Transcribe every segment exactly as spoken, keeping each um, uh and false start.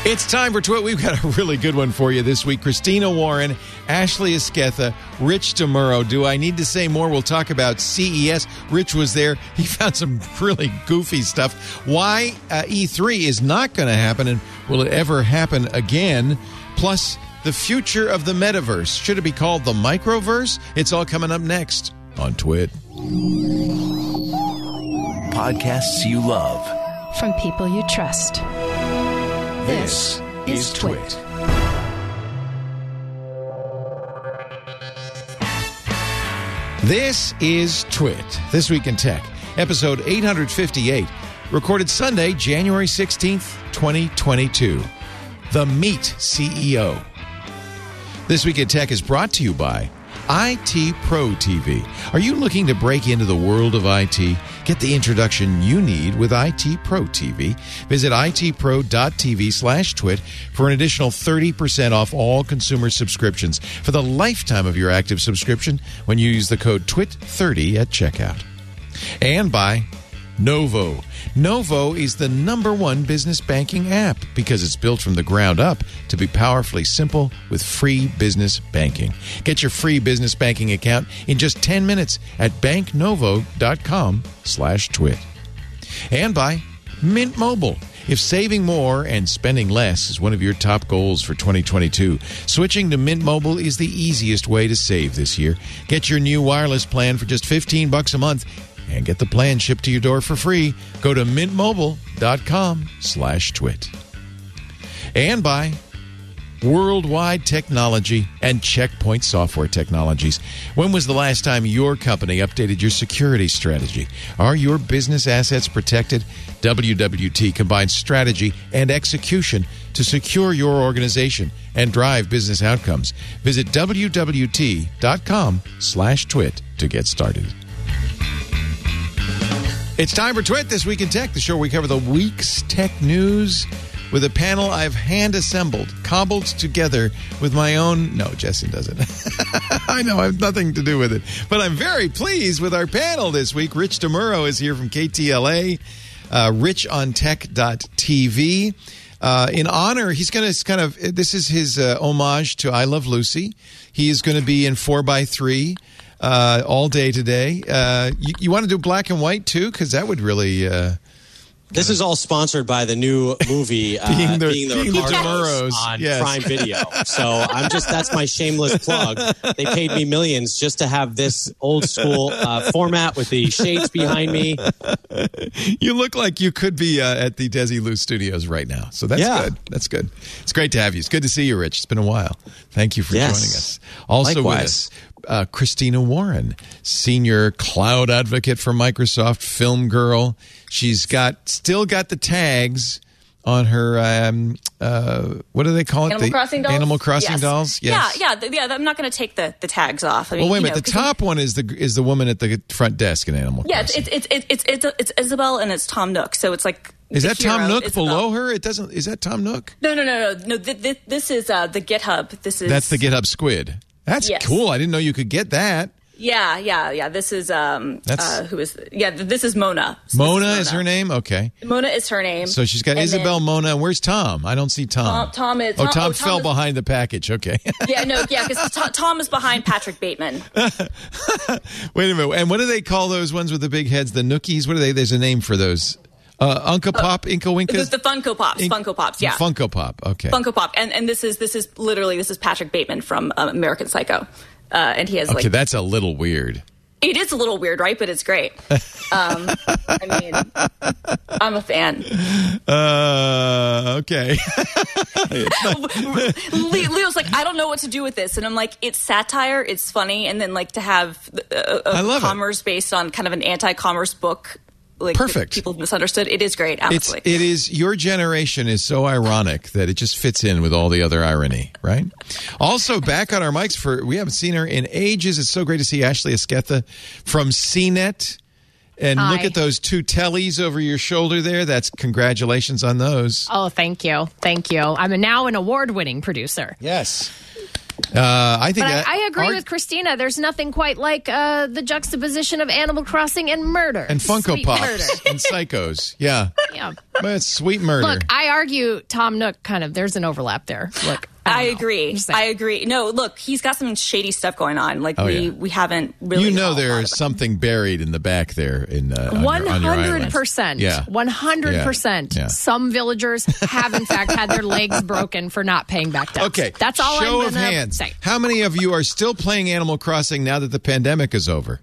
It's time for Twit. We've got a really good one for you this week. Christina Warren, Ashley Esquetha, Rich DeMuro. Do I need to say more? We'll talk about C E S. Rich was there. He found some really goofy stuff. Why uh, E three is not going to happen, and will it ever happen again? Plus, the future of the metaverse. Should it be called the microverse? It's all coming up next on Twit. Podcasts you love. From people you trust. This is Twit. This is Twit. This Week in Tech, episode eight fifty-eight, recorded Sunday, January sixteenth, twenty twenty-two. The Meet C E O. This Week in Tech is brought to you by I T Pro T V. Are you looking to break into the world of I T? Get the introduction you need with I T Pro T V. Visit itpro.tv slash twit for an additional thirty percent off all consumer subscriptions for the lifetime of your active subscription when you use the code twit thirty at checkout. And by Novo. Novo is the number one business banking app because it's built from the ground up to be powerfully simple with free business banking. Get your free business banking account in just ten minutes at banknovo.com slash twit. And by Mint Mobile. If saving more and spending less is one of your top goals for twenty twenty-two, switching to Mint Mobile is the easiest way to save this year. Get your new wireless plan for just fifteen bucks a month and get the plan shipped to your door for free. Go to mintmobile.com slash twit. And by Worldwide Technology and Checkpoint Software Technologies. When was the last time your company updated your security strategy? Are your business assets protected? W W T combines strategy and execution to secure your organization and drive business outcomes. Visit wwt.com slash twit to get started. It's time for Twit, This Week in Tech, the show where we cover the week's tech news with a panel I've hand-assembled, cobbled together with my own... No, Justin doesn't. I know, I have nothing to do with it. But I'm very pleased with our panel this week. Rich DeMuro is here from K T L A, uh, rich on tech dot t v. Uh, in honor, he's going to kind of... This is his uh, homage to I Love Lucy. He is going to be in four by three. Uh, all day today. Uh, you, you want to do black and white too? Because that would really. Uh, this is all sponsored by the new movie uh, being the, being the, being the DeMuros on yes. Prime Video. So I'm just that's my shameless plug. They paid me millions just to have this old school uh, format with the shades behind me. You look like you could be uh, at the Desi Lou Studios right now. So that's yeah. good. That's good. It's great to have you. It's good to see you, Rich. It's been a while. Thank you for yes. joining us. Also Likewise. with us. Uh, Christina Warren, senior cloud advocate for Microsoft, film girl. She's got still got the tags on her. Um, uh, what do they call it? Animal the Crossing dolls. Animal Crossing yes. dolls. Yes. Yeah, yeah, yeah. I'm not going to take the, the tags off. I mean, well, wait a you minute. know, The top one is the is the woman at the front desk in Animal yeah, Crossing. Yeah, it's it's it's it's it's, it's Isabel and it's Tom Nook. So it's like. Is that Tom hero, Nook Isabel. below her? It doesn't. Is that Tom Nook? No, no, no, no, no. Th- th- this is uh, the GitHub. This is that's the GitHub squid. That's yes. cool. I didn't know you could get that. Yeah, yeah, yeah. This is um, uh, who is yeah. This is Mona. So Mona, is Mona is her name. Okay. Mona is her name. So she's got and Isabel, then, Mona. And where's Tom? I don't see Tom. Tom, Tom is. Oh, Tom, Tom, oh, Tom fell is, behind the package. Okay. yeah, no, yeah, because Tom, Tom is behind Patrick Bateman. Wait a minute. And what do they call those ones with the big heads? The Nookies? What are they? There's a name for those. Uh, Unca Pop, uh, Inca Winkas? The, the Funko Pops, In- Funko Pops, yeah. Funko Pop, okay. Funko Pop, and and this is this is literally this is Patrick Bateman from um, American Psycho, uh, and he has okay, like that's a little weird. It is a little weird, right? But it's great. Um, I mean, I'm a fan. Uh, okay. Leo's like, I don't know what to do with this, and I'm like, it's satire, it's funny, and then like to have a, a I love commerce it. based on kind of an anti-commerce book. Like Perfect. People misunderstood. It is great. Absolutely. It's, it is. Your generation is so ironic that it just fits in with all the other irony, right? Also, back on our mics for we haven't seen her in ages. It's so great to see Ashley Esquetha from C net. And Hi. Look at those two tellies over your shoulder there. That's congratulations on those. Oh, thank you. Thank you. I'm a, now an award-winning producer. Yes. Uh, I think But that I, I agree our- with Christina. There's nothing quite like uh, the juxtaposition of Animal Crossing and murder. and Funko Sweet Pops murder. and Psychos. Yeah. Yeah. But it's sweet murder. Look, I argue Tom Nook kind of, there's an overlap there. Look, I, I don't know. agree. Just saying. I agree. No, look, he's got some shady stuff going on. Like Oh, we yeah. we haven't really. you know all thought there's about. something buried in the back there in uh, on One your- on your hundred island. percent. Yeah. One hundred percent. Yeah. Yeah. Some villagers have, in fact, had their legs broken for not paying back debts. Okay. That's all Show I'm of going to hands. say. How many of you are still playing Animal Crossing now that the pandemic is over?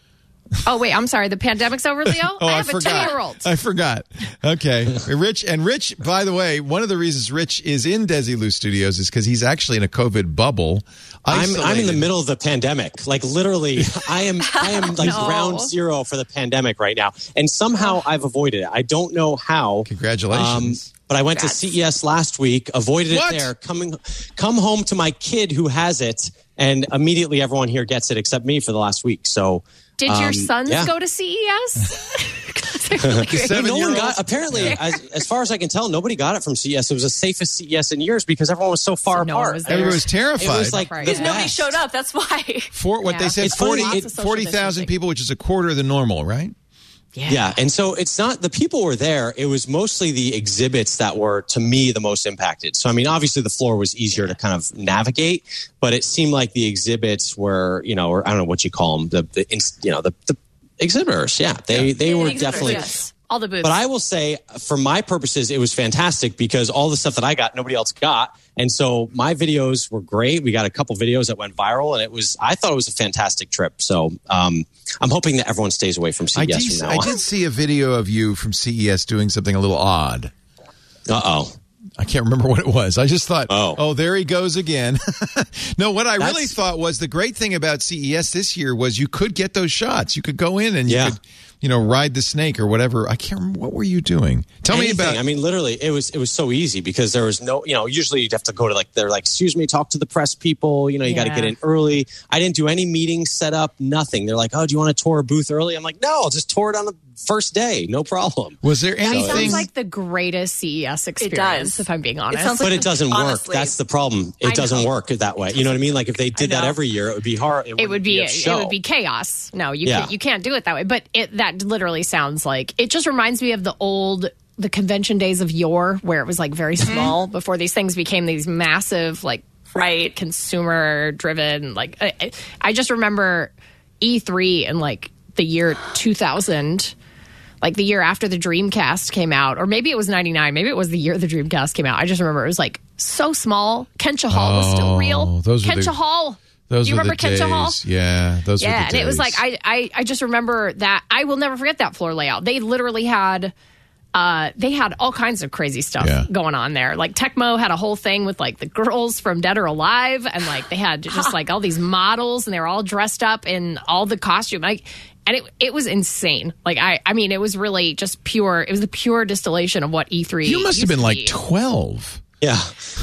Oh, wait, I'm sorry. The pandemic's over, Leo? Oh, I I, have a forgot. two-year-old. I forgot. Okay. Rich, and Rich, by the way, one of the reasons Rich is in Desilu Studios is because he's actually in a COVID bubble. I'm, I'm in the isolated. middle of the pandemic. Like literally, I am I am like No. ground zero for the pandemic right now, and somehow I've avoided it. I don't know how. Congratulations. Um, but I went Congrats. to C E S last week, avoided What? it there. Coming, come home to my kid who has it, and immediately everyone here gets it except me for the last week. So. Did your um, sons yeah. go to C E S? The No one seven-year-old. got, apparently, as, as far as I can tell, nobody got it from C E S. It was the safest C E S in years because everyone was so far So no one apart. was there. Everybody was It terrified. was like Right. the Because nobody best. showed up. That's why. For, what Yeah. they said, It's funny, forty it- Lots of social forty thousand distancing. people, which is a quarter of the normal, right? Yeah, and so it's not the people were there. It was mostly the exhibits that were, to me, the most impacted. So, I mean, obviously the floor was easier to kind of navigate, but it seemed like the exhibits were, you know, or I don't know what you call them, the, the ins- you know, the, the exhibitors. Yeah, they they were exhibitors, definitely. yes. All the booths. But I will say, for my purposes, it was fantastic because all the stuff that I got, nobody else got. And so my videos were great. We got a couple videos that went viral, and it was, I thought it was a fantastic trip. So um, I'm hoping that everyone stays away from C I E S did, from I now on. did see a video of you from C E S doing something a little odd. Uh-oh. I can't remember what it was. I just thought, oh, Oh. there he goes again. No, what I really That's- thought was the great thing about C E S this year was you could get those shots. You could go in and Yeah. you could, you know, ride the snake or whatever. I can't remember. What were you doing? Tell Anything. me about. I mean, literally, it was it was so easy because there was no, you know, usually you'd have to go to like, they're like, excuse me, talk to the press people. You know, you got to Yeah. get in early. I didn't do any meetings set up, nothing. They're like, oh, do you want to tour a booth early? I'm like, no, I'll just tour it on the first day. No problem. was there That anything? sounds like the greatest C E S experience, does. if I'm being honest. sounds like- But it doesn't Honestly. work. That's the problem. I It doesn't know. work that way. You know what I mean? Like if they did that know. every year, it would be hard. it would be a it show. would be chaos. No, you Yeah. can't, you can't do it that way. But it that literally sounds like it just reminds me of the old the convention days of yore, where it was like very small before these things became these massive like Right. consumer driven. Like I, I just remember E three in like the year two thousand. Like the year after the Dreamcast came out, or maybe it was ninety-nine. Maybe it was the year the Dreamcast came out. I just remember it was like so small. Kensha Hall was still real. Oh, those were Kensha the- Hall. Those Do you were remember the days. Kensha Hall? Yeah, those were Yeah, the and days. it was like I, I I just remember that I will never forget that floor layout. They literally had uh they had all kinds of crazy stuff Yeah. going on there. Like Tecmo had a whole thing with like the girls from Dead or Alive, and like they had just like all these models, and they were all dressed up in all the costume. Like, and it it was insane. Like I I mean it was really just pure. It was the pure distillation of what E three. you must have used been to like be. twelve. Yeah.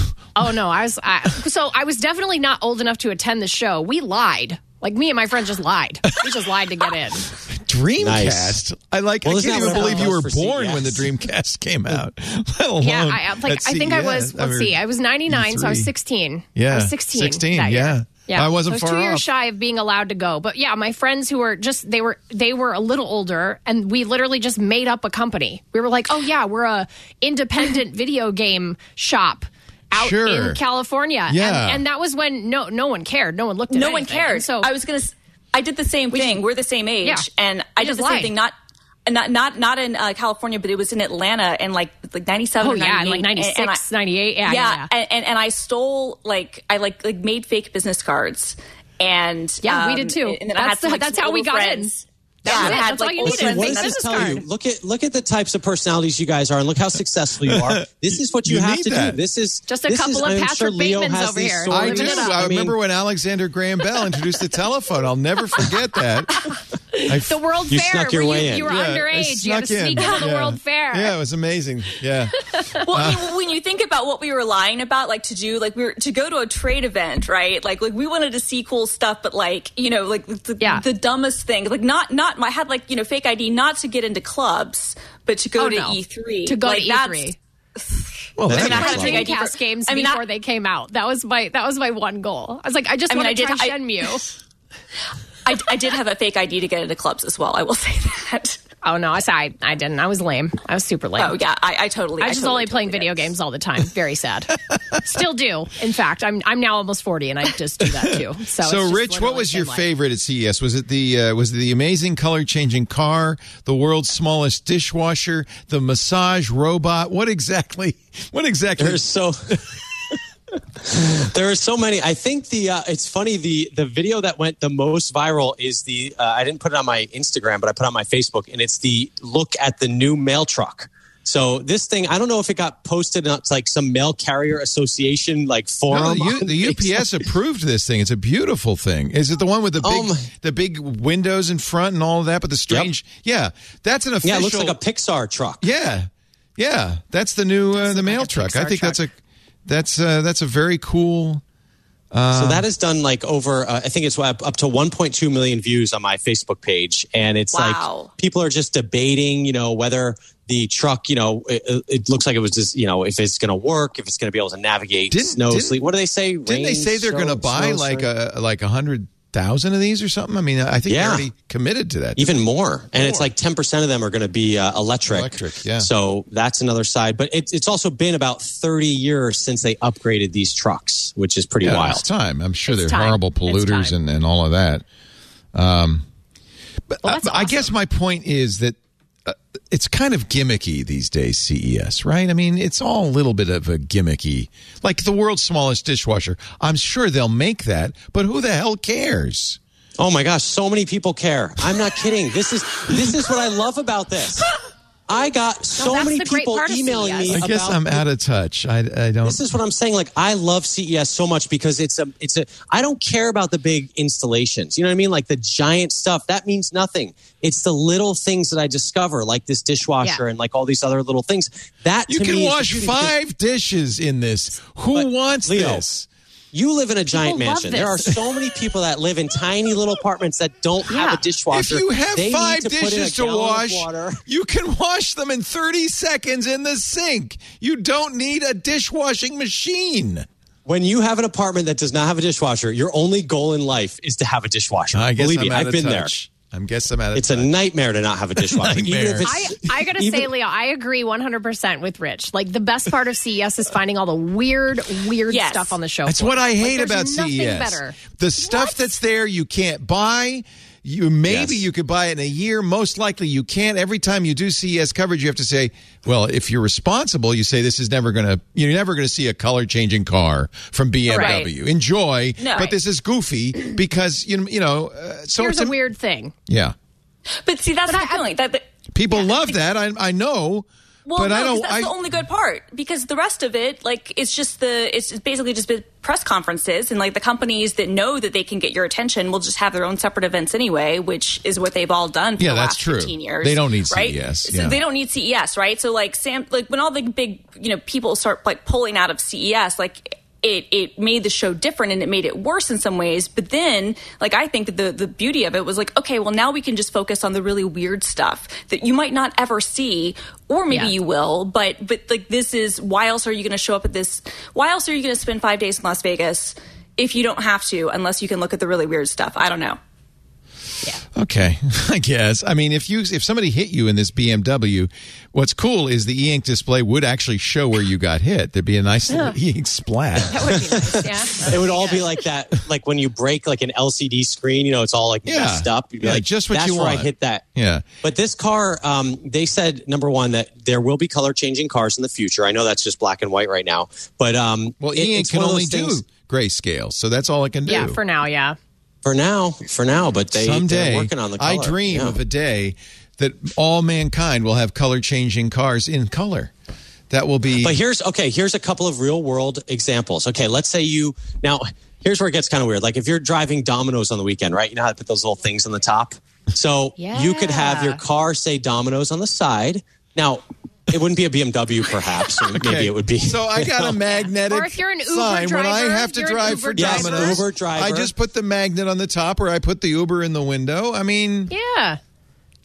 Oh no, I was I, so I was definitely not old enough to attend the show. We lied. Like me and my friend just lied. We just lied to get in. Dreamcast. Nice. I like. Well, I isn't can't that even what believe you were everyone does for born C E S? when the Dreamcast came out. Let alone Yeah, I, like at I think I C E S. was. Let's mean, see, I was ninety-nine, so I was E three. sixteen. Yeah, I was sixteen. sixteen, that year. yeah. Yeah, I wasn't I was far two years off. shy of being allowed to go. But yeah, my friends who were just they were they were a little older, and we literally just made up a company. We were like, oh yeah, we're a independent video game shop out Sure. in California. Yeah. and, and that was when no no one cared. No one looked at No one anything. cared. And so I was gonna. s- I did the same thing. We're the same age, Yeah. and I You did just the lied. same thing. Not. Not not not in uh, California, but it was in Atlanta, and like like ninety-seven. oh or yeah, and like ninety-eight, ninety-six, and I- ninety-eight. Yeah, yeah, yeah, yeah. And, and and I stole like I like like made fake business cards, and Yeah, we um, did too. And then I had That's some, the- like, that's some how we little got in. friends. That yeah, was I it. had That's all like you old needed. friends What saying, does Business this tell card. you? Look at look at the types of personalities you guys are, and look how successful you are. This is what you, You have need to that. do. This is Just a this couple is, of I'm Patrick sure Leo Batemans has over these here. I stories. do. Living it up. I, I mean, remember when Alexander Graham Bell introduced the telephone. I'll never forget that. I, The World You Fair. snuck your where way you, in. you were yeah, I underage. You had to snuck in. sneak into the Yeah. World Fair. Yeah, it was amazing. Yeah. Well, I mean, when you think about what we were lying about, like to do, like we were to go to a trade event, right? Like, like we wanted to see cool stuff, but like, you know, like the, Yeah. the dumbest thing, like not, not, I had like, you know, fake I D, not to get into clubs, but to go Oh, to no. E three. To go like, to E that's- three. Well, That's that I mean, I is had a big idea Dreamcast for- games I mean, before I- they came out. That was my that was my one goal. I was like, I just I mean, want I to did- try I- Shenmue. I, I did have a fake I D to get into clubs as well. I will say that. Oh no, I I, I didn't. I was lame. I was super lame. Oh yeah, I, I totally. I was just totally, only playing totally video did. games all the time. Very sad. Still do. In fact, I'm I'm now almost forty, and I just do that too. So, So, it's just Rich, what literally was the your same life. favorite at C E S? Was it the uh, was it the amazing color changing car, the world's smallest dishwasher, the massage robot? What exactly? What exactly? There's so there are so many. I think the uh, it's funny the the video that went the most viral is the uh, I didn't put it on my Instagram, but I put it on my Facebook, and it's the look at the new mail truck. So this thing, I don't know if it got posted on like some mail carrier association like forum. No, the, U, on the U P S Facebook. approved this thing. It's a beautiful thing. Is it the one with the big Oh, my- the big windows in front and all of that? But the strange, yeah, that's an official. Yeah, it looks like a Pixar truck. Yeah, yeah, that's the new uh, the mail like a truck. I Pixar think truck. that's a that's uh, that's a very cool. So that has done like over, uh, I think it's up, up to one point two million views on my Facebook page. And it's Wow. like people are just debating, you know, whether the truck, you know, it, it looks like it was just, you know, if it's going to work, if it's going to be able to navigate Didn't- snow, didn't- sleet. What do they say? Didn't they Rain, say they're snow- going to buy snow, like snow? a like a hundred thousand of these or something? I mean, I think Yeah. they already committed to that. Even more. And it's like ten percent of them are going to be uh, electric. Electric, yeah. So that's another side. But it, it's also been about thirty years since they upgraded these trucks, which is pretty yeah, wild. It's time. I'm sure It's they're time. horrible It's polluters time. and, and all of that. Um, but Well, I, that's I guess awesome. my point is that uh, it's kind of gimmicky these days, C E S, right? I mean, it's all a little bit of a gimmicky. Like the world's smallest dishwasher. I'm sure they'll make that, but who the hell cares? Oh my gosh, so many people care. I'm not kidding. This is this is what I love about this. I got so that's many the great people part of emailing C E S. me I about guess I'm out of touch. I, I don't. This is what I'm saying. Like, I love C E S so much because it's a, it's a, I don't care about the big installations. You know what I mean? Like the giant stuff, that means nothing. It's the little things that I discover, like this dishwasher Yeah. and like all these other little things. That You to can me is the wash beauty because five dishes in this. Who But, wants Leo, this? You live in a giant People love mansion. There are this. so many people that live in tiny little apartments that don't have Yeah. a dishwasher. If you have They need five to put in a dishes to gallon of wash, water. you can wash them in thirty seconds in the sink. You don't need a dishwashing machine. When you have an apartment that does not have a dishwasher, your only goal in life is to have a dishwasher. I guess Believe I'm me, out I've of been touch. I guess I'm out of there. It's a touch. nightmare to not have a dishwasher. Even Nightmare. if I, it's, I gotta even- say, Leo, I agree one hundred percent with Rich. Like, the best part of C E S is finding all the weird, weird Yes. stuff on the show. That's floor. what I Like, hate there's about nothing C E S. Better. The stuff that's there you can't buy. You maybe Yes. you could buy it in a year. Most likely you can't. Every time you do C E S coverage, you have to say, well, if you're responsible, you say this is never going to. You're never going to see a color changing car from B M W. Right. Enjoy, No. but this is goofy because you you know. Uh, so Here's it's a weird thing. Yeah, But see, that's But the I- point. That, that people love that. I I know. well, but no, I 'cause don't. that's I, the only good part because the rest of it, like, it's just the it's basically just been press conferences and like the companies that know that they can get your attention will just have their own separate events anyway, which is what they've all done for Yeah, the that's last true. fifteen years. They don't need right? C E S, So yeah. they don't need C E S, right? So like Sam, like when all the big you know people start like pulling out of C E S, like. It, it made the show different and it made it worse in some ways. But then, like, I think that the, the beauty of it was like, okay, well, now we can just focus on the really weird stuff that you might not ever see, or maybe Yeah. you will. But, but like, this is why else are you going to show up at this? Why else are you going to spend five days in Las Vegas if you don't have to, unless you can look at the really weird stuff? I don't know. Okay, I guess. I mean, if you if somebody hit you in this B M W, what's cool is the e-ink display would actually show where you got hit. There'd be a nice little e-ink splash. That would be nice, yeah. it would all be like that. Like when you break like an L C D screen, you know, it's all like Yeah. messed up. You'd be Yeah, like, just what that's you where want. I hit that. Yeah. But this car, um, they said number one that there will be color changing cars in the future. I know that's just black and white right now, but um, Well, it- e-ink it's can one of only those do things- grayscale, so that's all it can do. Yeah, for now, yeah. for now. For now, but they Someday, they're working on the color. I dream Yeah. of a day that all mankind will have color changing cars in color. That will be. But here's okay. Here's a couple of real world examples. Okay, let's say you now. Here's where it gets kind of weird. Like if you're driving Domino's on the weekend, right? You know how to put those little things on the top. So you could have your Yeah. car say Domino's on the side. Now, it wouldn't be a B M W, perhaps. Or Okay. Maybe it would be. So I got a magnetic Or if you're an Uber sign when I driver, have to you're an drive Uber for Yes, driver. Domino's. Uber driver. I just put the magnet on the top, or I put the Uber in the window. I mean, Yeah.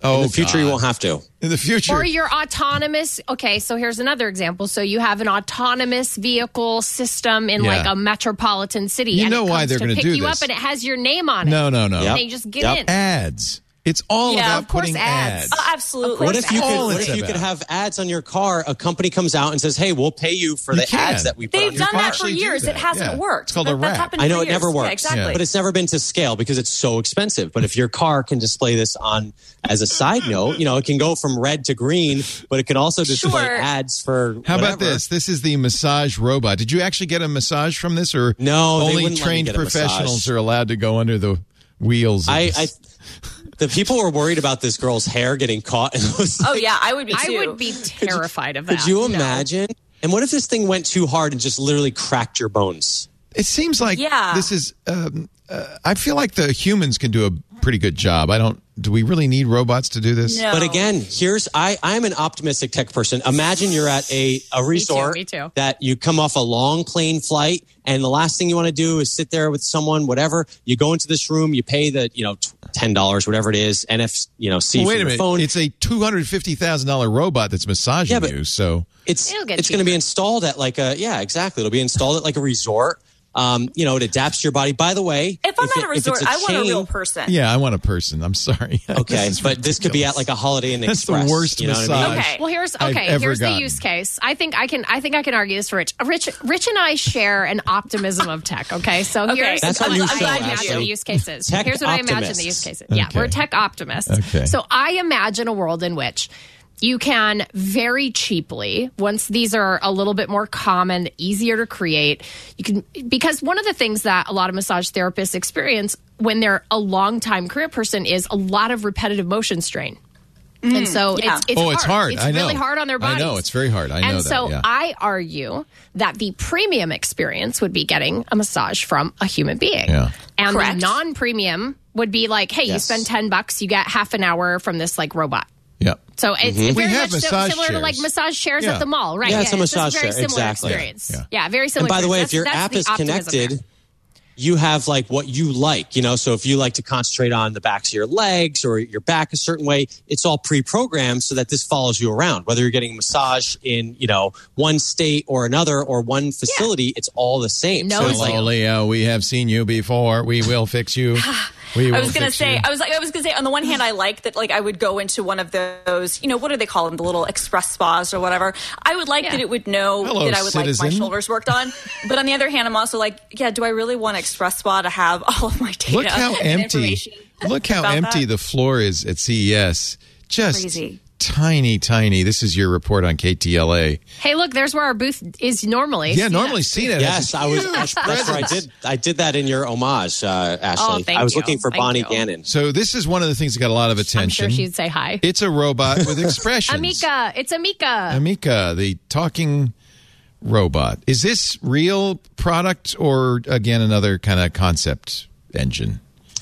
Oh, In the future, you God. won't have to. In the future. Or your autonomous. Okay, so here's another example. So you have an autonomous vehicle system in Yeah. like a metropolitan city. You and know it why comes they're to gonna pick do you this. up, and it has your name on it. no, no, no. Yep. And they just get Yep. in. Ads. It's all Yeah, about of course, putting ads. ads. Oh, absolutely. What if you all could? What it's if you could about. have ads on your car? A company comes out and says, "Hey, we'll pay you for You the can. ads that we put They've on your done car." that for actually do years. that. It hasn't Yeah. worked. It's called that, a that's wrap. happened I know for it never years. works, Yeah, exactly. but it's never been to scale because it's so expensive. But if your car can display this on as a side note, you know, it can go from red to green, but it can also display Sure. ads for. How about whatever. this? This is the massage robot. Did you actually get a massage from this, or No, they only wouldn't let me trained get a professionals massage. are allowed to go under the wheels? Of I, this? I, the people were worried about this girl's hair getting caught. And it was Oh like, yeah, I would be I too. would be terrified of that. Could you No. imagine? And what if this thing went too hard and just literally cracked your bones? It seems like Yeah. this is. Um, uh, I feel like the humans can do a pretty good job. I don't. Do we really need robots to do this? No. But again, here's I I'm an optimistic tech person. Imagine you're at a a resort me too. that you come off a long plane flight, and the last thing you want to do is sit there with someone, whatever. You go into this room, you pay the you know ten dollars, whatever it is, N F you know C Well, wait from a your minute. phone. It's a two hundred fifty thousand dollar robot that's massaging Yeah, but- you. So it's It'll get it's going to be cheaper. installed at like a yeah exactly. It'll be installed at like a resort. Um, you know, it adapts to your body. By the way, if I'm if at it- a if it's resort, I want a chain- real person. yeah, I want a person. I'm sorry. Okay, is but this could be at ridiculous. like a Holiday Inn That's the Express. worst you know what I mean? massage. Okay. Well, here's I've okay. ever Here's gotten. the use case. I think I can. I think I can argue this for Rich. Rich, Rich, and I share an optimism of tech. Okay, so Okay. here's That's our what new I show, imagine actually. the use cases. Tech Here's what I imagine optimists. the use cases. Yeah, Okay. we're tech optimists. Okay. So I imagine a world in which you can very cheaply, once these are a little bit more common, easier to create, you can, because one of the things that a lot of massage therapists experience when they're a long-time career person is a lot of repetitive motion strain. And so yeah. it's, it's Oh, hard. it's hard. It's I know. really hard on their bodies. I know. It's very hard. I know and that, so yeah. I argue that the premium experience would be getting a massage from a human being. Yeah. And Correct. the non-premium would be like, hey, you Yes. spend ten bucks, you get half an hour from this like robot. Yeah. So it's We very have much so- massage similar to like chairs. massage chairs Yeah. at the mall, right? Yeah, it's a a massage very chair, similar exactly. experience. Yeah. Yeah. very similar. And by the way, experience. if your That's- app that's is the optimism there. connected, you have like what you like, you know. So if you like to concentrate on the backs of your legs or your back a certain way, it's all pre-programmed so that this follows you around. Whether you're getting a massage in, you know, one state or another or one facility, it's all the same. No, so it's it's like, Hello, Leo. We have seen you before. We will fix you. We will I was gonna fix say, you. I was like, I was gonna say. On the one hand, I like that. Like, I would go into one of those, you know, what do they call them, the little express spas or whatever. I would like Yeah. that it would know Hello, that I would like citizen. my shoulders worked on. But on the other hand, I'm also like, yeah, do I really want express spa to have all of my data? Look how and empty. information Look how about empty that? the floor is at C E S. Just Crazy. tiny, tiny. This is your report on K T L A. Hey, look, there's where our booth is normally. Yeah, See normally that? seen it. yes, I was. That's where I did. I did that in your homage, uh, Ashley. Oh, thank I was you. looking for Thank Bonnie you. Gannon. So this is one of the things that got a lot of I'm attention. sure she'd say hi. It's a robot with expressions. Amika, it's Amika. Amika, the talking robot. Is this real product or again another kind of concept engine?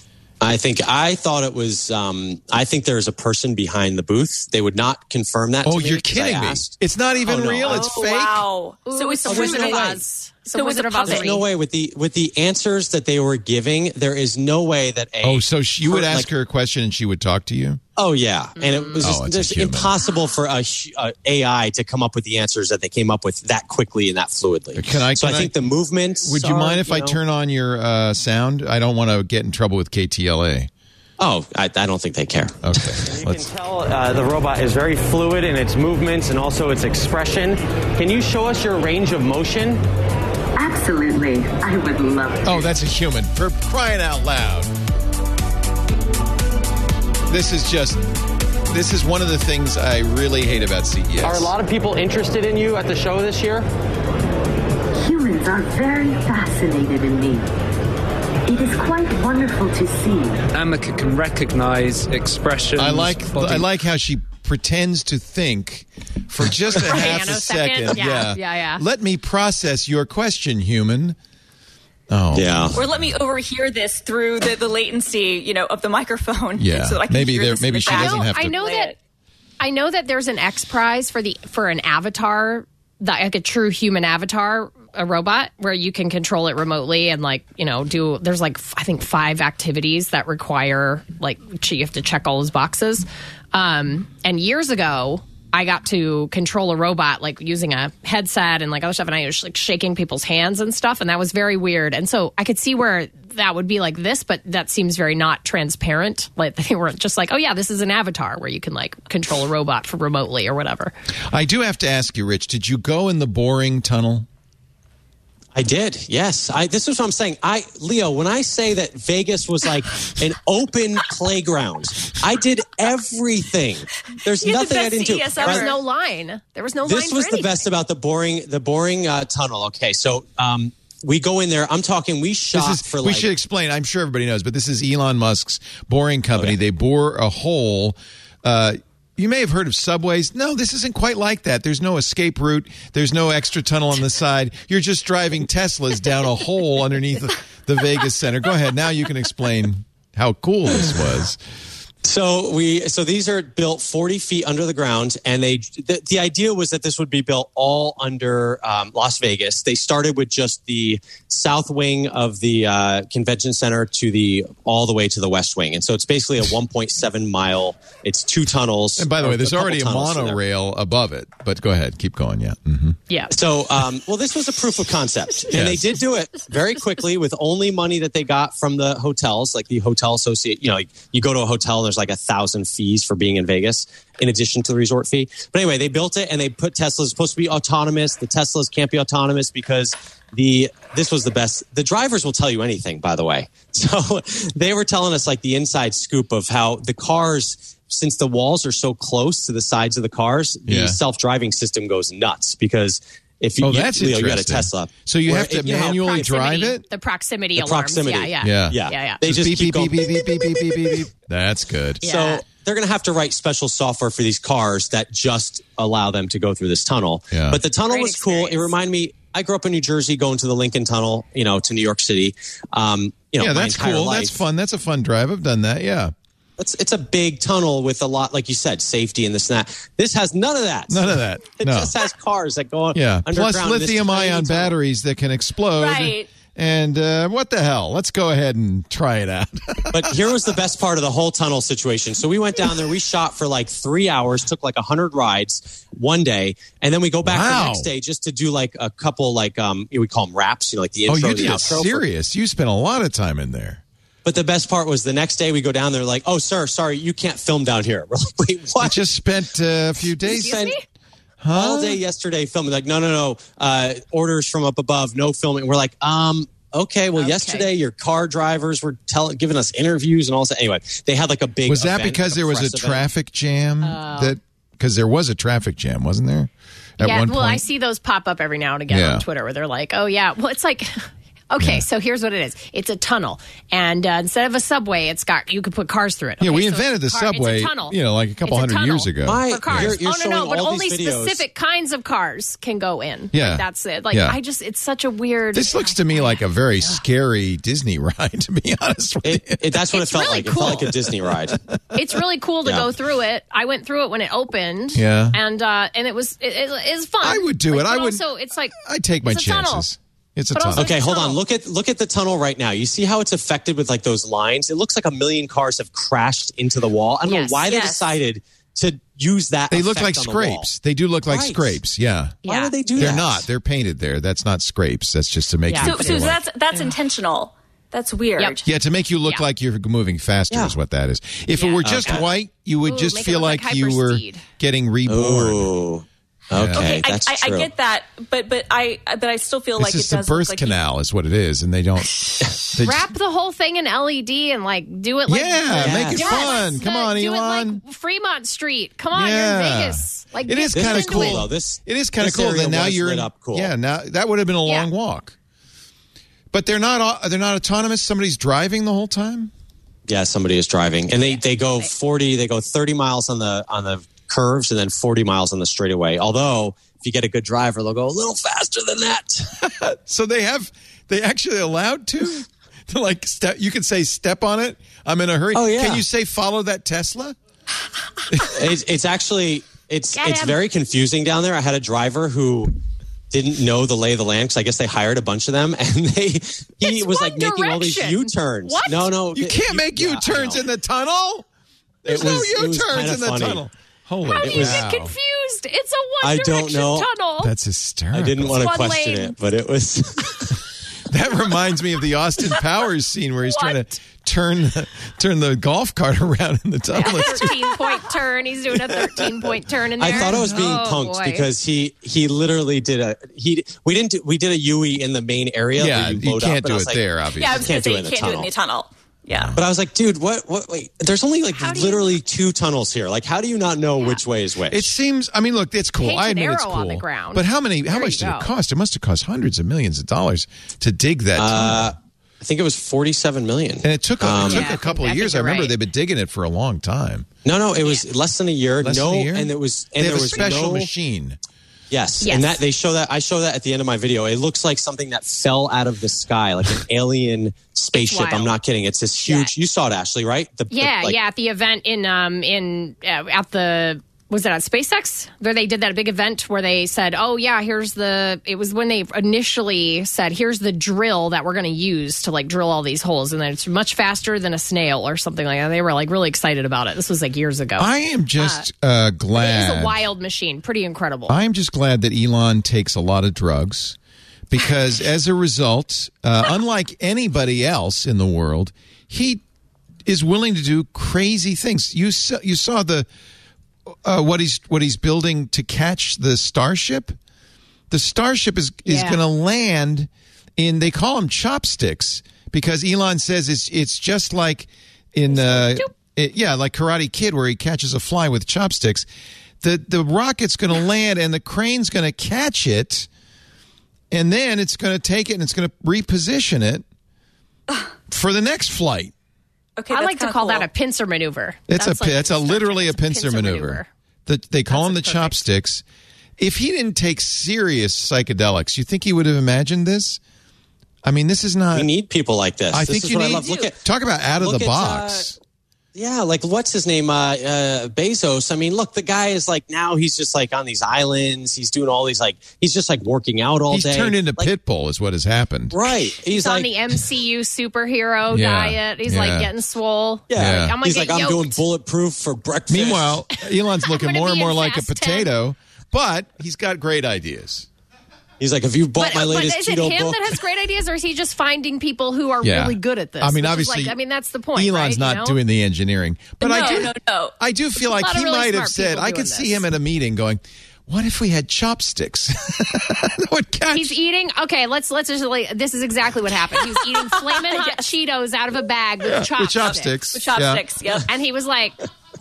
I think I thought it was. Um, I think there is a person behind the booth. They would not confirm that. Oh, to me you're 'cause I kidding me. asked. It's not even Oh, no. real. It's Oh, fake. wow. Ooh, so it's a a Wizard of Wizard of Oz. So So it's Wizard a of puppet. Oz. There's no way with the with the answers that they were giving. There is no way that a Oh, so she, you would per- ask like- her a question and she would talk to you? Oh yeah, and it was Oh, just, it's a just human. impossible for a, hu- a A I to come up with the answers that they came up with that quickly and that fluidly. Can I- So can I I- think the movements. Would you are, mind if I know- turn on your uh, sound? I don't want to get in trouble with K T L A. Oh, I, I don't think they care. Okay. You Let's. can tell uh, the robot is very fluid in its movements and also its expression. Can you show us your range of motion? Absolutely. I would love to. Oh, that's a human. For crying out loud. This is just. This is one of the things I really hate about C E S. Are a lot of people interested in you at the show this year? Humans are very fascinated in me. It is quite wonderful to see. Amika can recognize expressions. I like. body- I like how she pretends to think for just a half a nanosecond. second. Yeah, yeah, yeah. Let me process your question, human. Oh, Yeah. Or let me overhear this through the, the latency, you know, of the microphone. Yeah. so that I can Maybe hear there- this in maybe the she back. doesn't I know, have to I know play that. it. I know that there's an X Prize for the for an avatar, that like a true human avatar, a robot, where you can control it remotely and like you know do. There's like f- I think five activities that require like you have to check all those boxes. Um, and years ago, I got to control a robot, like using a headset and like other stuff, and I was like shaking people's hands and stuff, and that was very weird. And so I could see where that would be like this, but that seems very not transparent. Like they were just like, oh yeah, this is an avatar where you can like control a robot from remotely or whatever. I do have to ask you, Rich, did you go in the boring tunnel? I did, yes. I, this is what I'm saying. I, Leo, when I say that Vegas was like an open playground, I did everything. There's You had nothing the I didn't best do. C S O. There was no line. There was no line This for was the anything. best about the boring, the boring uh, tunnel. Okay, so um, we go in there. I'm talking. We shot This is, for we like. should explain. I'm sure everybody knows, but this is Elon Musk's boring company. They bore a hole. Uh, you may have heard of subways. No, this isn't quite like that. There's no escape route. There's no extra tunnel on the side. You're just driving Teslas down a hole underneath the, the Vegas Center. Go ahead. Now you can explain how cool this was. So we, so these are built forty feet under the ground, and they. The, the idea was that this would be built all under um, Las Vegas. They started with just the south wing of the uh, convention center to the all the way to the west wing, and so it's basically a one point seven mile. It's two tunnels. And by the way, or there's a couple already a tunnels in there. monorail above it. But go ahead, keep going. Yeah. Mm-hmm. Yeah. So, um, well, this was a proof of concept, and Yes. they did do it very quickly with only money that they got from the hotels, like the hotel associate. You know, like you go to a hotel and there's like a thousand fees for being in Vegas, in addition to the resort fee. But anyway, they built it and they put Teslas supposed to be autonomous. The Teslas can't be autonomous because the this was the best. The drivers will tell you anything, by the way. So they were telling us like the inside scoop of how the cars, since the walls are so close to the sides of the cars, the Yeah. self-driving system goes nuts because if you, Oh, you, that's Leo, you got a interesting. Tesla. So you where have to it- you know how manually drive Proximity- it? The proximity The alarms. proximity. Yeah, yeah. Yeah. Yeah. Yeah, yeah. They just beep, keep beep, going. beep, beep, beep, beep, beep, beep, beep. That's good. Yeah. So they're going to have to write special software for these cars that just allow them to go through this tunnel. Yeah. But the tunnel Great was cool. It experience. reminded me, I grew up in New Jersey going to the Lincoln Tunnel, you know, to New York City. Um, you know, Yeah, my that's entire cool. life. That's fun. That's a fun drive. I've done that. Yeah. It's, it's a big tunnel with a lot, like you said, safety and this and that. This has none of that. None of that. It No. just has cars that go on Yeah. underground. Plus in this lithium tiny ion tunnel. batteries that can explode. Right. And uh, what the hell? Let's go ahead and try it out. But here was the best part of the whole tunnel situation. So we went down there. We shot for like three hours, took like a hundred rides one day, and then we go back Wow. the next day just to do like a couple like um we call them wraps, you know, like the Oh, intro, you the did it outro. for- serious. You spent a lot of time in there. But the best part was the next day we go down there like, oh, sir, sorry, you can't film down here. We're like, wait, I what? just spent uh, a few days. Spent all day yesterday filming. Like, no, no, no. Uh, orders from up above, no filming. We're like, um. Okay, well, Okay. yesterday your car drivers were telling, giving us interviews and all that. Anyway, they had like a big. Was that event, because like there was a press event. traffic jam? That because there was a traffic jam, wasn't there? At yeah, one well, I point? see those pop up every now and again Yeah. on Twitter where they're like, oh, yeah, well, it's like, okay, so here's what it is. It's a tunnel. And uh, instead of a subway, it's got, you could put cars through it. Yeah, Okay, we so invented the it's a car- it's a subway, tunnel. you know, like a couple It's a hundred years tunnel ago. My- For cars. You're- you're oh, no, no, showing but all only these videos. specific kinds of cars can go in. Yeah. Like, that's it. Like, Yeah. I just, it's such a weird. This looks to me like a very scary Disney ride, to be honest with It, you. it, that's what It's it felt really like. It felt like cool. a Disney ride. It's really cool to Yeah. go through it. I went through it when it opened. Yeah. And, uh, and it was, it, it, it was fun. I would do it. Like, I but would- Also, it's like, I take my it's a tunnel. chances. It's a But tunnel. also- Okay, hold on. tunnel. Look at look at the tunnel right now. You see how it's affected with like those lines? It looks like a million cars have crashed into the wall. I don't Yes, know why they yes. decided to use that. They look effect like on the wall. scrapes. They do look like Right. scrapes. Yeah. Why Yeah. would they do They're that? not. They're painted there. That's not scrapes. That's just to make Yeah. you So, feel so like- that's that's intentional. That's weird. Yep. Yeah, to make you look Yeah. like you're moving faster Yeah. is what that is. If it Yeah. were just Okay. white, you would Ooh, just make it feel look like, like you were Hyperspeed. getting reborn. Ooh. Okay, Okay, I, that's I, I true. get that, but but I but I still feel This like is it the does look birth like canal, is what it is, and they don't. They wrap the whole thing in L E D and like do it like yeah, Yeah. make it Yes. fun. Come the- on, do Elon. it like Fremont Street. Come on, Yeah. you're in Vegas. Like It get is This kinda is into cool, it. though. This It is kind of this cool. area Then now was you're lit in, up cool. Yeah, now that would have been a long Yeah. walk. But they're not. au- They're not autonomous. Somebody's driving the whole time. Yeah, somebody is driving, and they they go forty. They go thirty miles on the on the curves, and then forty miles on the straightaway. Although, if you get a good driver, they'll go a little faster than that. So they have. They actually allowed to. To like step. You could say step on it. I'm in a hurry. Oh, yeah. Can you say follow that Tesla? it's, it's actually it's Get it's him. very confusing down there. I had a driver who didn't know the lay of the land because I guess they hired a bunch of them, and they he It's was one like making all these direction. U turns. What? No, no, You can't make yeah, I U-turns know. in the tunnel. There's it was, no it was U-turns kinda in the funny. tunnel. Holy How do you wow. get confused? It's a I One don't Direction know. tunnel. That's hysterical. I didn't want to One question lane. it, but it was. That reminds me of the Austin Powers scene where he's trying What? to turn the, turn the golf cart around in the tunnel. A thirteen-point turn. He's doing a thirteen-point turn in there. I thought I was being Oh, punked boy. because he he literally did a he we didn't do, we did a U E in the main area. Yeah, where you, you load can't up, and do I it was like- there, obviously. Yeah, I was going Can't to do say it in you the can't do it in the tunnel. Yeah. But I was like, dude, what what? Wait, there's only like How do you- literally two tunnels here. Like, how do you not know which way is which? It seems. I mean, look, it's cool. Paint I an admit it's arrow cool. on the ground. But how many? How There much you did it go. cost? It must have cost hundreds of millions of dollars to dig that tunnel. uh, I think it was forty-seven million. And it took, a, Um, it took Yeah, I a couple think- of I years. I think you're remember right. they've been digging it for a long time. No, no, it was less than a year. Less no, than a year? and it was and they have there a was special no, machine. Yes, Yes. and that they show that I show that at the end of my video. It looks like something that fell out of the sky, like an alien spaceship. wild. I'm not kidding. It's this huge. Yeah. You saw it, Ashley, right? The, the, Yeah, like- yeah, at the event in um in uh, at the was it at SpaceX where they did that big event where they said, "Oh yeah, here's the." It was when they initially said, "Here's the drill that we're going to use to like drill all these holes," and then it's much faster than a snail or something like that. They were like really excited about it. This was like years ago. I am just uh, it glad. is a wild machine, pretty incredible. I am just glad that Elon takes a lot of drugs because as a result, uh, unlike anybody else in the world, he is willing to do crazy things. You saw, you saw the uh, what he's what he's building to catch the Starship. The Starship is is Yeah. going to land in. They call them chopsticks because Elon says it's it's just like in uh, it, yeah, like Karate Kid where he catches a fly with chopsticks. The the rocket's going to land and the crane's going to catch it, and then it's going to take it and it's going to reposition it for the next flight. Okay, I that's like to kinda call cool. that a pincer maneuver. It's That's a like that's a Star Trek. literally a It's pincer, maneuver. The, they call them the perfect. chopsticks. If he didn't take serious psychedelics, you think he would have imagined this? I mean, this is not. we need people like this. I this think is you what need. I love. Look at talk about out of look the at, box. uh, yeah, like what's his name? Uh, uh, Bezos. I mean, look, the guy is like now he's just like on these islands. He's doing all these like he's just like working out all He's day. turned into like, Pitbull, is what has happened. Right. He's, He's like on the M C U superhero Yeah, diet. He's yeah. like getting swole. yeah. Yeah. I'm gonna He's get like I'm doing yoked. bulletproof for breakfast. Meanwhile, Elon's looking gonna more and be more in like a Fast ten. potato, but he's got great ideas. he's like, if you bought But, my but latest is it keto him book, that has great ideas, or is he just finding people who are Yeah. really good at this? I mean, Which is obviously, like, I mean, that's the point. Elon's right? not You know? doing the engineering, but No, I do. no, no. I do feel a like lot of he really might have smart said. people I could doing see this. him at a meeting going, "What if we had chopsticks?" That would catch. He's eating. Okay, let's let's just. Like, this is exactly what happened. He was eating flaming hot Cheetos out of a bag with Yeah, chopsticks. with chopsticks. With chopsticks, yep. And he was like,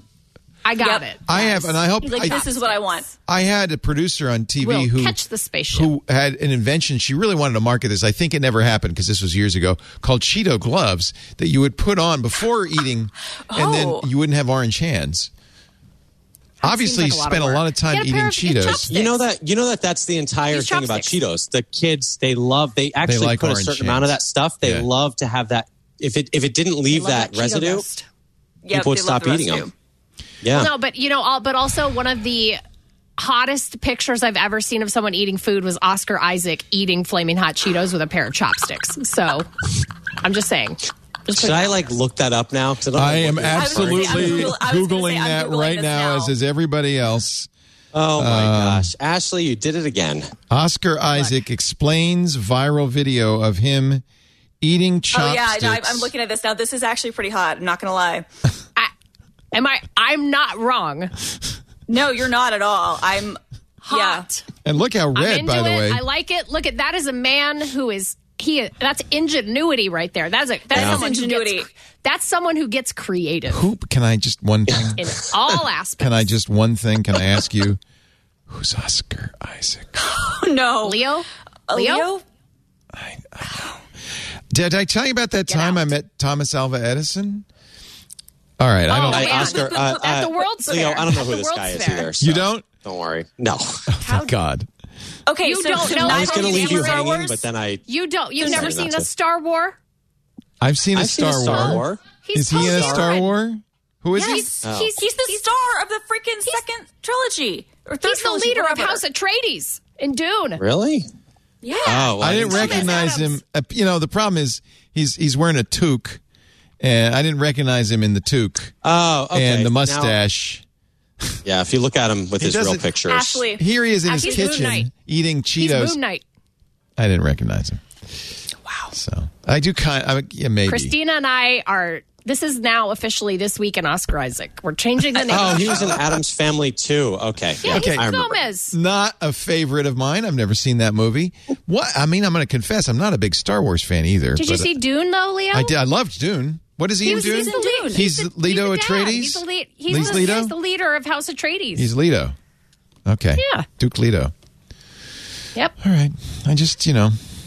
"I got Yep. it." I have, and I hope He's like, I, this is what I want. I had a producer on T V We'll who catch the spaceship. who had an invention. She really wanted to market this. I think it never happened because this was years ago. Called Cheeto gloves that you would put on before eating, and then Oh. you wouldn't have orange hands. Obviously, seems you like a lot spent of a lot work. of time Get a eating pair of- get Cheetos. chopsticks. you know that you know that that's the entire Use thing about chopsticks. Cheetos. The kids they love. They actually like put a orange certain amount of hands. that stuff. They Yeah. love to have that. If it if it didn't leave Love that, Cheeto residue, dust. Yep, people would they love stop the eating residue. them. Yeah. No, but you know, all, but also one of the hottest pictures I've ever seen of someone eating food was Oscar Isaac eating flaming hot Cheetos with a pair of chopsticks. So, I'm just saying. Just Should I like look that up now? 'Cause I, don't know I am what you're was gonna say, I'm absolutely Google- I was gonna googling say, I'm that Googling right this now, now. as is everybody else. Oh my Um, gosh, Ashley, you did it again. Oscar Isaac explains viral video of him eating Oh chopsticks. yeah, no, I- I'm looking at this now. This is actually pretty hot. I'm not gonna lie. I, am I? I'm not wrong. No, you're not at all. I'm Hot. And look how I'm red, into by the it. way. I like it. Look at that is a man who is he. That's ingenuity right there. That's a that's Yeah. someone who Ingenuity. gets. That's someone who gets creative Who can I just one thing? in all aspects. Can I just one thing? Can I ask you, who's Oscar Isaac? yeah. No, Leo? Uh, Leo? Leo? I, I know. Did I tell you about that Get time out. I met Thomas Alva Edison? All right, I Oh, don't. man. I, Oscar, uh, At the uh, World's Leo, Fair. I don't know At who the this World's guy is Fair. either. So You don't? Don't worry. No. Thank God. Okay, You so, don't so know neither I was of going to you leave seen you Star hanging, Wars? but then I. You don't. You've Decided never seen not a to. Star War? I've seen a I've seen Star, a Star War. War. He's Is he in a totally Star different. War? Who is Yes. he? Oh. He's, He's the star of the freaking second trilogy or third he's the trilogy, leader of whatever. House Atreides in Dune. Really? Yeah. Oh, well, I didn't see that. recognize him. Uh, You know, the problem is he's he's wearing a toque, And I didn't recognize him in the toque. Oh, okay. And the Now- mustache. Yeah, if you look at him with He his real doesn't- pictures. Ashley. Here he is in Ah, his he's Moon kitchen Knight. eating He's Cheetos. Moon Knight. I didn't recognize him. Wow. So I do kind of, yeah, maybe. Christina and I are. This is now officially This Week in Oscar Isaac. We're changing the name. Oh, of the he was show. in Adam's Family too. Okay. Yeah, Okay. he's I remember. Gomez. Not a favorite of mine. I've never seen that movie. What? I mean, I'm going to confess, I'm not a big Star Wars fan either. Did you but, see Dune though, Leo? uh, I did. I loved Dune. What is he, He in was, Dune? he's the lead. He's the, Leto he's the dad. Atreides? He's the lead. He's, He's the, Leto? he's the leader of House Atreides. He's Leto. Okay. Yeah. Duke Leto. Yep. All right. I just, you know.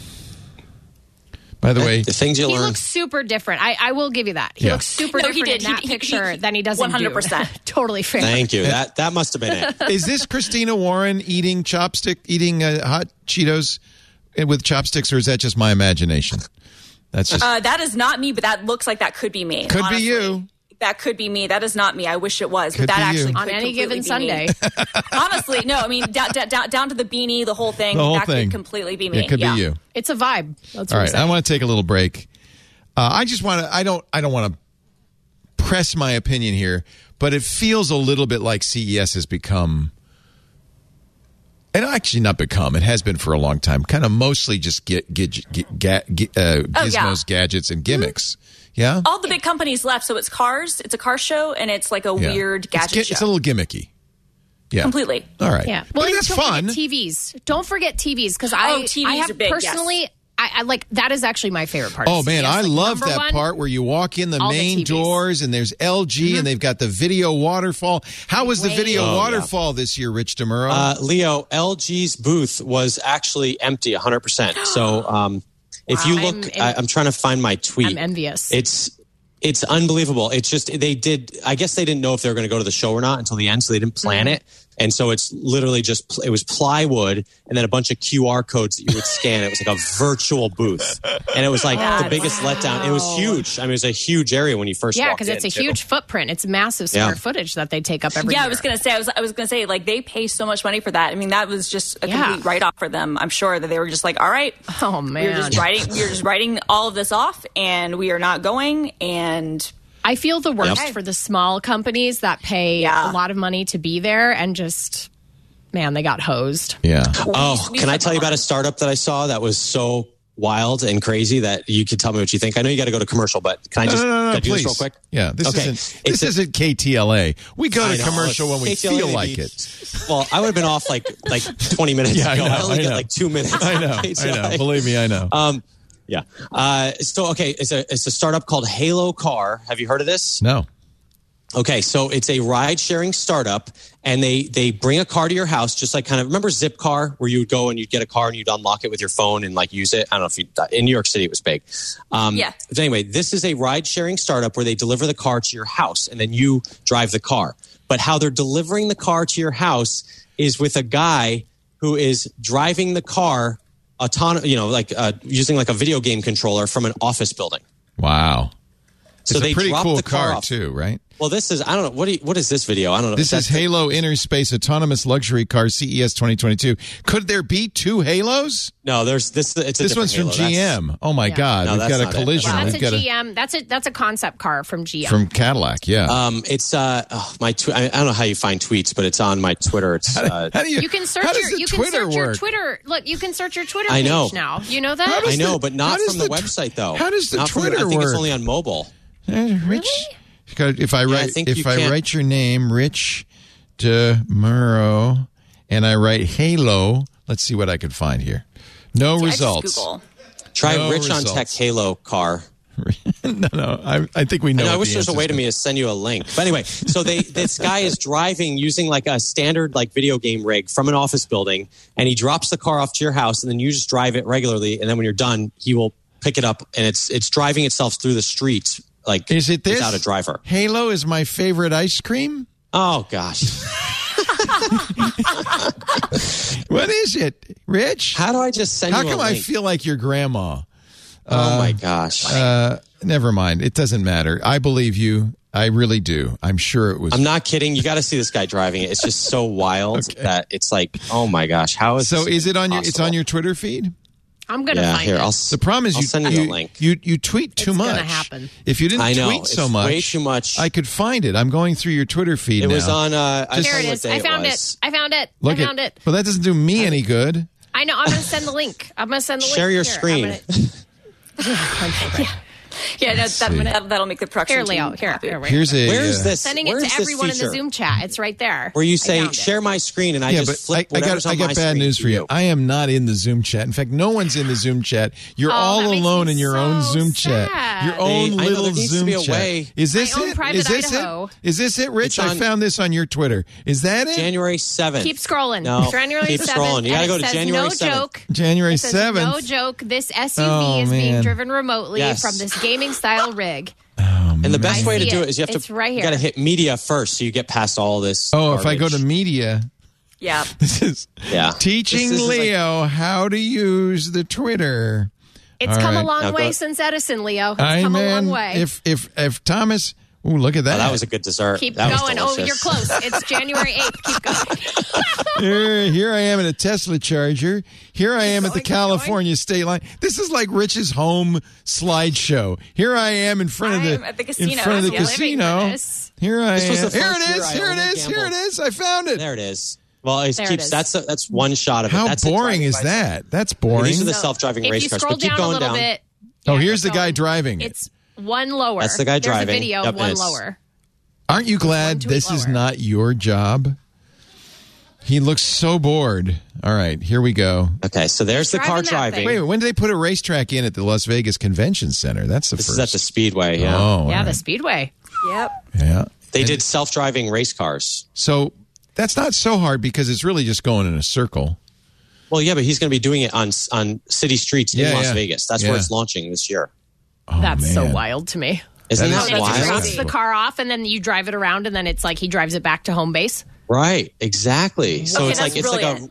By the way, The things you He learn. looks super different. I, I will give you that. He Yeah. looks super No, he different did. in that He- he- picture he- than he does one hundred percent. in Dune. Totally fair. Thank you. That that must have been it. is this Christina Warren eating chopstick, eating uh, hot Cheetos with chopsticks, or is that just my imagination? That's just Uh, that is not me, but that looks like that could be me. Could be honestly. you. That could be me. That is not me. I wish it was, Could but that be you. actually On could any completely given be me. Sunday. Honestly, no. I mean, down, down, down to the beanie, the whole thing. the whole that thing could completely be me. It could yeah. be you. It's a vibe. That's what All I'm right, saying. I want to take a little break. Uh, I just want to. I don't. I don't want to press my opinion here, but it feels a little bit like C E S has become, and actually not become. It has been for a long time. Kind of mostly just get get, get, get, get uh, Oh, gizmos, yeah. gadgets, and gimmicks. Yeah. All the big companies left, so it's cars. It's a car show, and it's like a Yeah. weird It's, gadget gi- show. it's a little gimmicky. Yeah. Completely. All right. Yeah. Well, and that's don't fun. forget T Vs. Don't forget T Vs because I, Oh, T Vs I have are big, personally, yes. I, I like that is actually my favorite part. Oh of man, C E S. I Like, love number that one, part where you walk in the all the main T Vs. doors and there's L G and they've got the video waterfall. How was the Wait. video Oh, yeah. waterfall this year, Rich DeMuro? Uh, Leo, L G's booth was actually empty one hundred percent. So um, if you Wow. look, I'm en- I, I'm trying to find my tweet. I'm envious. It's it's unbelievable. It's just they did. I guess they didn't know if they were going to go to the show or not until the end, so they didn't plan Mm-hmm. it. And so it's literally just pl- it was plywood and then a bunch of Q R codes that you would scan. It was like a virtual booth, and it was like the biggest letdown. It was huge. I mean, it was a huge area when you first yeah, walked because it's in, a too. huge footprint. It's massive square Yeah. footage that they take up every Yeah, year. I was gonna say. I was. I was gonna say. Like they pay so much money for that. I mean, that was just a Yeah. complete write off for them. I'm sure that they were just like, all right, Oh man, we're just writing. We're just writing all of this off, and we are not going. And I feel the worst Yep. for the small companies that pay Yeah. a lot of money to be there and just, man, they got hosed. yeah. Oh, we can I said tell you more. about a startup that I saw that was so wild and crazy that you could tell me what you think? I know you got to go to commercial, but can I No, just no, no, no, can I do please. this real quick? Yeah, this Okay. isn't It's this a- isn't K T L A. We go I to know, commercial when we K T L A feel would like be- it. Well, I would have been off like like twenty minutes Yeah, I ago. know, I only I get know. like two minutes. I know. K T I L A. know. Believe me, I know. Um, yeah. Uh, so okay, it's a it's a startup called Halo Car. Have you heard of this? No. Okay, so it's a ride sharing startup, and they they bring a car to your house, just like kind of remember Zipcar, where you would go and you'd get a car and you'd unlock it with your phone and like use it. I don't know if you in New York City it was big. Um, Yeah. But anyway, this is a ride sharing startup where they deliver the car to your house and then you drive the car. But how they're delivering the car to your house is with a guy who is driving the car autonom- you know, like uh, using like a video game controller from an office building. Wow. So it's they a pretty drop cool the car car off. too, right? Well, this is I don't know what do you, what is this video? I don't know. This is That's- Halo Inner Space Autonomous Luxury Car C E S twenty twenty-two. Could there be two Halos? No, there's this. It's a This one's from different Halo. G M. Oh my Yeah. God, No, we've that's got a not it. collision. Well, that's We've a got a G M. That's a that's a concept car from G M. from Cadillac. Yeah. Um, it's uh, oh, my. Tw- I, I don't know how you find tweets, but it's on my Twitter. It's uh, how do you, you can search how does your the you can Twitter search your work? Twitter. Look, you can search your Twitter I page know. now. You know that? How does I know, the- but how not does from the, the tw- website though. how does the not from Twitter I think work? it's only on mobile. Eh, Rich. If I write, think if you I can't- write your name, Rich DeMuro, and I write Halo, let's see what I could find here. No I just results. Google. Try No Rich on results. Tech Halo car. no, no. I, I think we know. I, know, I what wish the there was a answer's way to gonna- me to send you a link. But anyway, so they this guy is driving using like a standard like video game rig from an office building, and he drops the car off to your house, and then you just drive it regularly, and then when you're done, he will pick it up, and it's it's driving itself through the streets like Is it this? without a driver. Halo is my favorite ice cream. Oh gosh, What is it, Rich? how do I just send How you a come I link? feel like your grandma? oh my gosh. Uh, never mind. It doesn't matter. I believe you. I really do. I'm sure it was. I'm not kidding. You got to see this guy driving it. It's just so wild that it's like, oh my gosh, how is So this is it on your? It's possible? on your Twitter feed. I'm gonna Yeah, find here it. I'll. The problem is I'll you, send you you, the link. you you tweet too It's much. gonna happen. If you didn't I know, tweet so it's much, way too much. I could find it. I'm going through your Twitter feed It now. was on. Uh, I Here tell it you what is. day I found it, was. I found it. Look I found at, it. Well, that doesn't do me any good. I know. I'm going to send the link. I'm going to send the link. Share your Here, I'm screen. gonna- Yeah, no, that, that'll, that'll make the production Here, Leo. team Here, happy. here, here. Here's a. Where is uh, this? Sending Where it is to this everyone in the feature? Zoom chat. It's right there. Where you I say found it. share my screen, and I Yeah, just but I, flip I whatever's got I on got my bad screen news to for you. I am not in the Zoom chat. In fact, no one's in the Zoom chat. You're Oh, all that makes alone me in your so own Zoom sad. chat. Your They- own I know little there needs to Zoom be a chat. way. Is this My own it? private Is this Idaho. it? Is this it, Rich? It's I on- found this on your Twitter. Is that it? January seventh. Keep scrolling. No, January keep seventh. scrolling. You gotta and go it to says, January no seventh. joke. January It says, seventh. no joke. This S U V Oh, is being man. driven remotely Yes. from this gaming style rig. And the best I way to see do it. it is you have It's to. right You here. got to hit media first, so you get past all this. Oh, if I go to garbage. media, Yeah. this is Yeah. teaching This is like- Leo how to use the Twitter. It's All come right. a long Now go- way since Edison, Leo. It's I come a man, long way. if if if Thomas, ooh, look at that. Oh, that was a good dessert. Keep That was going. Oh, delicious. you're close. It's January eighth. Keep going. Here, here I am in a Tesla Charger. Here I am at the going, keep California state line. This is like Rich's home slideshow. Here I am in front of I the am at the in casino. front of the I'm living casino. for this. Here I This was am. the Here first it year is. I Here it only is. Here it gambled. is. I found it. There it is. Well, it There it keeps. is. That's a, that's one shot of it. How That's it, boring driving is by- that? That's boring. These are the So, self-driving if race you cars. scroll But keep down going a little down. bit. oh, yeah, here's the keep guy going. driving it. It's one lower. That's the guy There's driving. a video Yep, of one and it's- lower. Aren't you glad tweet this is lower. not your job? He looks so bored. All right, here we go. Okay, so there's the car driving that driving. thing. Wait, when did they put a racetrack in at the Las Vegas Convention Center? That's the This first. is at the Speedway. Yeah, Oh, Yeah, all the right. Speedway. Yep. yeah. they did self-driving race cars. So that's not so hard because it's really just going in a circle. Well, yeah, but he's going to be doing it on on city streets in Yeah, Las yeah. Vegas. That's Yeah. where it's launching this year. Oh, That's so man. wild to me. Isn't That that, is And he wild. drops the car off, and then you drive it around, and then it's like he drives it back to home base. Right, exactly. So Okay, it's like that's it's like a. brilliant.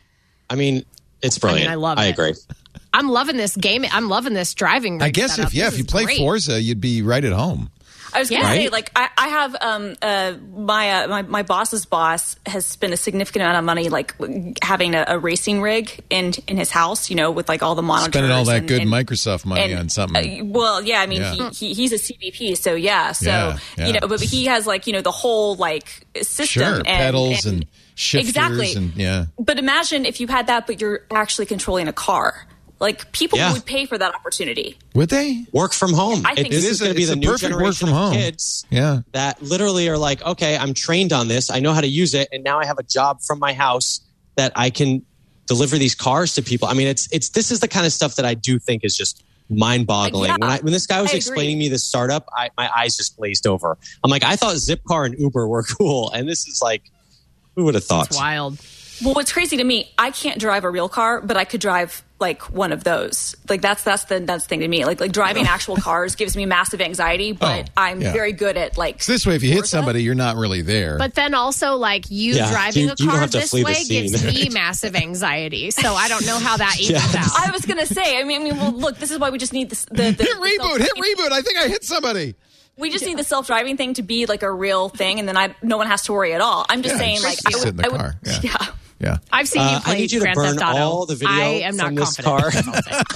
I mean, it's brilliant. I love I it. agree. I'm loving this game. I'm loving this driving. I rig guess setup. if yeah, This if you is play great. Forza, you'd be right at home. I was going to Yeah. say, Right? like, I, I have um, uh, my, uh, my my boss's boss has spent a significant amount of money, like having a, a racing rig in in his house. You know, with like all the monitors, Spending all that and- good and- Microsoft money and, on something. uh, well, yeah, I mean, Yeah. He, he he's a C V P, so yeah, so Yeah, yeah. you know, but he has like you know the whole like system, Sure, and, pedals and, shifters exactly. and yeah. But imagine if you had that, but you're actually controlling a car. Like people Yeah. would pay for that opportunity. Would they? Work from home. I think this it is is going a- to be it's the a new perfect work generation from of home. kids Yeah. that literally are like, okay, I'm trained on this. I know how to use it, and now I have a job from my house that I can deliver these cars to people. I mean, it's it's this is the kind of stuff that I do think is just mind-boggling. Yeah, when, I, when this guy was I agree. explaining me this startup, I, my eyes just glazed over. I'm like, I thought Zipcar and Uber were cool, and this is like, who would have thought? It's wild. Well, what's crazy to me, I can't drive a real car, but I could drive like one of those. Like that's that's the that's the thing to me. Like like driving actual cars gives me massive anxiety, but Oh, I'm yeah. very good at like. So this way, if you hit Forza. somebody, you're not really there. But then also, like you Yeah, driving you- a you don't car have to this flee the way scene. gives me massive anxiety. So I don't know how that evens Yeah. out. I was gonna say. I mean, I mean, well, look, this is why we just need this, the, the hit the reboot, hit self- reboot. I think I hit somebody. We just need the self-driving thing to be like a real thing, and then I no one has to worry at all. I'm just Yeah, saying, just like, sit I would, in the I would, car. Yeah. yeah. Yeah. I've seen you Uh, play I need you to Grand burn Theft Auto. all the video I am not from this confident.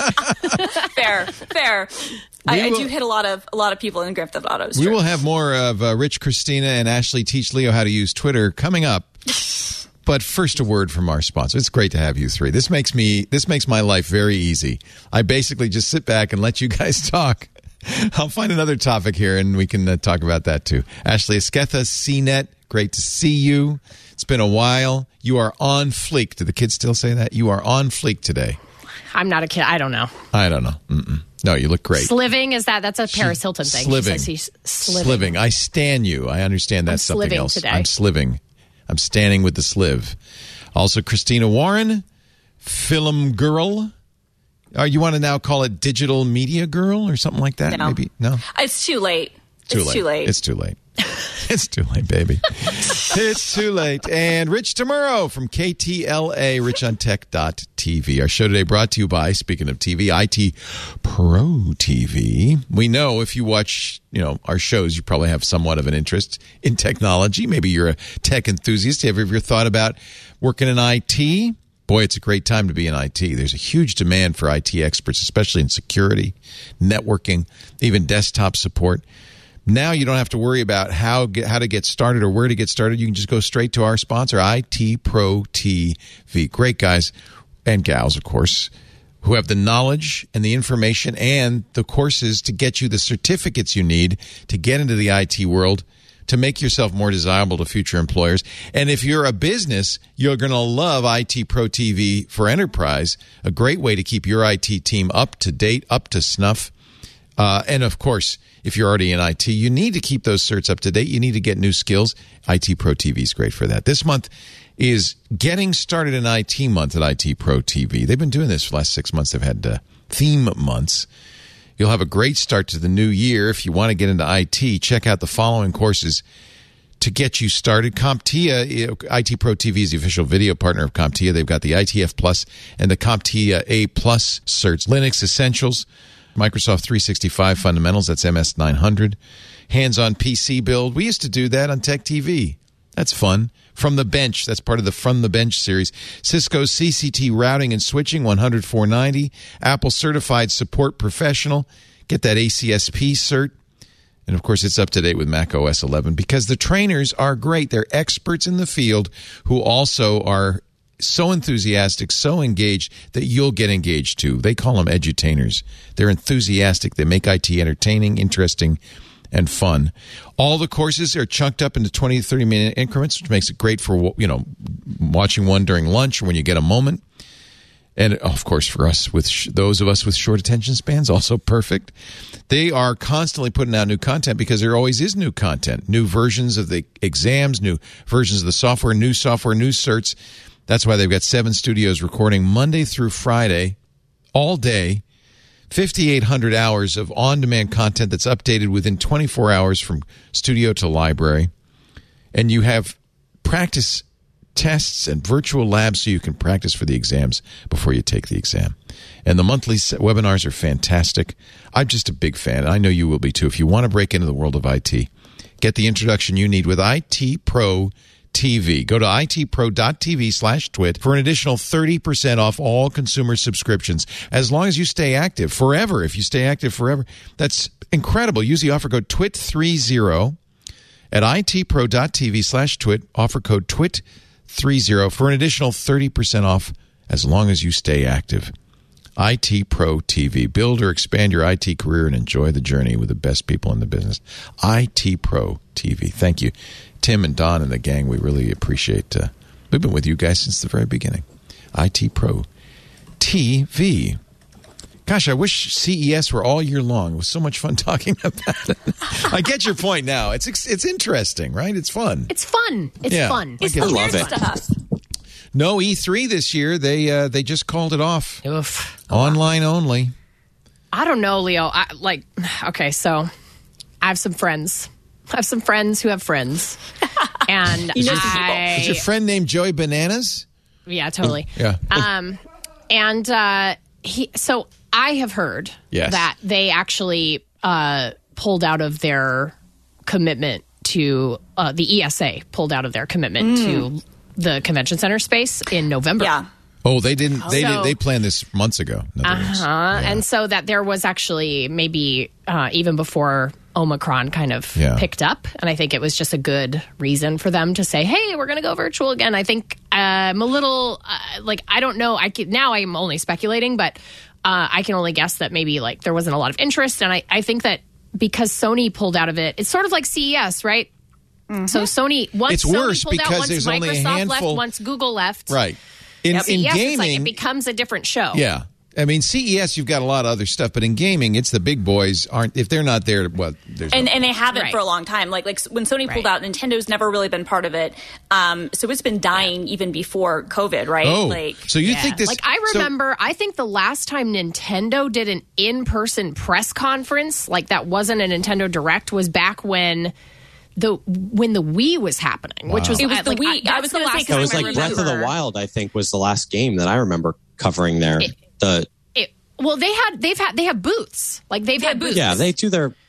car. fair, fair. I, I will- do hit a lot of a lot of people in Grand Theft Auto. it's We true. will have more of uh, Rich, Christina, and Ashley teach Leo how to use Twitter coming up. But first, a word from our sponsor. It's great to have you three. This makes me this makes my life very easy. I basically just sit back and let you guys talk. I'll find another topic here, and we can uh, talk about that too. Ashley Esquetha, C net. Great to see you. It's been a while. You are on fleek. Do the kids still say that? You are on fleek today. I'm not a kid. I don't know. I don't know. Mm-mm. No, you look great. Sliving is that? That's a Paris Hilton thing. She Sliving. says he's sliving. Sliving. I stan you. I understand that's I'm something sliving else. today. I'm sliving. I'm standing with the sliv. Also, Christina Warren, film girl. Uh, you want to now call it digital media girl or something like that? No. Maybe no. It's too late. Too it's late. too late. It's too late. It's too late, baby. It's too late. And Rich Tomorrow from K T L A, rich on tech dot t v. Our show today brought to you by, speaking of T V, I T Pro T V. We know if you watch, you know, our shows, you probably have somewhat of an interest in technology. Maybe you're a tech enthusiast. Have you ever thought about working in I T? Boy, it's a great time to be in I T. There's a huge demand for I T experts, especially in security, networking, even desktop support. Now you don't have to worry about how get, how to get started or where to get started. You can just go straight to our sponsor, I T Pro T V. Great guys and gals, of course, who have the knowledge and the information and the courses to get you the certificates you need to get into the I T world, to make yourself more desirable to future employers. And if you're a business, you're going to love I T Pro T V for Enterprise, a great way to keep your I T team up to date, up to snuff. Uh, and, of course, if you're already in I T, you need to keep those certs up to date. You need to get new skills. I T Pro T V is great for that. This month is Getting Started in I T month at I T Pro T V. They've been doing this for the last six months. They've had uh, theme months. You'll have a great start to the new year. If you want to get into I T, check out the following courses to get you started. CompTIA, I T Pro T V is the official video partner of CompTIA. They've got the I T F Plus and the CompTIA A Plus certs. Linux Essentials, Microsoft three sixty-five Fundamentals, that's M S nine hundred. Hands-on P C build. We used to do that on Tech T V. That's fun. From the Bench, that's part of the From the Bench series. Cisco C C T Routing and Switching, one hundred four ninety. Apple Certified Support Professional. Get that A C S P cert. And, of course, it's up to date with Mac O S eleven because the trainers are great. They're experts in the field who also are so enthusiastic, so engaged that you'll get engaged too. They call them edutainers. They're enthusiastic. They make I T entertaining, interesting, and fun. All the courses are chunked up into twenty to thirty minute increments, which makes it great for, you know, watching one during lunch or when you get a moment. And, of course, for us, with sh- those of us with short attention spans, also perfect. They are constantly putting out new content because there always is new content, new versions of the exams, new versions of the software, new software, new certs. That's why they've got seven studios recording Monday through Friday, all day, fifty-eight hundred hours of on-demand content that's updated within twenty-four hours from studio to library. And you have practice tests and virtual labs so you can practice for the exams before you take the exam. And the monthly webinars are fantastic. I'm just a big fan. I know you will be too. If you want to break into the world of I T, get the introduction you need with I T Pro T V. Go to itpro.tv slash twit for an additional thirty percent off all consumer subscriptions as long as you stay active forever. If you stay active forever, that's incredible. Use the offer code twit thirty at itpro.tv slash twit. Offer code twit thirty for an additional thirty percent off as long as you stay active. I T Pro T V. Build or expand your I T career and enjoy the journey with the best people in the business. I T Pro T V. Thank you, Tim and Don and the gang. We really appreciate uh, we've been with you guys since the very beginning. I T Pro T V. Gosh, I wish C E S were all year long. It was so much fun talking about it. I get your point now. It's it's interesting, right? It's fun. It's fun. It's yeah, fun. It's I, the I love love it. Stuff. No E three this year. They uh, they just called it off. Oof. Online only. I don't know, Leo. I, like, okay, so I have some friends. I have some friends who have friends. And you know some I, Is your friend named Joey Bananas? Yeah, totally. Yeah. Um, and uh, he, so I have heard Yes. that they actually uh, pulled out of their commitment to uh, the E S A pulled out of their commitment to the convention center space in November. Yeah. Oh, they didn't. They So- did, they planned this months ago. in other words. Uh-huh. Yeah. And so that there was actually maybe uh, even before Omicron kind of Yeah. picked up. And I think it was just a good reason for them to say, hey, we're going to go virtual again. I think uh, I'm a little uh, like, I don't know. I can, now I'm only speculating, but uh, I can only guess that maybe like there wasn't a lot of interest. And I, I think that because Sony pulled out of it, it's sort of like C E S, right? Mm-hmm. So Sony, once It's Sony worse pulled out, because once there's Microsoft only a handful- left, once Google left. Right. In, in C E S, gaming, it's like it becomes a different show. yeah. I mean, C E S, you've got a lot of other stuff, but in gaming, it's the big boys aren't. If they're not there, well, there's And no, and they haven't Right. for a long time. Like like when Sony pulled Right. out, Nintendo's never really been part of it. Um, so it's been dying even before COVID, right? oh, Like so you Yeah. think this? Like I so- remember, I think the last time Nintendo did an in-person press conference, like that wasn't a Nintendo Direct, was back when the when the Wii was happening, which was It was I- the like, Wii. I, I that's was the gonna say, last 'cause It was time I like Breath of the remember. Wild, I think, was the last game that I remember covering there. The It, well, they had they've had they have booths, like they've had booths. yeah, they do their yeah.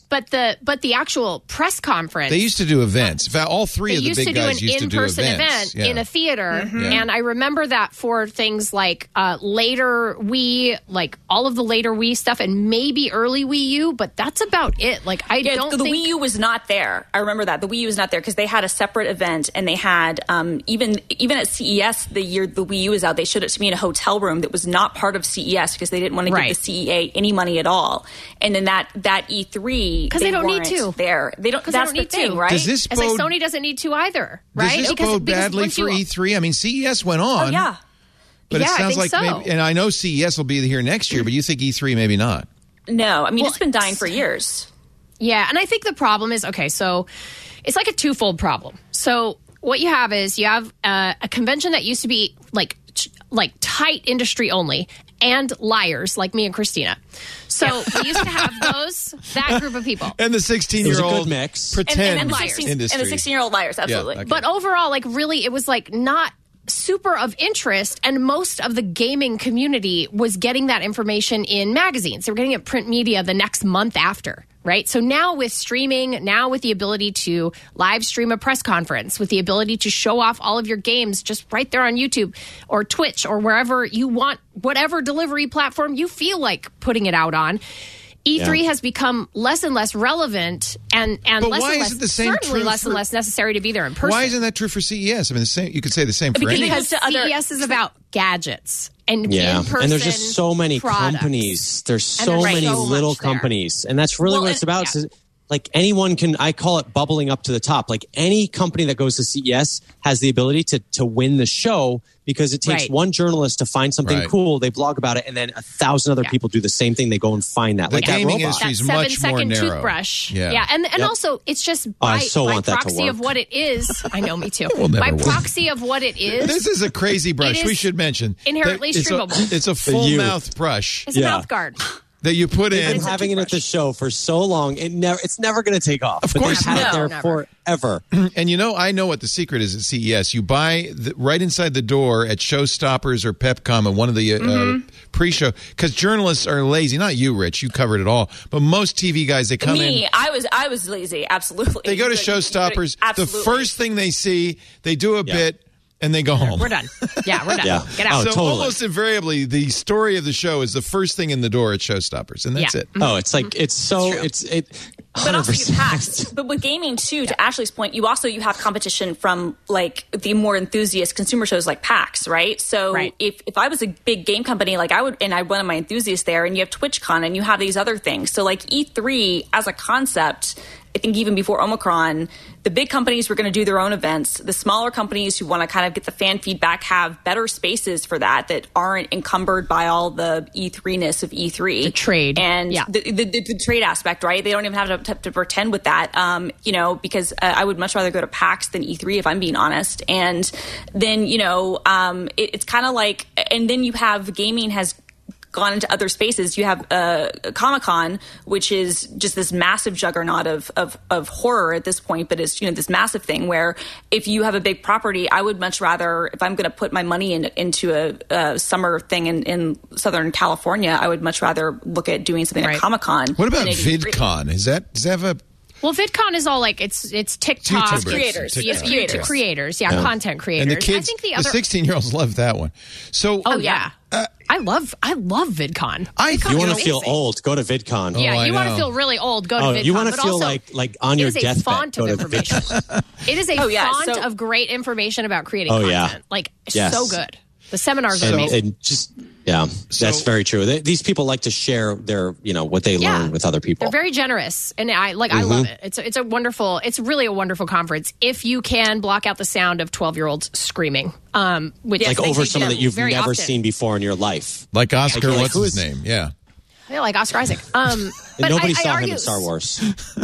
but the but the actual press conference. They used to do events. In fact, all three they of the used big to do guys an used to do in-person events. event Yeah. in a theater, Mm-hmm. Yeah. and I remember that for things like uh, later Wii, like all of the later Wii stuff, and maybe early Wii U, but that's about it. Like I Yeah, don't the think Wii U was not there. I remember that the Wii U was not there because they had a separate event, and they had um, even even at C E S the year the Wii U was out, they showed it to me in a hotel room that was not part of C E S because they didn't want to Right. give the C E A any money at all. And then that that E three 'Cause they don't need weren't to. there. They don't. 'Cause they That's don't the need thing, to. right? Does this It's like bode, Sony doesn't need to either, does right? this because bode because badly once for you- E three? I mean, C E S went Oh on. yeah. But Yeah, it I sounds think like so. maybe, and I know C E S will be here next year, but you think E three maybe not. No, I mean Well, it's been dying for years. Yeah, and I think the problem is okay. So it's like a twofold problem. So what you have is you have uh, a convention that used to be like ch- like tight industry only, and liars like me and Christina. So we used to have those that group of people. And the It was a sixteen-year-old good mix. pretend And, and, and, the liars. sixteen, industry. and the sixteen-year-old liars, absolutely. okay. But overall, like really, it was like not super of interest, and most of the gaming community was getting that information in magazines. They were getting it print media the next month after, right? So now with streaming, now with the ability to live stream a press conference, with the ability to show off all of your games just right there on YouTube or Twitch or wherever you want, whatever delivery platform you feel like putting it out on, E three Yeah. has become less and less relevant, and and But less why and is less it the same certainly true less and for- less necessary to be there in person. Why isn't that true for C E S? I mean, the same. You could say the same for Because any. Because to other- C E S is about gadgets and Yeah, in-person and there's just so many products. companies. There's And so there's many so much little there. companies, and that's really Well, what it's and- about. yeah. So, like anyone can, I call it bubbling up to the top. Like any company that goes to C E S has the ability to to win the show because it takes Right. one journalist to find something Right. cool. They blog about it, and then a thousand other Yeah. people do the same thing. They go and find that. The like that gaming robot. industry is That much seven more second narrow. toothbrush. Yeah. Yeah. And and Yep. also it's just Oh, I by, so by want that to proxy of work. what it is. I know, me too. will never by work. proxy of what it is, This is a crazy brush. It We is should mention inherently that it's a, streamable. it's a full you. mouth brush it's Yeah. a mouth guard. that you put They've been in. having it at the show for so long. It never, it's never going to take off. Of but course they've had not. it there No, never. forever. And you know, I know what the secret is at C E S. You buy the, right inside the door at Showstoppers or Pepcom and one of the uh, Mm-hmm. uh, pre-show, because journalists are lazy. Not you, Rich. You covered it all. But most T V guys, they come Me, in. I was I was lazy, absolutely. They go to You could- Showstoppers. The absolutely. first thing they see, they do a Yeah. bit, and they go home. We're done. Yeah, we're done. Yeah. Get Oh, out. So totally. almost invariably, the story of the show is the first thing in the door at Showstoppers, and that's Yeah. it. Oh, it's like it's so it's it. But also you one hundred have percent. but with gaming too, to Ashley's point, you also you have competition from like the more enthusiast consumer shows like PAX, right? So Right. if if I was a big game company, like I would, and I one of my enthusiasts there, and you have TwitchCon, and you have these other things. So like E three as a concept, I think even before Omicron, the big companies were going to do their own events. The smaller companies who want to kind of get the fan feedback have better spaces for that that aren't encumbered by all the E three-ness of E three. The trade. And Yeah. the, the, the, the trade aspect, right? They don't even have to, to, to pretend with that, um, you know, because uh, I would much rather go to PAX than E three if I'm being honest. And then, you know, um, it, it's kind of like, and then you have gaming has gone into other spaces. You have uh, Comic-Con, which is just this massive juggernaut of, of of horror at this point, but it's, you know, this massive thing where if you have a big property, I would much rather, if I'm going to put my money in, into a, a summer thing in, in Southern California, I would much rather look at doing something Right. at Comic-Con. What about than at E three. VidCon? Is that does that have a Well, VidCon is all like it's it's TikTok YouTubers. creators. TikTok. It's creators, creators, yeah, content creators. and the kids? I think the the other. sixteen-year-olds love that one. So oh yeah, I love I love VidCon. I VidCon You is want to feel amazing. old? Go to VidCon. Oh, Yeah, I you want know. to feel really old. Go to Oh, VidCon. you want to but feel also, like like on your it is a deathbed. font Go of to information. VidCon. It is a Oh, yeah, font so- of great information about creating Oh, yeah. content. Like Yes. so good. The seminars are and, amazing. and just yeah, that's very true. They, these people like to share their you know what they Yeah. learn with other people. They're very generous, and I like. I Mm-hmm. love it. It's a, it's a wonderful. It's really a wonderful conference if you can block out the sound of twelve year olds screaming. Um, which like they over do someone that you've very never often. seen before in your life. like Oscar? Like, what's who his is- name? Yeah. Yeah, like Oscar Isaac. Um, And but nobody I, I saw argue, him in Star Wars.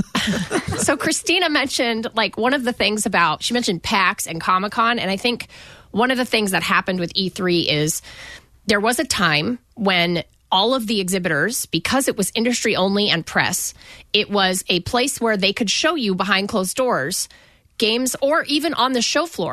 So Christina mentioned like one of the things about she mentioned PAX and Comic Con, and I think one of the things that happened with E three is there was a time when all of the exhibitors, because it was industry only and press, it was a place where they could show you behind closed doors games or even on the show floor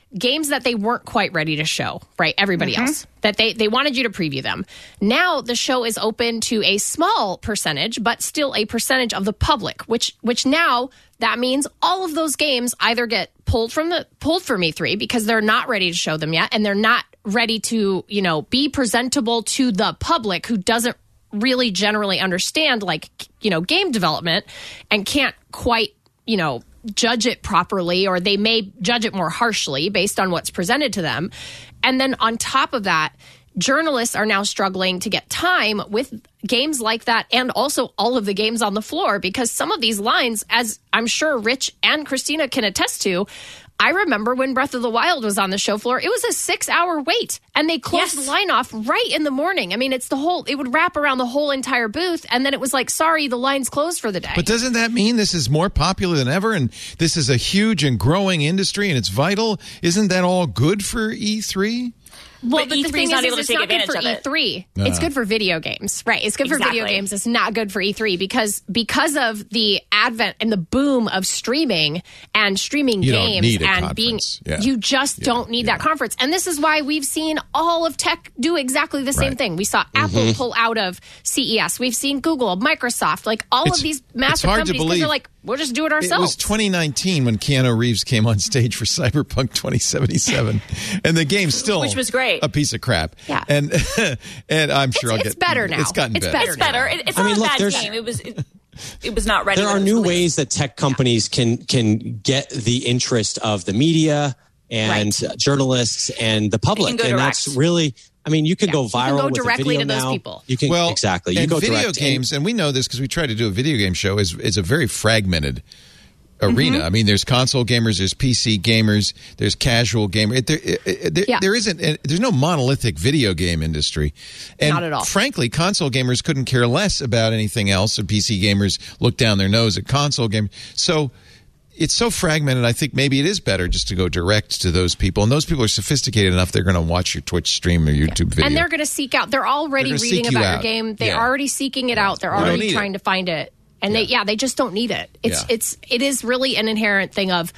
games that they weren't quite ready to show, right? Everybody mm-hmm. else. That they, they wanted you to preview them. Now the show is open to a small percentage, but still a percentage of the public, which which now that means all of those games either get pulled from the pulled from E three because they're not ready to show them yet, and they're not ready to, you know, be presentable to the public who doesn't really generally understand, like, you know, game development and can't quite, you know, judge it properly, or they may judge it more harshly based on what's presented to them. And then on top of that, journalists are now struggling to get time with games like that, and also all of the games on the floor, because some of these lines, as I'm sure Rich and Christina can attest to, I remember when Breath of the Wild was on the show floor, it was a six hour wait, and they closed yes. the line off right in the morning. I mean, it's the whole, it would wrap around the whole entire booth, and then it was like, sorry, the line's closed for the day. But doesn't that mean this is more popular than ever, and this is a huge and growing industry, and it's vital? Isn't that all good for E three? Well, but, but E the three thing is not is, able to it's take not good advantage for of it. E three. Uh. It's good for video games, right? It's good for Exactly. video games. It's not good for E three because because of the advent and the boom of streaming and streaming you games don't need a and being, conference. Yeah. you just yeah. don't need yeah. that conference. And this is why we've seen all of tech do exactly the same Right. thing. We saw Mm-hmm. Apple pull out of C E S. We've seen Google, Microsoft, like all It's- of these it's massive hard to companies because believe. they're like, we'll just do it It ourselves. was twenty nineteen when Keanu Reeves came on stage for Cyberpunk twenty seventy-seven, and the game's still Which was great. a piece of crap. Yeah. and and I'm sure It's- I'll it's get better now. It's gotten It's better. better It's better. It, it's I not mean, a look, bad there's- game. It was it, it was not ready. There when are it was new released. ways that tech companies can can get the interest of the media and Right. uh, journalists and the public, go and direct. that's really. I mean, you could Yeah. go You can viral go with a directly video to those now. people. You can Well, exactly. You and go video direct. games, and we know this because we tried to do a video game show. is is a very fragmented arena. Mm-hmm. I mean, there's console gamers, there's P C gamers, there's casual gamers. It, there, it, it, there, Yeah. there isn't. There's no monolithic video game industry, and Not at all. frankly, console gamers couldn't care less about anything else, and P C gamers look down their nose at console gamers. So it's so fragmented. I think maybe it is better just to go direct to those people, and those people are sophisticated enough. They're going to watch your Twitch stream or YouTube video, And they're going to seek out. They're already They're gonna reading seek you about your out. game. They're Yeah. already seeking it out. They're don't already need trying it. to find it. And Yeah. they, yeah, they just don't need it. It's, Yeah. it's, it is really an inherent thing of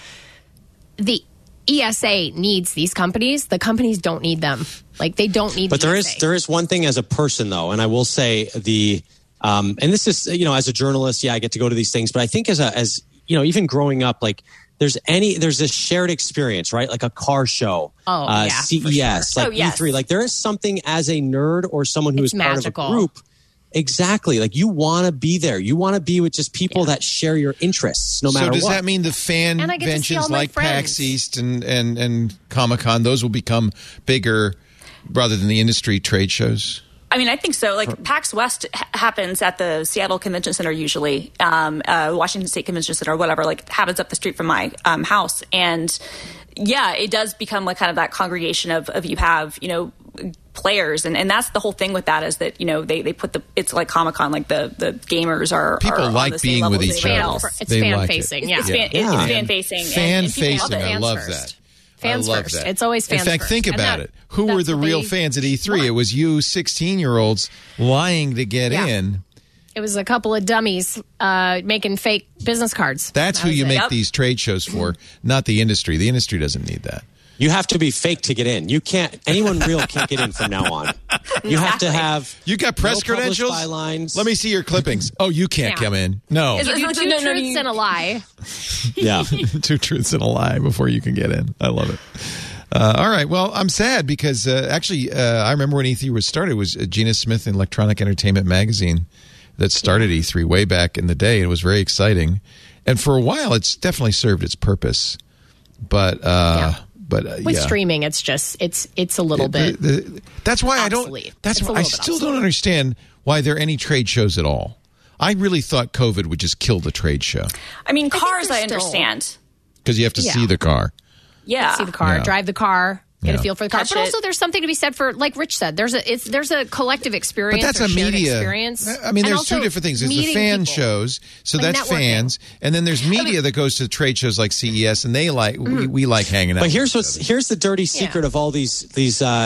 the E S A needs these companies. The companies don't need them. Like they don't need. But the there E is S A. there is one thing as a person though, and I will say the um, and this is you know as a journalist, yeah, I get to go to these things, but I think as a as you know even growing up, like there's any there's this shared experience, right? Like a car show, Oh, uh, yeah, C E S, for sure. like Oh, yes. E three, like there is something as a nerd or someone who It's is part magical. of a group. Exactly. Like you want to be there. You want to be with just people that share your interests, no matter So does what. that mean the fan And I get to see all conventions my like friends. PAX East and, and, and Comic-Con, those will become bigger rather than the industry trade shows? I mean, I think so. Like PAX West ha- happens at the Seattle Convention Center usually, um, uh, Washington State Convention Center, or whatever. Like happens up the street from my um, house, and yeah, it does become like kind of that congregation of of you have you know players, and, and that's the whole thing with that is that you know they, they put the it's like Comic-Con, like the the gamers are People are on like the same being level with as each everybody other. else. It's They fan like it. facing. Yeah. It's fan, it- Yeah. it's fan facing. Fan and, and people facing, love it. I love Fans that. first. Fans I love first. that. It's always fans In fact, first. think And about that- it. Who were that's the what real they fans at E three? want. It was you sixteen-year-olds lying to get Yeah. in. It was a couple of dummies uh, making fake business cards. That's That who was you it. make Yep. these trade shows for, not the industry. The industry doesn't need that. You have to be fake to get in. You can't. Anyone real can't get in from now on. You have to have. You got press no published credentials? bylines. Let me see your clippings. Oh, you can't Yeah. come in. No. Is You do No, two no, no, truths you- and a lie. Yeah. Two truths and a lie before you can get in. I love it. Uh, all right. Well, I'm sad because uh, actually, uh, I remember when E three was started. It was uh, Gina Smith in Electronic Entertainment Magazine that started E three way back in the day. It was very exciting, and for a while, it's definitely served its purpose. But, uh, Yeah. but uh, With yeah. streaming, it's just it's it's a little The- bit. the- that's why obsolete. I don't. That's It's a why I little bit still don't obsolete. understand why there are any trade shows at all. I really thought COVID would just kill the trade show I mean, think cars they're I still- understand. because you have to Yeah. see the car. Yeah, See the car, Yeah. drive the car, get Yeah. a feel for the car. Touch but it. also, there's something to be said for, like Rich said, there's a it's there's a collective experience. But that's or a shared media experience. I mean, And there's also two different things. There's the meeting fan people. shows, so Like that's networking. fans, and then there's media that goes to trade shows like C E S, and they like we, we like hanging out. But with here's each what's other. here's the dirty secret Yeah. of all these these uh,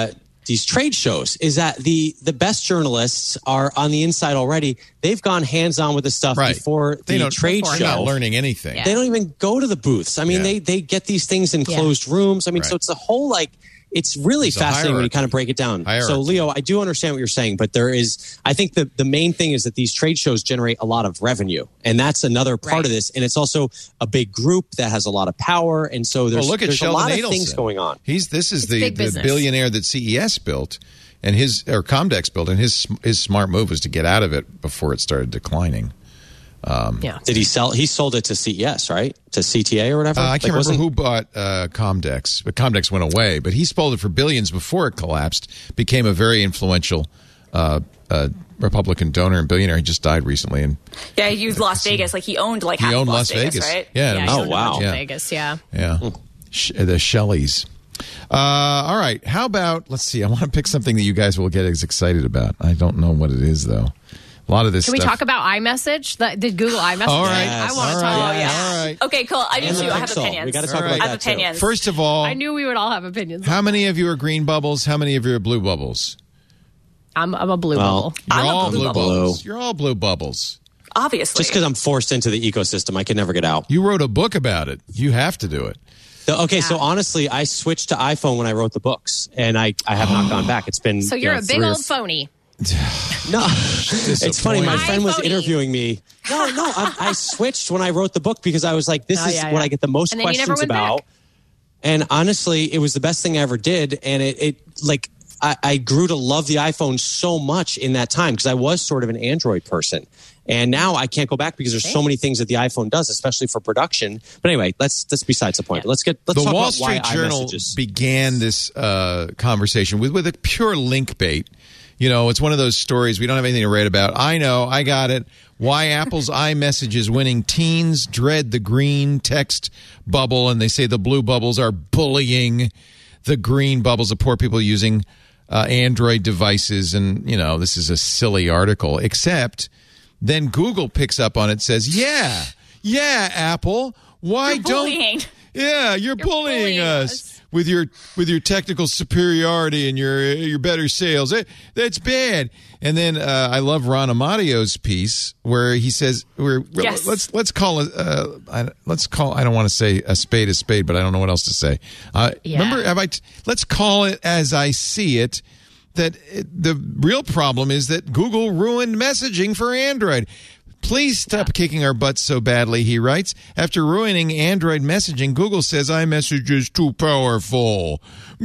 these trade shows is that the the best journalists are on the inside already. They've gone hands-on with the stuff Right. before They the don't, trade they're show. not learning anything. Yeah. They don't even go to the booths. I mean, Yeah. they they get these things in closed rooms. I mean, Right. so it's a whole like it's really It's a fascinating when you hierarchy. kind of break it down. Hierarchy. So, Leo, I do understand what you're saying, but there is, I think the the main thing is that these trade shows generate a lot of revenue, and that's another part Right. of this. And it's also a big group that has a lot of power, and so there's, Well, look at there's a Sheldon lot Adelson. of things going on. He's this is It's the, big the business. billionaire that C E S built, and his or Comdex built, and his his smart move was to get out of it before it started declining. Yeah. Did he sell? He sold it to C E S, right? To C T A or whatever. Uh, I Like, can't remember wasn't- who bought uh, Comdex, but Comdex went away. But he sold it for billions before it collapsed. Became a very influential uh, uh, Republican donor and billionaire. He just died recently, and Yeah, he used Las Vegas. Like he owned like he half owned of Las, Las Vegas. right? Yeah, Yeah, it was- I Oh, don't know wow. much in Yeah. Vegas, yeah. yeah. Sh- the Shelleys. Uh, all right. How about, let's see, I want to pick something that you guys will get as excited about. I don't know what it is, though. A lot of this Can we stuff. talk about iMessage? The, did Google iMessage? All right. I want All to right. talk. Oh, yeah. All right. Okay, cool. I do And the too. I have Pixel. opinions. We got to talk All about right. I that have too. opinions. First of all, I knew we would all have opinions. how many of you are green bubbles? How many of you are blue bubbles? I'm, I'm a blue Well, bubble. You're I'm a all blue blue bubble. bubbles. You're all blue bubbles. Obviously. Just because I'm forced into the ecosystem, I can never get out. You wrote a book about it. You have to do it. So- Okay, so honestly, I switched to iPhone when I wrote the books, and I, I have not gone back. It's been So you you're know, a big three or old f- phony. No, it's funny. My Hi, friend was phony. interviewing me. No, no, I, I switched when I wrote the book because I was like, "This Oh, is yeah, what yeah. I get the most And then you never questions went about." back. And honestly, it was the best thing I ever did, and it, it like I, I grew to love the iPhone so much in that time because I was sort of an Android person, and now I can't go back because there's so many things that the iPhone does, especially for production. But anyway, that's that's besides the point. Let's get let's The talk Wall about why Street Journal iMessages. began this uh, conversation with, with a pure link bait. You know, it's one of those stories we don't have anything to write about. I know, I got it. Why Apple's iMessage is winning. Teens dread the green text bubble, and they say the blue bubbles are bullying the green bubbles of poor people using uh, Android devices. And, you know, this is a silly article, except then Google picks up on it and says, yeah, yeah, Apple, why You're don't... bullying. Yeah, you're, bullying, bullying us. us. With your with your technical superiority and your your better sales, it, that's bad. And then uh, I love Ron Amadio's piece where he says, "We're Yes. let's let's call it uh, I, let's call I don't want to say a spade a spade, but I don't know what else to say. Uh, Yeah. Remember, have I? T- let's call it as I see it. That it, the real problem is that Google ruined messaging for Android." Please stop kicking our butts so badly, he writes. After ruining Android messaging, Google says iMessage is too powerful.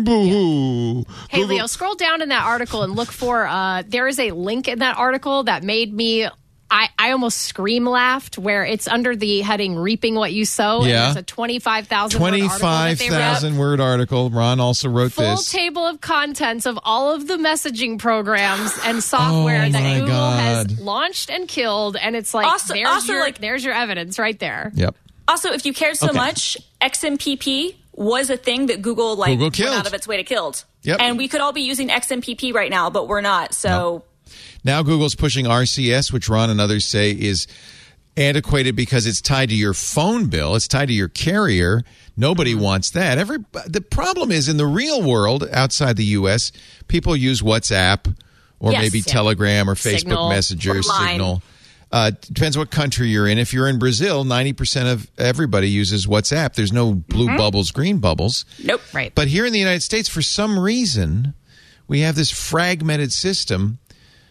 Boo-hoo. Hey, Google- Leo, scroll down in that article and look for, uh, there is a link in that article that made me, I, I almost scream laughed, where it's under the heading Reaping What You Sow. Yeah. And there's a twenty-five thousand word article that twenty-five they wrote. thousand word article. Ron also wrote Full this. table of contents of all of the messaging programs and software Oh, that my Google God. has launched and killed. And it's like, Also- there's, also, your, like- there's your evidence right there. Yep. Also, if you cared so Okay. much, X M P P was a thing that Google like Google went killed. out of its way to kill. Yep. And we could all be using X M P P right now, but we're not. So Now Google's pushing R C S, which Ron and others say is antiquated because it's tied to your phone bill. It's tied to your carrier. Nobody wants that. Every the problem is in the real world outside the U S, people use WhatsApp or Yes, maybe yeah. Telegram or Facebook Signal. Messenger, Or Line. Signal. Uh, depends what country you're in. If you're in Brazil, ninety percent of everybody uses WhatsApp. There's no blue bubbles, green bubbles. nope. Right. But here in the United States, for some reason, we have this fragmented system.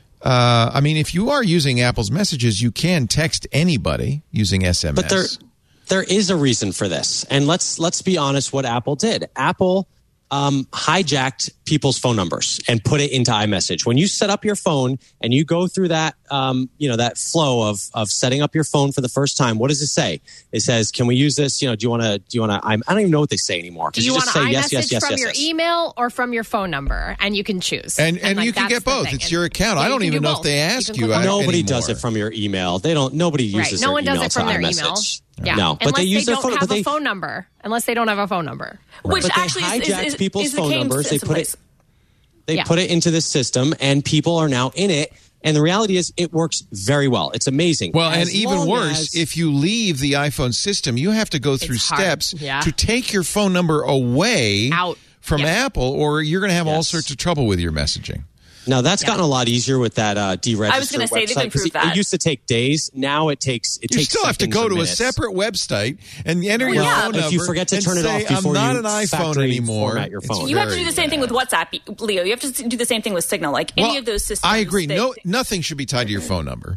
Uh, I mean, if you are using Apple's messages, you can text anybody using S M S. But there, there is a reason for this, and let's let's be honest. What Apple did, Apple um, hijacked people's phone numbers and put it into iMessage. When you set up your phone and you go through that, um, you know, that flow of of setting up your phone for the first time, what does it say? It says, "Can we use this? You know, do you want to? Do you want to? I don't even know what they say anymore. Do you, want just an say iMessage yes, yes, yes, from yes, your yes. email or from your phone number? And you can choose. and and like, you can that's get the both. thing. It's And- your account. yeah, I you don't can even do know both. if they ask can you. click on I- both. Nobody anymore. does it from your email. They don't. Nobody uses Right. No their one does email it from to their iMessage. email. Yeah. No, Unless but they use they their don't phone. have But they a phone number. Unless they don't have a phone number. Which But they actually is, hijacked is, is, people's is the phone case numbers. in They some put ways. it. They Yeah. put it into this system, and people are now in it. And the reality is, it works very well. It's amazing. Well, As and even long worse, as- if you leave the iPhone system, you have to go through It's hard. steps Yeah. to take your phone number away Out. from Yeah. Apple, or you're going to have all Yes. sorts of trouble with your messaging. Now that's gotten a lot easier with that uh, deregister I was gonna say, they've website, 'cause improved it, that. it used to take days. Now it takes it You takes still have to seconds go or to minutes. a separate website and enter Well, your yeah. phone If number. you forget to and turn it say, off before I'm not you an iPhone factory anymore. format your It's phone. You have to very do the same thing bad. with WhatsApp, Leo. You have to do the same thing with Signal. Like any Well, of those systems. I agree. that- No, nothing should be tied to your phone number.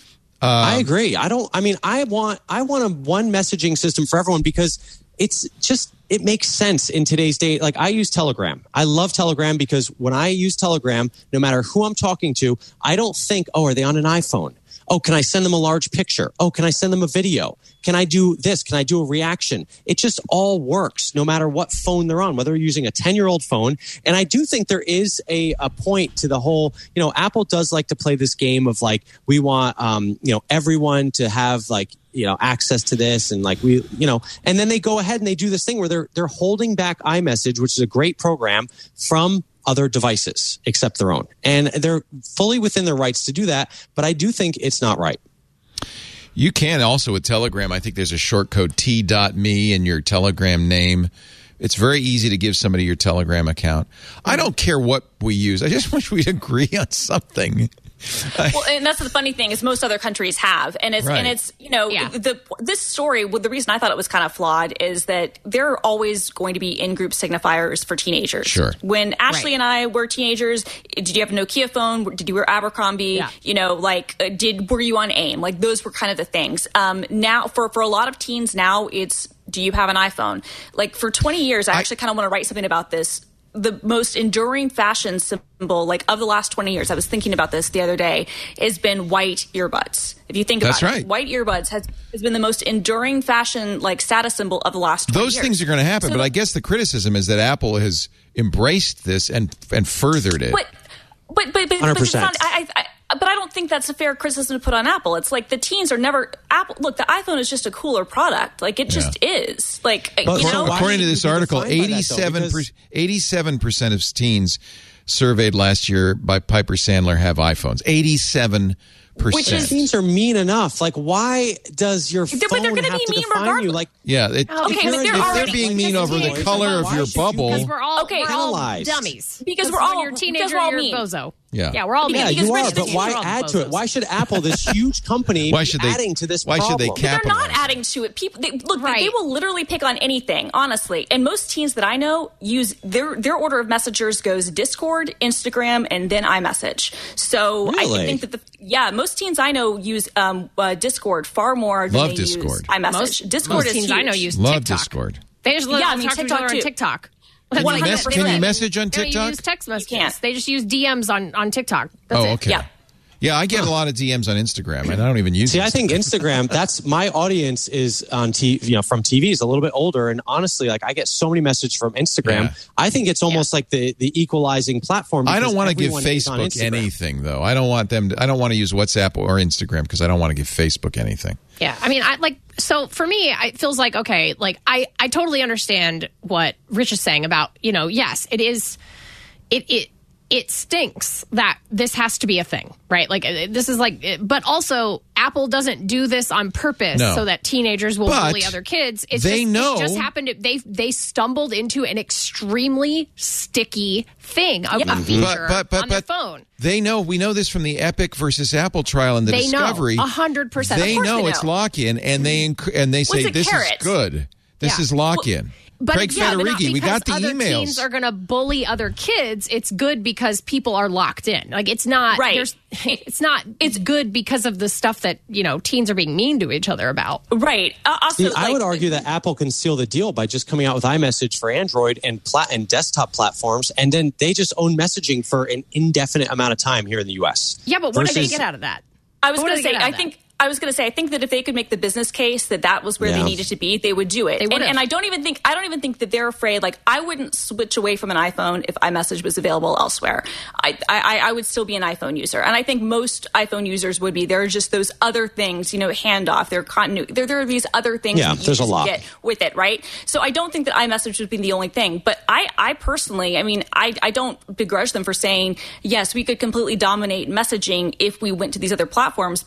I agree. I don't. I mean, I want. I want a one messaging system for everyone because it's just. It makes sense in today's day. Like I use Telegram. I love Telegram because when I use Telegram, no matter who I'm talking to, I don't think, oh, are they on an iPhone? Oh, can I send them a large picture? Oh, can I send them a video? Can I do this? Can I do a reaction? It just all works no matter what phone they're on, whether you're using a ten-year-old phone. And I do think there is a, a point to the whole, you know, Apple does like to play this game of like, we want, um, you know, everyone to have like, you know, access to this and like we, you know, and then they go ahead and they do this thing where they're, they're holding back iMessage, which is a great program, from other devices except their own. And they're fully within their rights to do that. But I do think it's not right. You can also with Telegram. I think there's a short code T dot me in your Telegram name. It's very easy to give somebody your Telegram account. I don't care what we use. I just wish we'd agree on something. Well, and that's the funny thing is most other countries have, and it's Right. and it's you know Yeah. the this story. Well, the reason I thought it was kind of flawed is that there are always going to be in-group signifiers for teenagers. Sure. When Ashley Right. and I were teenagers, did you have a Nokia phone? Did you wear Abercrombie? Yeah. You know, like uh, did were you on AIM? Like those were kind of the things. Um, now, for for a lot of teens now, it's do you have an iPhone? Like for twenty years, I, I- actually kind of want to write something about this. The most enduring fashion symbol, like of the last twenty years, I was thinking about this the other day, has been white earbuds. If you think about That's it, right. white earbuds has, has been the most enduring fashion, like status symbol of the last twenty Those years. things are going to happen, So- but I guess the criticism is that Apple has embraced this and and furthered it. But but but but, one hundred but it's percent. not. I, I, I, but I don't think that's a fair criticism to put on Apple. It's like the teens are never Apple. Look, the iPhone is just a cooler product. Like it just is. Like But you so know. why According to should this you be article, defined by that, though? eighty-seven Because- eighty-seven percent of teens surveyed last year by Piper Sandler have iPhones. eighty-seven percent. Which is- Teens are mean enough. Like, why does your They're- phone but they're gonna have be to mean define regardless. you? Like, Yeah, it, Okay, if, but they're, they're if already- they're being mean over the Teenagers, color of why your should you- bubble, Because we're all, Okay. we're all Penalized. dummies. Because we're all- when you're a teenager, because we're all you're mean. bozo. Yeah. yeah, we're all yeah, mean. because you we're are, just but being why wrong, add to it? bozos. Why should Apple, this huge company, Why should be they- adding to this why should they problem? cap- They're not Capitalize. adding to it. People, they, look, they- Right. they will literally pick on anything, honestly. And most teens that I know use their their order of messengers goes Discord, Instagram, and then iMessage. So Really? I think that the yeah, most teens I know use um, uh, Discord far more than Love they Discord. use iMessage. Most, Discord most is teens huge. I know use love TikTok. Discord. They just Yeah, yeah, I mean, talk to each TikTok other on too. TikTok. Can you, one hundred mess, percent. can you message on No, you TikTok? use text messages. can't. They just use D Ms on, on TikTok. That's Oh, it. okay. Yeah. Yeah, I get a lot of D Ms on Instagram, and I don't even use See, it. I think Instagram, that's my audience is on T V, you know, from T V is a little bit older. And honestly, like I get so many messages from Instagram. Yeah. I think it's almost like the, the equalizing platform. I because don't want to give everyone is on Facebook Instagram. anything, though. I don't want them. To, I don't want to use WhatsApp or Instagram because I don't want to give Facebook anything. Yeah, I mean, I like so for me, it feels like okay, like I I totally understand what Rich is saying about you know, yes, it is, it it it stinks that this has to be a thing, right? Like uh, this is like, it- but also Apple doesn't do this on purpose No. so that teenagers will But bully other kids. It's they just, know- it just happened. To, they they stumbled into an extremely sticky thing, a, a feature But but but on their but phone. they know. We know this from the Epic versus Apple trial and the They know, discovery. a hundred percent. Of They course know they it's know. lock in, and they enc- and they say it, this carrot? is good. This Yeah. is lock in. But Craig yeah, but not Federighi, we because got the other emails. teens are going to bully other kids. It's good because people are locked in. Like it's not Right. there's it's not it's good because of the stuff that, you know, teens are being mean to each other about. Right. Uh, also, See, I like- would argue that Apple can seal the deal by just coming out with iMessage for Android and plat- and desktop platforms, and then they just own messaging for an indefinite amount of time here in the U S. Yeah, but what do they Versus- get out of that? I was What going do to they say, get out I of that? think. I was going to say, I think that if they could make the business case that that was where Yeah. they needed to be, they would do it. They and, would've. and I don't even think, I don't even think that they're afraid. Like, I wouldn't switch away from an iPhone if iMessage was available elsewhere. I, I, I would still be an iPhone user, and I think most iPhone users would be. There are just those other things, you know, handoff. There are continuity. There, there are these other things Yeah, that you there's a just lot. get with it, right? So I don't think that iMessage would be the only thing. But I, I personally, I mean, I, I don't begrudge them for saying yes, we could completely dominate messaging if we went to these other platforms, but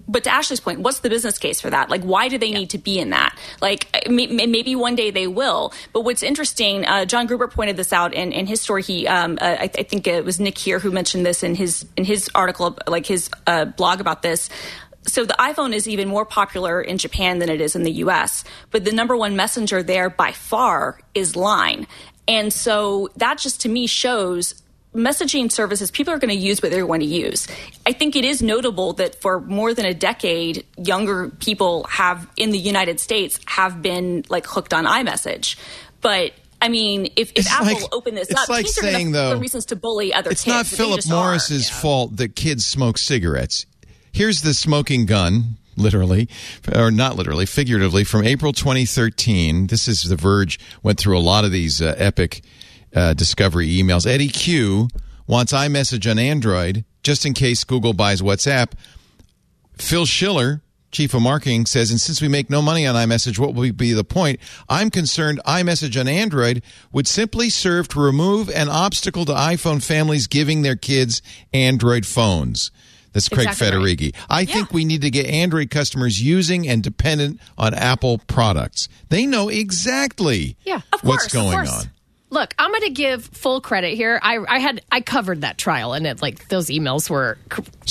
But to Ashley's point, what's the business case for that? Like, why do they yeah. need to be in that? Like, maybe one day they will. But what's interesting, uh, John Gruber pointed this out in, in his story. He, um, uh, I, I think it was Nick here who mentioned this in his in his article, like his uh, blog about this. So the iPhone is even more popular in Japan than it is in the U S, but the number one messenger there by far is Line. And so that just to me shows messaging services, people are going to use what they're going to use. I think it is notable that for more than a decade, younger people have in the United States have been like hooked on iMessage. But I mean, if, if Apple like, opened this it's up, like kids saying, are going though, to reasons to bully other it's kids. It's not Philip Morris's are, yeah. fault that kids smoke cigarettes. Here's the smoking gun, literally, or not literally, figuratively, from April twenty thirteen. This is The Verge, went through a lot of these uh, epic uh, discovery emails. Eddie Q wants iMessage on Android, just in case Google buys WhatsApp. Phil Schiller, chief of marketing, says, and since we make no money on iMessage, what will be the point? I'm concerned iMessage on Android would simply serve to remove an obstacle to iPhone families giving their kids Android phones. That's Craig exactly Federighi. Right. I yeah. think we need to get Android customers using and dependent on Apple products. They know exactly yeah, of what's course, going of course. on. Look, I'm going to give full credit here. I, I had I covered that trial, and it like those emails were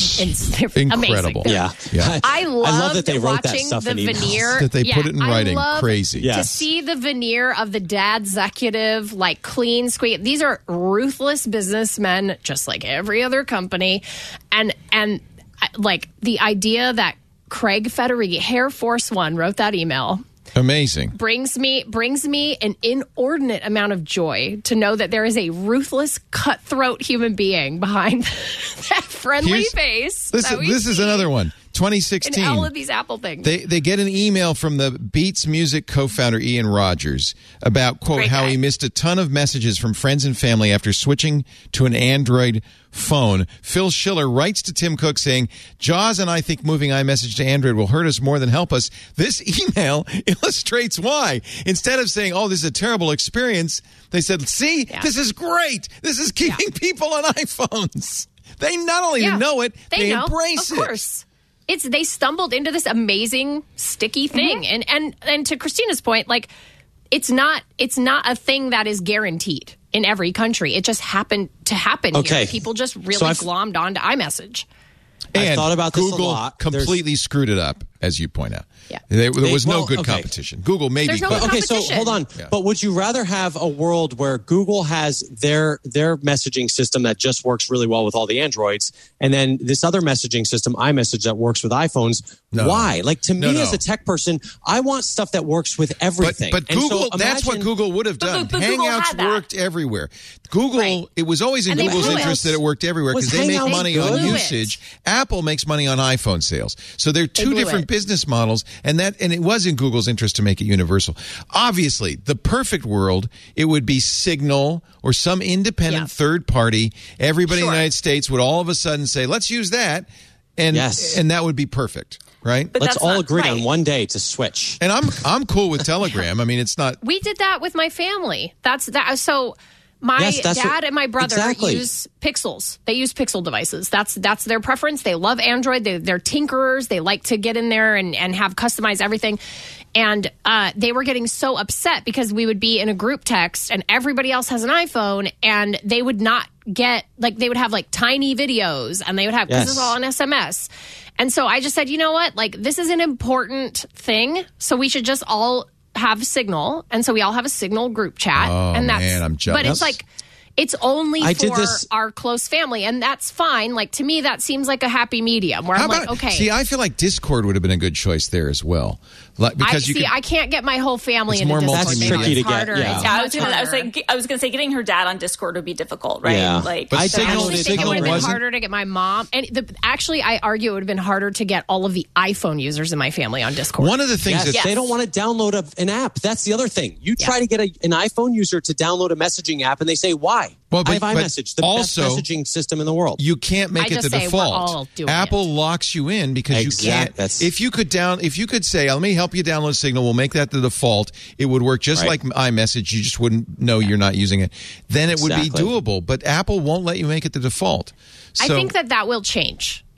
incredible. Amazing. Yeah, yeah. I loved I love that they wrote watching that stuff the in veneer. That they yeah, put it in writing. I love Crazy. Yes. To see the veneer of the dad executive, like clean squeak. These are ruthless businessmen, just like every other company, and and like the idea that Craig Federighi, Air Force One, wrote that email. Amazing. Brings me brings me an inordinate amount of joy to know that there is a ruthless, cutthroat human being behind that friendly Here's, This, face. That this is another one. twenty sixteen. And all of these Apple things. They they get an email from the Beats Music co-founder Ian Rogers about, quote, Great how guy. he missed a ton of messages from friends and family after switching to an Android phone. Phil Schiller writes to Tim Cook saying, Jaws and I think moving iMessage to Android will hurt us more than help us. This email illustrates why. Instead of saying, oh, this is a terrible experience, they said, see, yeah. this is great. This is keeping yeah. people on iPhones. They not only yeah. know it, they, they know. embrace of it. Of course. It's they stumbled into this amazing sticky thing. Mm-hmm. And and and to Christina's point, like it's not it's not a thing that is guaranteed in every country. It just happened to happen okay. here. People just really so glommed onto iMessage. And I thought about this Google a lot. completely There's... screwed it up, as you point out. Yeah. There, there was they, no well, good okay. competition. Google maybe. There's no but, okay, so hold on. Yeah. But would you rather have a world where Google has their their messaging system that just works really well with all the Androids, and then this other messaging system, iMessage, that works with iPhones? No. Why? Like, to no, me no. as a tech person, I want stuff that works with everything. But, but and Google, so imagine, that's what Google would have done. But, but, but Hangouts worked everywhere. Google, right. it was always in And Google's interest it. that it worked everywhere Was because they make Hangouts money good? on They usage. Apple makes money on iPhone sales. So they're two blew different it. business models, and that and it was in Google's interest to make it universal. Obviously, the perfect world, it would be Signal or some independent Yeah. third party. Everybody Sure. in the United States would all of a sudden say, let's use that, and Yes. and that would be perfect, right? But let's that's all not agree right. on one day to switch. And I'm I'm cool with Telegram. I mean, it's not. We did that with my family. That's that. So my Yes, that's dad what- and my brother exactly. use Pixels. They use Pixel devices. That's that's their preference. They love Android. They, they're tinkerers. They like to get in there and, and have customized everything. And uh, they were getting so upset because we would be in a group text and everybody else has an iPhone and they would not get, like, they would have like tiny videos and they would have, because Yes. this is all on S M S. And so I just said, you know what? Like, this is an important thing. So we should just all have Signal, and so we all have a Signal group chat. Oh, and that's, man, I'm jealous. But it's like, it's only I did for this- our close family, and that's fine. Like, to me, that seems like a happy medium where How I'm about, like, okay. See, I feel like Discord would have been a good choice there as well. Like, because I you see. could, I can't get my whole family It's into more Discord. multimedia. Maybe That's tricky it's to get, harder. yeah. It's Yeah, I much was gonna. I was harder. like, I was gonna say, getting her dad on Discord would be difficult, right? Yeah. Like, But I Signal- I downloaded actually think it Signal would have been wasn't- harder to get my mom. And the, actually, I argue it would have been harder to get all of the iPhone users in my family on Discord. one of the things Yes, that they don't want to download a, an app. That's the other thing. You try to get a, an iPhone user to download a messaging app, and they say, why? Well, but- I have but iMessage, the also, best messaging system in the world. you can't make I it just the say we're default. all doing Apple it. locks you in because Exact- you can't. that's- If you could down, if you could say, "Let me help you download Signal," we'll make that the default. It would work just Right. like iMessage. You just wouldn't know you're not using it. Then it would Exactly. be doable. But Apple won't let you make it the default. So, I think that that will change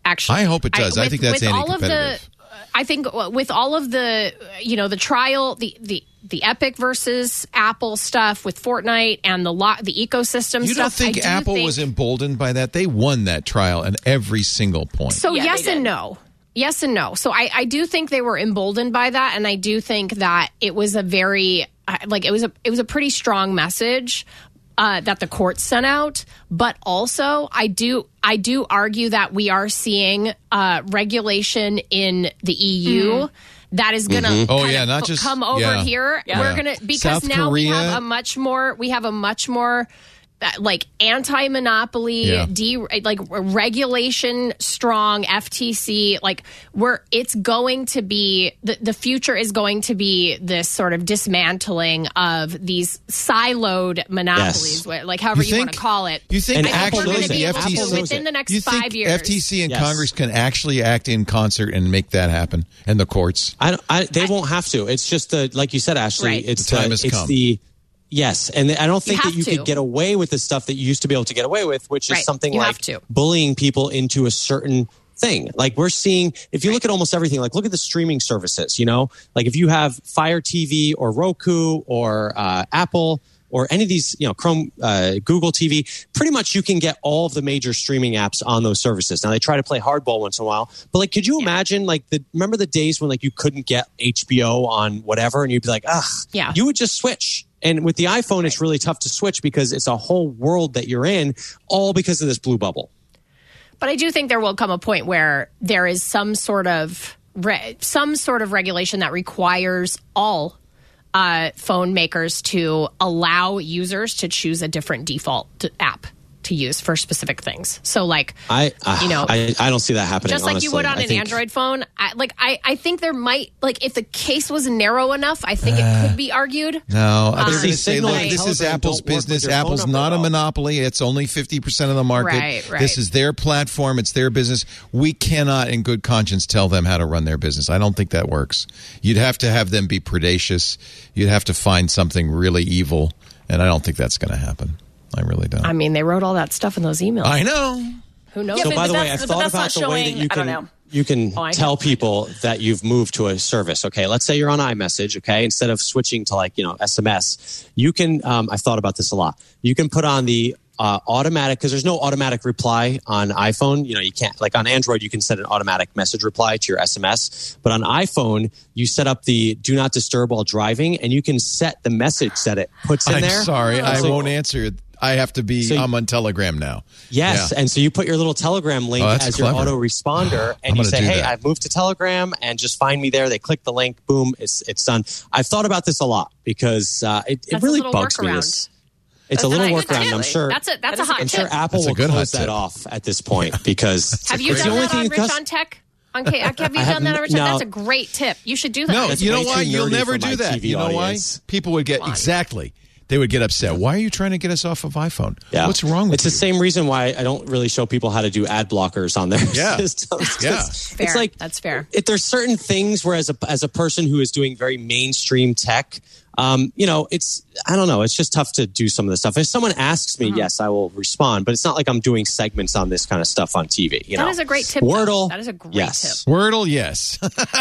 Actually, I hope it does. I, with, I think that's with all of anti-competitive. the. I think with all of the, you know, the trial, the the, the Epic versus Apple stuff with Fortnite and the lo- the ecosystem You stuff. don't think I do Apple think, was emboldened by that? They won that trial in every single point. So Yeah, yes they and did. no. Yes and no. So I, I do think they were emboldened by that, and I do think that it was a very like it was a it was a pretty strong message uh, that the courts sent out. But also, I do I do argue that we are seeing uh, regulation in the E U. Mm. That is going to Mm-hmm. Oh, yeah, not just- come over yeah. here. Yeah. We're gonna because South now we Korea- have a much more we have a much more uh, like anti-monopoly, Yeah. de- like regulation strong F T C. Like we're, it's going to be the the future is going to be this sort of dismantling of these siloed monopolies, Yes. where- like however You you, want think- to call it. You think And I think Apple we're going knows to it. be able Apple to knows within it. the next You think five years. F T C and Yes. Congress can actually act in concert and make that happen, and the courts? I, don't- I they won't have to. It's just the like you said, Ashley. Right. It's The time the, has it's come. the yes, and I don't think have that you to. could get away with the stuff that you used to be able to get away with, which is Right. something You like have to. bullying people into a certain thing. Like we're seeing, if you look at almost everything, like look at the streaming services. You know, like if you have Fire T V or Roku or uh, Apple. Or any of these, you know, Chrome, uh, Google T V, pretty much you can get all of the major streaming apps on those services. Now they try to play hardball once in a while, but like, could you imagine, like, the remember the days when like you couldn't get H B O on whatever, and you'd be like, ugh, Yeah. you would just switch. And with the iPhone, it's really tough to switch because it's a whole world that you're in, all because of this blue bubble. But I do think there will come a point where there is some sort of re- some sort of regulation that requires all uh, phone makers to allow users to choose a different default to app to use for specific things. So, like, I, uh, you know, I, I don't see that happening. just like honestly. you would on I an think- Android phone. I, like, I, I think there might, like, if the case was narrow enough, I think it could be argued. No, Uh, they're going see, to say, Signal look, and this is Telegram Apple's don't work with business. your phone Apple's number not at a all. monopoly. It's only fifty percent of the market. Right, right. This is their platform. It's their business. We cannot, in good conscience, tell them how to run their business. I don't think that works. You'd have to have them be predacious. You'd have to find something really evil, and I don't think that's going to happen. I really don't. I mean, they wrote all that stuff in those emails. I know. Who knows? Yeah, So but- by the but way, that's- I've but thought that's about not the way showing- that you I don't can know. you can Oh, I tell know. people that you've moved to a service. Okay, let's say you're on iMessage. Okay, instead of switching to like you know S M S, you can. Um, I've thought about this a lot. You can put on the uh, automatic because there's no automatic reply on iPhone. You know, you can't like on Android. You can set an automatic message reply to your S M S, but on iPhone, you set up the do not disturb while driving, and you can set the message that it puts in I'm there. sorry. I So- won't answer. I have to be. So you- I'm on Telegram now. Yes, Yeah. and so you put your little Telegram link Oh, that's as your clever. autoresponder, I'm and you gonna say, do "Hey, that. I've moved to Telegram, and just find me there." They click the link, boom, it's it's done. I've thought about this a lot because uh, it, it That's a really little bugs me. workaround. This, it's That's a little a good workaround. tip. I'm sure. That's a that's That a is a hot I'm tip. sure Apple That's a will good close hot that tip. off at this point because Have you it's done the only that thing on that Rich costs- on Tech? On K- have you I have done that on n- Rich on no. That's a great tip. You should do that. No, That's you know way what? too You'll nerdy never for do my that. T V You know audience. why? People would get Come on. exactly. They would get upset. Why are you trying to get us off of iPhone? Yeah. What's wrong with It's you? the same reason why I don't really show people how to do ad blockers on their Yeah. systems. 'Cause Yeah. Fair. It's like That's fair. If there's certain things where as a as a person who is doing very mainstream tech, um, you know, it's I don't know, it's just tough to do some of this stuff. If someone asks me, Uh-huh. yes, I will respond, but it's not like I'm doing segments on this kind of stuff on T V. You That know, is a great tip, though. Wordle. That is a great yes. Wordle, yes.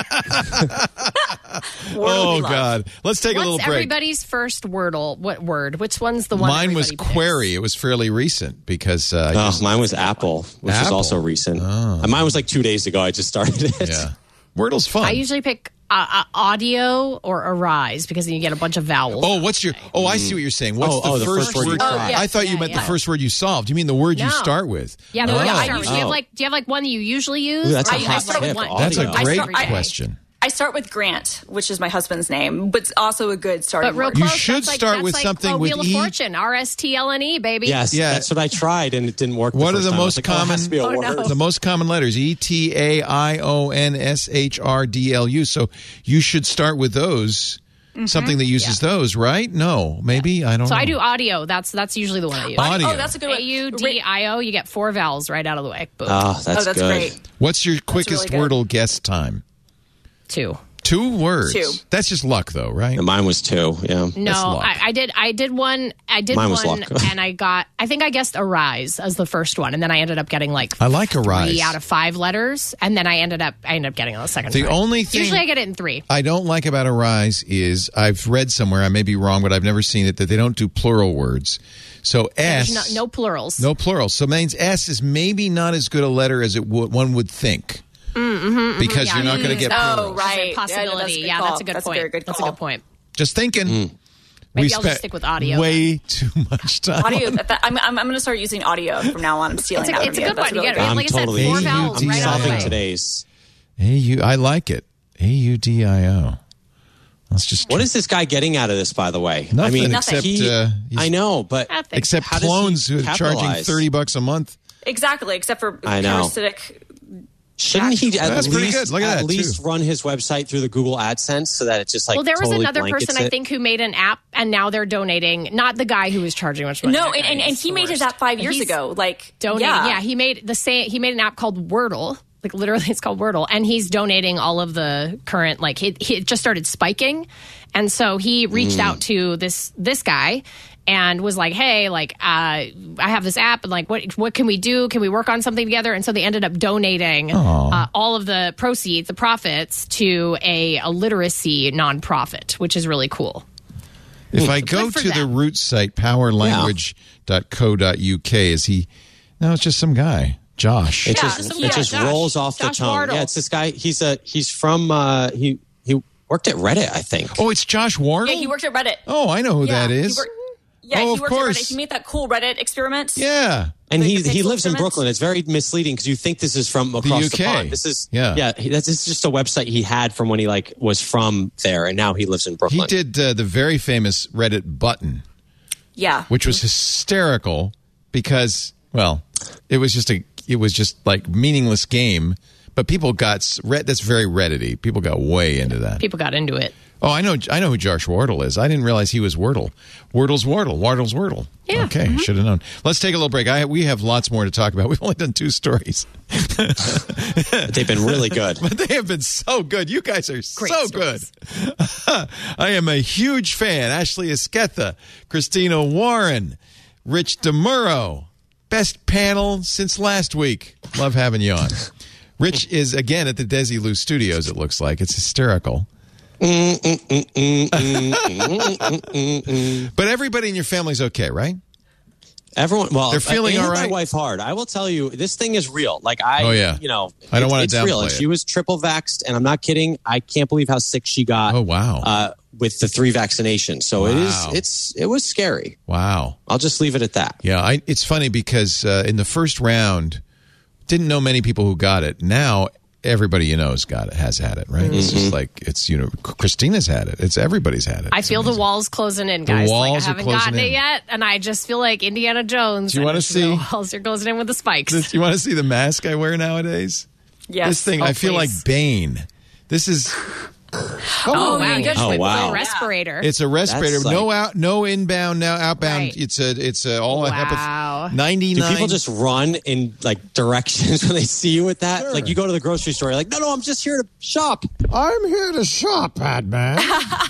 Oh, God. Let's take a little What's break. everybody's first Wordle? What word? Which one's the one? Mine was everybody picks? Query. It was fairly recent because uh, I Oh, just- mine was Apple, which is Apple? also recent. Oh. And mine was like two days ago. I just started it. yeah, Wordle's fun. I usually pick uh, uh, audio or arise because then you get a bunch of vowels. Oh, what's your? Oh, I see what you're saying. What's Oh, the, oh, the first, first word you word? tried. I thought you Yeah, meant yeah. the first word you solved. You mean the word you No. start with? Yeah, No, the one yeah, you I start with. Do you have oh. like do you have like one that you usually use? Ooh, that's a I- I hot start with tip. one. That's a Audio. great I start- I- question. I start with Grant, which is my husband's name, but it's also a good starting But real word. You close, should that's like, start that's with like, something oh, with Wheel E. of Fortune, R S T L N E, baby. Yes, Yeah. that's what I tried, and it didn't work. What the are first the time. I was most like, oh, it has common? to be a Oh, word. no. The most common letters: E T A I O N S H R D L U. So you should start with those. Something that uses those, right? No, maybe I don't. So know. I do audio. That's that's usually the one I use. Audio. Oh, that's a good A one. U D I O. You get four vowels right out of the way. Boom. Oh, that's, Oh, that's good. great. What's your quickest really good. Wordle guess time? Two. Two words. Two. That's just luck, though, right? And mine was two. Yeah. That's No, luck. I, I did. I did one. I did Mine was one, luck. and I got. I think I guessed Arise as the first one, and then I ended up getting like I like Arise. three out of five letters, and then I ended up. I ended up getting it on the second. The try. only thing Usually I get it in three. I don't like about Arise is I've read somewhere, I may be wrong, but I've never seen it, that they don't do plural words. So S, There's no, no plurals. no plural. So it means S is maybe not as good a letter as it would, one would think. Mm-hmm, because yeah. you're not going to get Oh, plurals. right. Possibility. Yeah, Yeah, no, that's a good that's a point. very good That's a call. good point. Just thinking. Mm. Maybe we I'll just spent stick with audio. way too much time. Audio. I'm, I'm, I'm going to start using audio from now on. I'm stealing It's a, that it's from a you. good That's one. You really get, good. I'm like I said, totally four A U D vowels right out of the solving way. today's. A U, I like it. A U D I O. Let's just. What is this guy getting out of this, by the way? Nothing I mean, except, he- uh, he's- I know, but Nothing. Except How does he clones who are charging capitalize? thirty bucks a month. Exactly, except for I know. parasitic. shouldn't he at That's pretty least good. Look at at that, least too. run his website through the Google AdSense so that it's just like Well, there was totally another blankets person I it? think who made an app, and now they're donating. Not the guy who was charging much money. No, That and, guy and, and is he the made his worst. app five years He's ago. Like donating. Yeah. yeah, he made the same. He made an app called Wordle. Like literally, it's called Wordle, and he's donating all of the current. Like he, he just started spiking, and so he reached Mm. out to this this guy and was like, "Hey, like uh, I have this app, and like, what what can we do? Can we work on something together?" And so they ended up donating uh, all of the proceeds, the profits, to a, a literacy nonprofit, which is really cool. If I go Good for to the them. root site, power language dot co dot U K, is he? No, it's just some guy, Josh. It Yeah, just yeah, it just Josh. rolls off Josh the tongue. Wardle. Yeah, it's this guy. He's a he's from uh, he he worked at Reddit, I think. Oh, it's Josh Wardle? yeah. He worked at Reddit. Oh, I know who yeah, that is. He worked, yeah, Oh, he of worked course. at Reddit. He made that cool Reddit experiment. Yeah. And Like he the he pixel lives in experiments? Brooklyn. It's very misleading because you think this is from across U the, K. pond. This is Yeah. yeah. He, that's it's just a website he had from when he like was from there, and now he lives in Brooklyn. He did uh, the very famous Reddit button, Yeah. which was hysterical because, well, it was just a, it was just like meaningless game, but people got, s- Red, that's very Reddity. People got way into that. People got into it. Oh, I know, I know who Josh Wardle is. I didn't realize he was Wordle. Wordle's Wardle. Wardle's Wordle. Yeah. Okay, Mm-hmm. should have known. Let's take a little break. I, we have lots more to talk about. We've only done two stories. They've been really good. But they have been so good. You guys are Great so stories. good. I am a huge fan. Ashley Esquetha, Christina Warren, Rich DeMuro. Best panel since last week. Love having you on. Rich is, again, at the Desilu Studios, it looks like. It's hysterical. But everybody in your family's okay, right? Everyone, well, They're feeling it hit all right? My wife hard. I will tell you, this thing is real. Like I, Oh, yeah. you know, I don't it's- wanna it's real. downplay And it. she was triple vaxxed, and I'm not kidding. I can't believe how sick she got. Oh, wow. Uh, with the three vaccinations, so it is. Wow. It's it was scary. Wow. I'll just leave it at that. Yeah, I, it's funny because uh, in the first round, didn't know many people who got it. Now everybody you know has got it, has had it, right? It's just like it's you know Christina's had it. It's everybody's had it. I It's feel the amazing. walls closing in, guys. walls like, are I haven't closing gotten in. it yet, and I just feel like Indiana Jones. Do you and wanna it's see- The walls are closing in with the spikes. This- you want to see the mask I wear nowadays? Yes. This thing, Oh, I feel please. like Bane. This is. oh, wow! You just Oh, went with wow. a respirator. It's a respirator. That's like- no out, no inbound, now outbound. Right. It's a, it's a all a Wow. hepath- ninety-nine. Do people just run in like directions when they see you with that? Like you go to the grocery store, you're like, no, no, I'm just here to shop. I'm here to shop, Batman.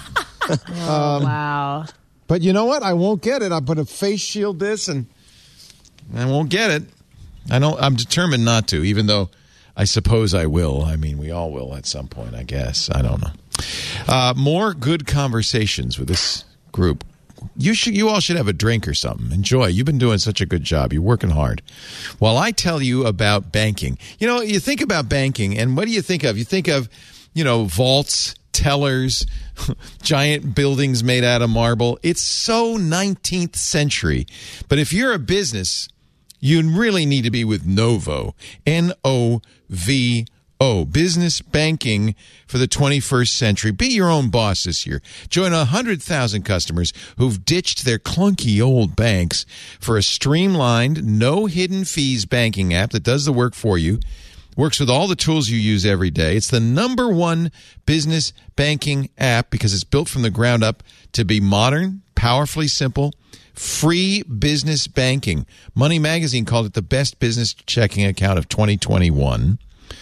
wow. But you know what? I won't get it. I'll put a face shield this, and I won't get it. I don't. I'm determined not to, even though I suppose I will. I mean, we all will at some point, I guess. I don't know. Uh, more good conversations with this group. You should. You all should have a drink or something. Enjoy. You've been doing such a good job. You're working hard. While I tell you about banking, you know, you think about banking, and what do you think of? You think of, you know, vaults, tellers, giant buildings made out of marble. It's so nineteenth century. But if you're a business, you really need to be with Novo. N O V O. Business banking for the twenty-first century. Be your own boss this year. Join one hundred thousand customers who've ditched their clunky old banks for a streamlined, no hidden fees banking app that does the work for you. Works with all the tools you use every day. It's the number one business banking app because it's built from the ground up to be modern, powerfully simple, free business banking. Money Magazine called it the best business checking account of twenty twenty-one.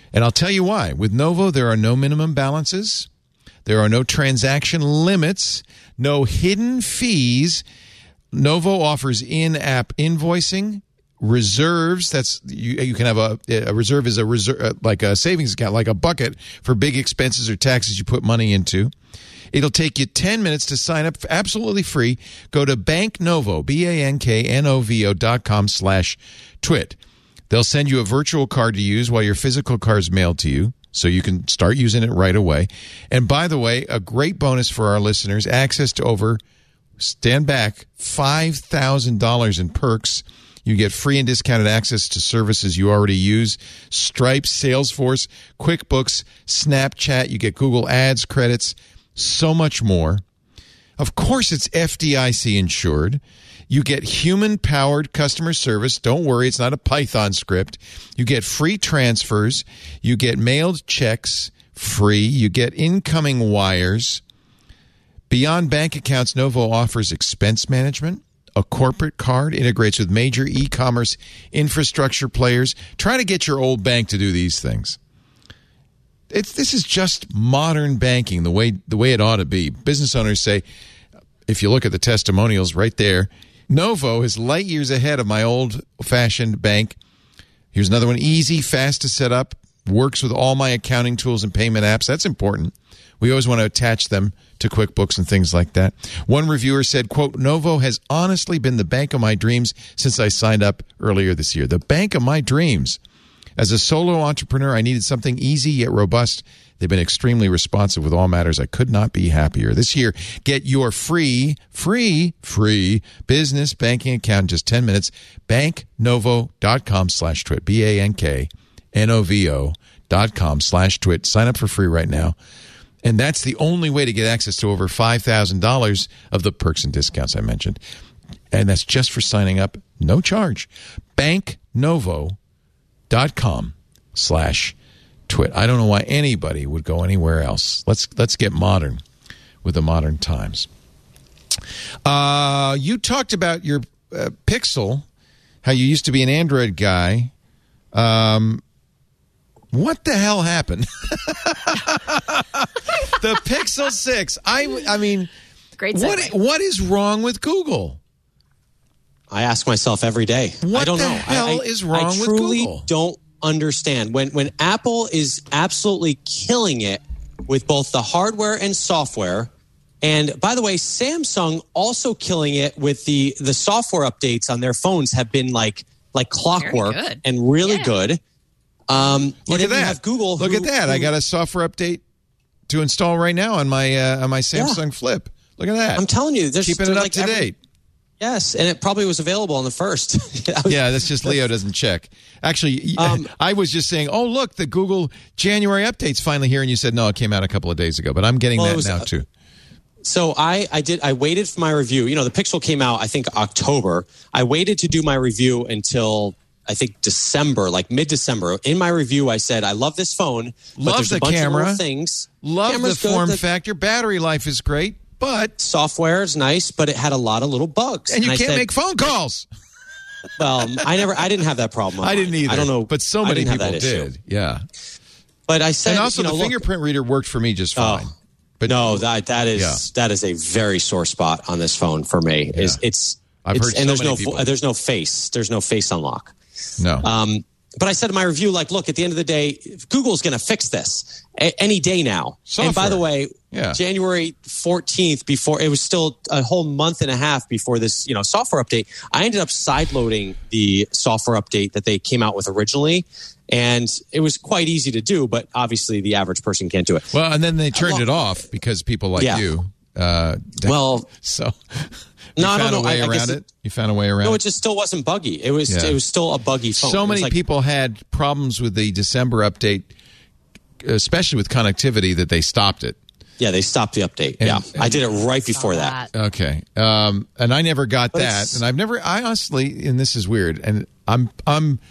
And I'll tell you why. With Novo, there are no minimum balances. There are no transaction limits, no hidden fees. Novo offers in-app invoicing, reserves. That's you, you can have a, a reserve is a reserve like a savings account, like a bucket for big expenses or taxes you put money into. It'll take you ten minutes to sign up, absolutely free. Go to banknovo, B A N K N O V O dot com slash twit. They'll send you a virtual card to use while your physical card is mailed to you, so you can start using it right away. And by the way, a great bonus for our listeners, access to over, stand back, five thousand dollars in perks. You get free and discounted access to services you already use. Stripe, Salesforce, QuickBooks, Snapchat. You get Google Ads credits, so much more. Of course, it's F D I C insured. You get human-powered customer service. Don't worry, it's not a Python script. You get free transfers. You get mailed checks free. You get incoming wires. Beyond bank accounts, Novo offers expense management. A corporate card integrates with major e-commerce infrastructure players. Try to get your old bank to do these things. It's, this is just modern banking, the way the way it ought to be. Business owners say, if you look at the testimonials right there, Novo is light years ahead of my old-fashioned bank. Here's another one. Easy, fast to set up, works with all my accounting tools and payment apps. That's important. We always want to attach them to QuickBooks and things like that. One reviewer said, quote, Novo has honestly been the bank of my dreams since I signed up earlier this year. The bank of my dreams. As a solo entrepreneur, I needed something easy yet robust. They've been extremely responsive with all matters. I could not be happier. This year, get your free, free, free business banking account in just ten minutes. banknovo.com slash twit. B A N K N O V O dot com slash twit. Sign up for free right now. And that's the only way to get access to over five thousand dollars of the perks and discounts I mentioned. And that's just for signing up. No charge. banknovo.com slash twit. I don't know why anybody would go anywhere else. Let's let's get modern with the modern times. Uh, you talked about your uh, Pixel, how you used to be an Android guy. Um, what the hell happened? The Pixel six. I I mean, Great what segue. what is wrong with Google? I ask myself every day. What I don't the know. hell I, I, is wrong I with truly Google? don't understand. When when Apple is absolutely killing it with both the hardware and software, and by the way, Samsung also killing it with the the software updates on their phones have been like like clockwork good. and really Yeah. good. Um, Look and at then you that. have Google. Look who- at that. I who- got a software update to install right now on my uh, on my Samsung Flip. Look at that. I'm telling you, there's keeping there's it up like to every- date. Yes, and it probably was available on the first. I was- Yeah, that's just Leo doesn't check. Actually, Um, I was just saying, oh, look, the Google January update's finally here. And you said, no, it came out a couple of days ago. But I'm getting Well, it that was, now, uh, too. So I, I did I waited for my review. You know, the Pixel came out I think October. I waited to do my review until I think December, like mid-December. In my review, I said I love this phone, but Love there's the a bunch camera. of little things. Love Camera's the good, form the factor. Battery life is great, but... software is nice, but it had a lot of little bugs. And you I can't said, make phone calls. Well, I never, I didn't have that problem. on I didn't mine. either. I don't know, But so I many didn't have people that issue. did. Yeah. But I said, And also, you know, the look, fingerprint reader worked for me just Oh. fine. But no, that that is Yeah. that is a very sore spot on this phone for me. Is Yeah. it's I've it's, heard and so there's many no people. vo- there's no face there's no face unlock. No. Um, but I said in my review, like, look, at the end of the day, Google's going to fix this a- any day now. And by Software. the way, Yeah. January fourteenth, before it was still a whole month and a half before this, you know, software update, I ended up sideloading the software update that they came out with originally. And it was quite easy to do, but obviously the average person can't do it. Well, and then they turned well- it off because people like Yeah. you. Uh, Well, so you no, I found don't a know. way I- I guess around it- it. You found a way around no, it. it just still wasn't buggy. It was Yeah. it was still a buggy phone. So It was many like- people had problems with the December update, especially with connectivity, that they stopped it. Yeah, they stopped the update. And- yeah, I and- did it right before that. Okay, um, and I never got But that, it's- and I've never. I honestly, and this is weird, and I'm I'm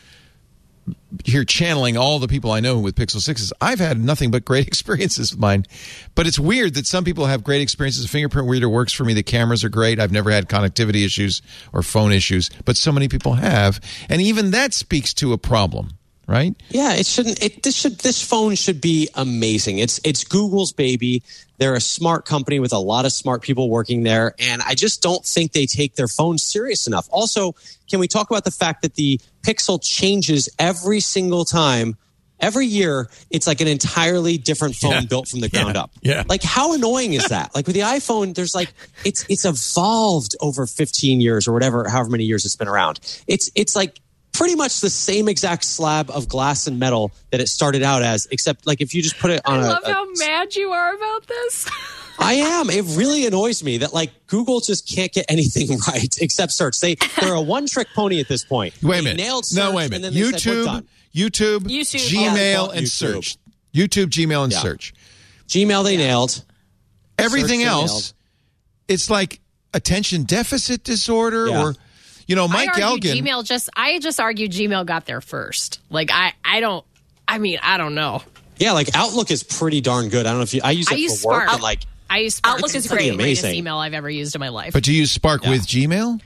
here channeling all the people I know with Pixel sixes. I've had nothing but great experiences with mine, but it's weird that some people have great experiences. The fingerprint reader works for me. The cameras are great. I've never had connectivity issues or phone issues, but so many people have, and even that speaks to a problem, right? Yeah, it shouldn't. It this should this phone should be amazing. It's it's Google's baby. They're a smart company with a lot of smart people working there, and I just don't think they take their phones serious enough. Also, can we talk about the fact that the Pixel changes every single time? Every year, it's like an entirely different phone Yeah. built from the ground Yeah. up. Yeah. Like, how annoying is that? Like with the iPhone, there's like it's it's evolved over fifteen years or whatever, however many years it's been around. It's it's like pretty much the same exact slab of glass and metal that it started out as, except like if you just put it on I a, love a how mad you are about this. I am. It really annoys me that like Google just can't get anything right except search. They they're a one trick pony at this point. Wait a They minute. Nailed search, No, wait a and minute. then they said, "We're YouTube, done." YouTube, YouTube, Gmail, oh, and YouTube. search. YouTube, Gmail, and Yeah. search. Gmail they nailed. Everything Search they else, nailed. it's like attention deficit disorder, Yeah. or you know, Mike I argue Elgin. Gmail just I just argue Gmail got there first. Like I I don't I mean, I don't know. Yeah, like Outlook is pretty darn good. I don't know if you. I use it I for use work. Spark. And like I use Spark. Outlook It's is the great. greatest Amazing. email I've ever used in my life. But do you use Spark Yeah. with Gmail?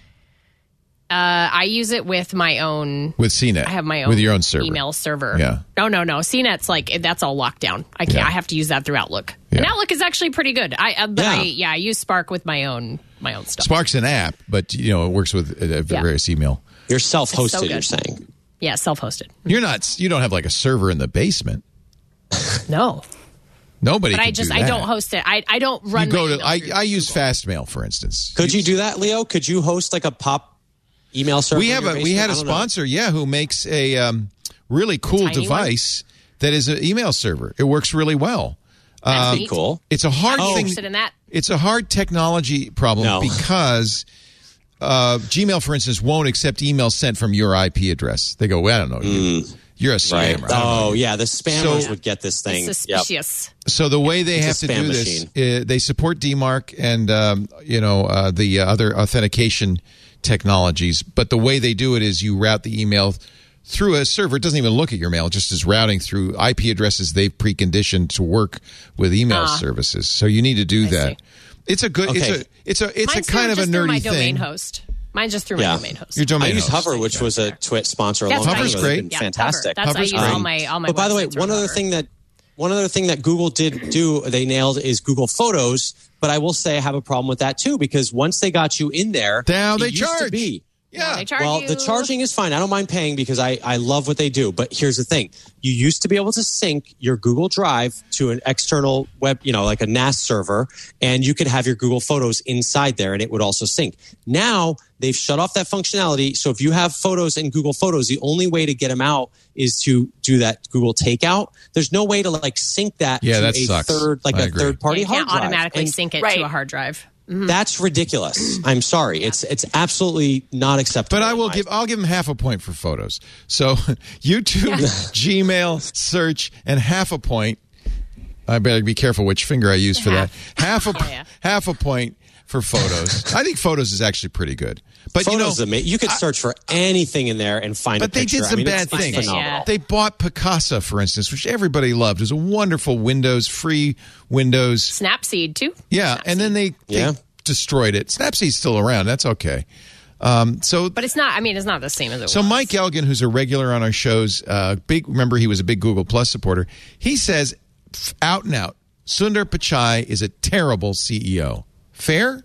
Uh, I use it with my own. With C net? I have my own With your own server? email server. Yeah. No, no, no. C net's like that's all locked down. I can't. Yeah. I have to use that through Outlook. And Yeah. Outlook is actually pretty good. I, uh, but Yeah. I, yeah, I use Spark with my own my own stuff. Spark's an app, but you know it works with uh, Yeah. various email. you're self-hosted. so good. you're saying. Yeah, self-hosted. You're not. You don't have like a server in the basement. No, Nobody. but can I just do I that. don't host it. I I don't run. You go my to. email I through I use Google. Fastmail, for instance. Could you do that, Leo? Could you host like a pop email server? We in have your a we basement? had a I don't know. sponsor, yeah, who makes a um, really cool tiny device that is an email server. It works really well. That's Um, neat. Cool. It's a hard I'm thing. interested in that. It's a hard technology problem No. because uh, Gmail, for instance, won't accept emails sent from your I P address. They go, well, I don't know. You, you're a Mm. Right. spammer. I don't know Oh, you." yeah. The spammers So- would get this thing. Yep. Suspicious. So the way they It's have a to spam do machine. this, uh, they support D MARC and um, you know uh, the uh, other authentication technologies. But the way they do it is you route the email through a server. It doesn't even look at your mail; it just is routing through I P addresses they've preconditioned to work with email Ah. services. So you need to do I that. see. It's a good. Okay. It's a. It's a. It's Mine's a kind through- of a just through nerdy my thing. domain host. Mine's just through my Yeah. domain host. Your domain I use host. Hover, which was a Twit sponsor a That's long what I time Hover's ago. use. great. It's been Yeah, fantastic. Hover. That's Hover's I use great. all my all my. But by the way, websites are one other Hover. thing that one other thing that Google did do they nailed is Google Photos. But I will say I have a problem with that too because once they got you in there, Now it they used to charge. be- Yeah. They charge well, you. the charging is fine. I don't mind paying because I, I love what they do. But here's the thing. You used to be able to sync your Google Drive to an external web, you know, like a N A S server, and you could have your Google Photos inside there and it would also sync. Now they've shut off that functionality. So if you have photos in Google Photos, the only way to get them out is to do that Google takeout. There's no way to like sync that Yeah, to that a sucks. third, like I a agree. third party you hard can't drive. automatically And sync it Right. to a hard drive. That's ridiculous. I'm sorry. It's it's absolutely not acceptable. But I will in my give I'll give them half a point for photos. So YouTube, Gmail, search, and half a point. I better be careful which finger I use for that. Half a yeah. half a point for photos. I think photos is actually pretty good. But Photos you know, is ama- you could search for anything in there and find a but they picture. did some I mean, bad it's, it's things. phenomenal. Yeah. They bought Picasa, for instance, which everybody loved. It was a wonderful Windows, free Windows. Snapseed too. Yeah, and then they, they Yeah. destroyed it. Snapseed's still around. That's okay. Um, so But it's not. I mean, it's not the same as it So was. Mike Elgin, who's a regular on our shows, uh, big remember he was a big Google Plus supporter. He says, f- out and out, Sundar Pichai is a terrible C E O. Fair?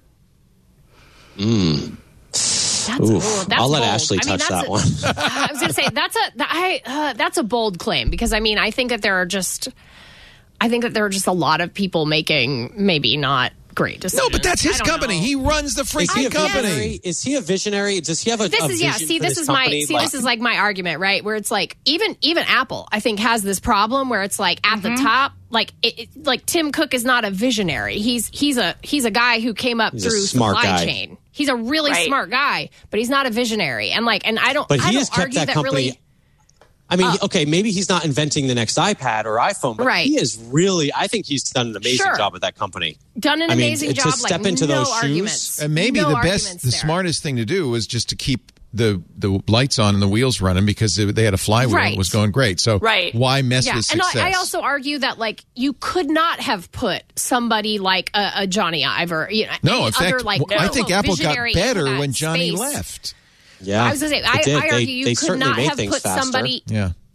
That's, Oof. ooh, that's I'll let bold. Ashley I mean, touch that's that a- one. I was going to say that's a that, I uh, that's a bold claim because I mean I think that there are just I think that there are just a lot of people making maybe not great decisions. No, but that's his I don't company. know. He runs the Is he freaking a company. visionary? Is he a visionary? Does he have a, This a is yeah. vision See, for this this is my company? see. Like- This is like my argument, right? Where it's like even even Apple, I think, has this problem where it's like at the top, like it, it, like Tim Cook is not a visionary. He's he's a he's a guy who came up He's a through smart supply guy. chain. He's a really Right. smart guy, but he's not a visionary. And like, and I don't. But I he don't has kept argue that company. really. I mean, okay, maybe he's not inventing the next iPad or iPhone, but Right. he is really. I think he's done an amazing Sure. job at that company. Done an I mean, amazing to job. step like, into no those shoes- arguments. And maybe No the best, arguments the there. smartest thing to do was just to keep the the lights on and the wheels running because they, they had a flywheel. Right. It was going great. So Right. why mess Yeah, with and success? I, I also argue that like you could not have put somebody like a, a Johnny Ive or you know, no, any in fact, other, like, I think Apple got visionary into better that when Johnny space. left. Yeah, I was going to say, It I, did. I They- argue you they could certainly not made have things put faster. somebody Yeah.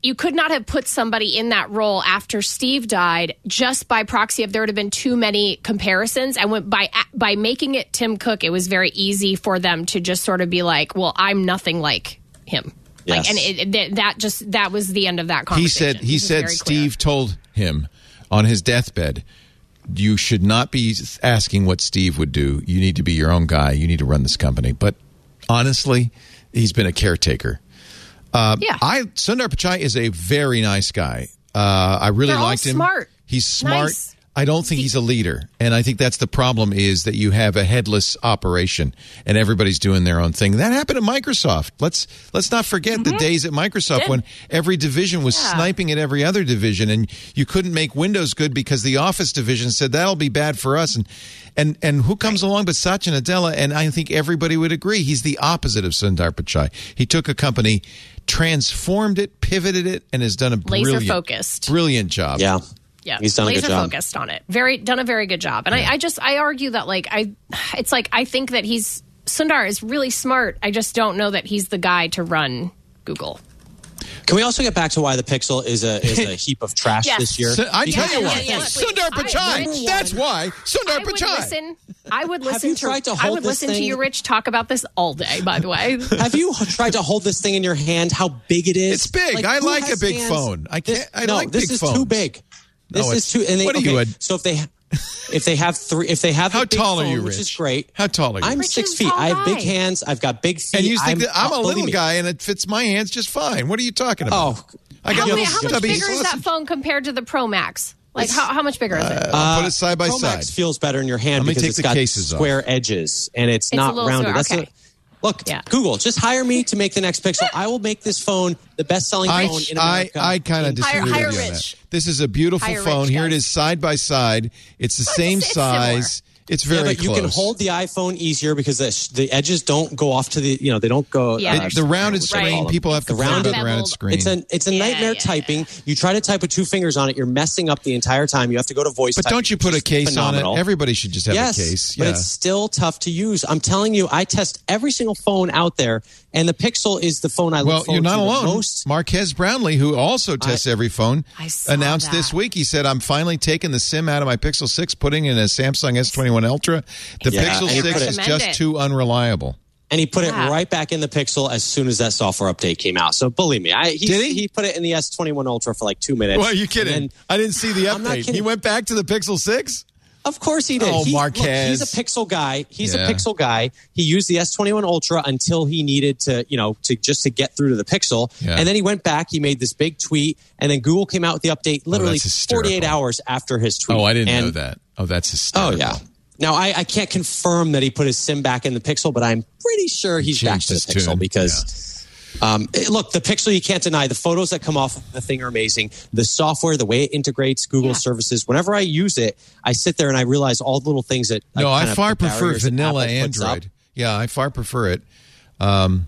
you could not have put somebody in that role after Steve died just by proxy of there would have been too many comparisons. And when, by by making it Tim Cook, it was very easy for them to just sort of be like, well, I'm nothing like him. Yes. Like, and it, it, that just that was the end of that conversation. He said he said Steve told him on his deathbed, you should not be asking what Steve would do. You need to be your own guy. You need to run this company. But honestly, he's been a caretaker. Uh, yeah. I Sundar Pichai is a very nice guy. Uh, I really They're all liked him. Smart. He's smart. Nice. I don't think he's a leader. And I think that's the problem is that you have a headless operation and everybody's doing their own thing. That happened at Microsoft. Let's let's not forget mm-hmm. the days at Microsoft Did. when every division was Yeah. sniping at every other division and you couldn't make Windows good because the Office division said that'll be bad for us. And and, and who comes along but Satya Nadella? And I think everybody would agree he's the opposite of Sundar Pichai. He took a company, transformed it, pivoted it, and has done a brilliant, Laser focused. brilliant job. Yeah. Yeah, he's done a laser good job. focused on it. Very done a very good job. And Yeah. I, I just I argue that like I, it's like I think that he's Sundar is really smart. I just don't know that he's the guy to run Google. Can we also get back to why the Pixel is a is a heap of trash Yes. this year? So, I Yeah, tell you yeah, why. yeah, please. Sundar I- Pichai. Rich- That's why. Sundar I would Pichai. listen. I would listen you to. tried to I hold would this listen to thing- you, Rich, talk about this all day. By the way, Have you tried to hold this thing in your hand? How big it is? It's big. I who like has a big hands? phone. I This- can't. I no, like this big is phones. too big. This No, is it's- too. And they, what are okay, you, Ed? So if they if they have three, if they have How the big tall are phone, you, which Rich? is great. How tall are you? I'm Rich six is a feet. tall I have big guy. hands. I've got big feet. And you think I'm, that I'm a believe little me. guy and it fits my hands just fine. What are you talking about? Oh, I how, got many, little how much stubby bigger is that sausage. phone compared to the Pro Max? Like how, how much bigger is it? I'll put it side by Pro side. Max feels better in your hand Let me because take it's the got cases off. square edges and it's, It's a not little rounded. square, That's okay. a, look, Yeah. Google, just hire me to make the next Pixel. I will make this phone the best-selling I, phone in I, America. I kind of in- disagree Hire- with hire you on Rich. that. This is a beautiful Hire phone. Rich, Here it guys. is side by side. It's the same it's size. It's Yeah, very but you close. can hold the iPhone easier because the, the edges don't go off to the, you know, they don't go. Yeah. uh, It- the rounded what do they screen. call them? People have The complained about the rounded- rounded screen. It's a it's a Yeah, nightmare yeah, typing. You try to type with two fingers on it, you're messing up the entire time. You have to go to voice. but typing, don't you which put a is case phenomenal. on it? Everybody should just have yes, a case. but Yeah. it's still tough to use. I'm telling you, I test every single phone out there, and the Pixel is the phone I Well, look forward you're not to the alone. most. Marquez Brownlee, who also tests every phone, I saw announced that. this week. He said, "I'm finally taking the SIM out of my Pixel six, putting in a Samsung S twenty-one Ultra. The Yeah, Pixel and he six put it- is Recommend just it. too unreliable." And he put Yeah. it right back in the Pixel as soon as that software update came out. So believe me, I, he, Did he? he put it in the S twenty-one Ultra for like two minutes. Well, are you And kidding? then- I didn't see the I'm not update. He kidding. went back to the Pixel six? Of course he did. Oh, he, Marquez. Look, he's a Pixel guy. He's Yeah. a Pixel guy. He used the S twenty-one Ultra until he needed to, you know, to just to get through to the Pixel. Yeah. And then he went back. He made this big tweet, and then Google came out with the update literally that's hysterical. forty-eight hours after his tweet. Oh, I didn't And- know that. Oh, that's Oh hysterical. yeah. Now I, I can't confirm that he put his SIM back in the Pixel, but I'm pretty sure he's back changed to the his Pixel tune. because. Um, it- look, the Pixel, you can't deny the photos that come off the thing are amazing. The software, the way it integrates Google Yeah. services. Whenever I use it, I sit there and I realize all the little things that No, uh, I kind of far the prefer barriers that vanilla Apple puts up. Android. Yeah, I far prefer it. Um,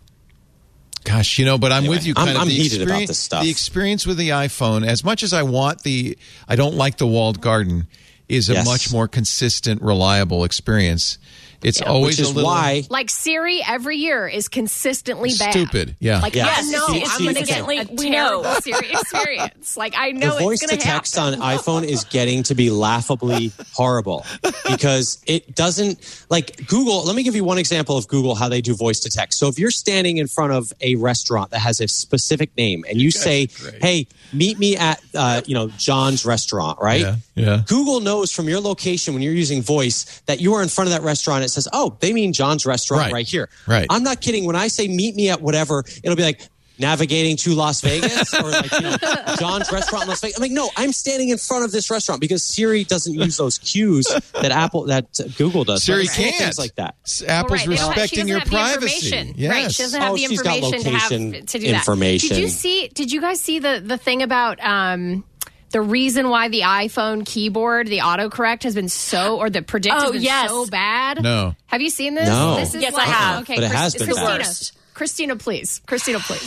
gosh, you know, but I'm Anyway, with you. I'm- Kind of I'm the heated about experience- this stuff. The experience with the iPhone, as much as I want the, I don't like the walled garden, is a Yes. much more consistent, reliable experience. It's always Which is a little why Like Siri every year is consistently bad. stupid. Yeah. Like Yeah. I Yes, know it's- I'm going to get significantly- a we know. terrible Siri experience. Like I the know voice it's to going to text happen. on iPhone is getting to be laughably horrible because it doesn't like Google. Let me give you one example of Google, how they do voice to text. So if you're standing in front of a restaurant that has a specific name and you say, great. hey, meet me at, uh, you know, John's restaurant, right? Yeah, yeah. Google knows from your location when you're using voice that you are in front of that restaurant. It says, oh, they mean John's restaurant Right. right here. Right. I'm not kidding. When I say meet me at whatever, it'll be like, navigating to Las Vegas or like, you know, John's restaurant in Las Vegas. I'm like, no, I'm standing in front of this restaurant because Siri doesn't use those cues that Apple, that uh, Google does. Siri So little can't. Things like that. S- Well, Apple's right, they don't- she respecting doesn't your have the privacy. information. Yes. Right, she doesn't have Oh, the she's got information to have location to do information. that. Did you see? Did you guys see the the thing about um, the reason why the iPhone keyboard, the autocorrect, has been so, or the predict Oh, has been yes. so bad? No. Have you seen this? No. This is Yes, I like, have. Okay, But it Chris- has been Christina, bad. Christina, please, Christina, please.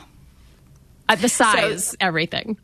Uh, the size, everything.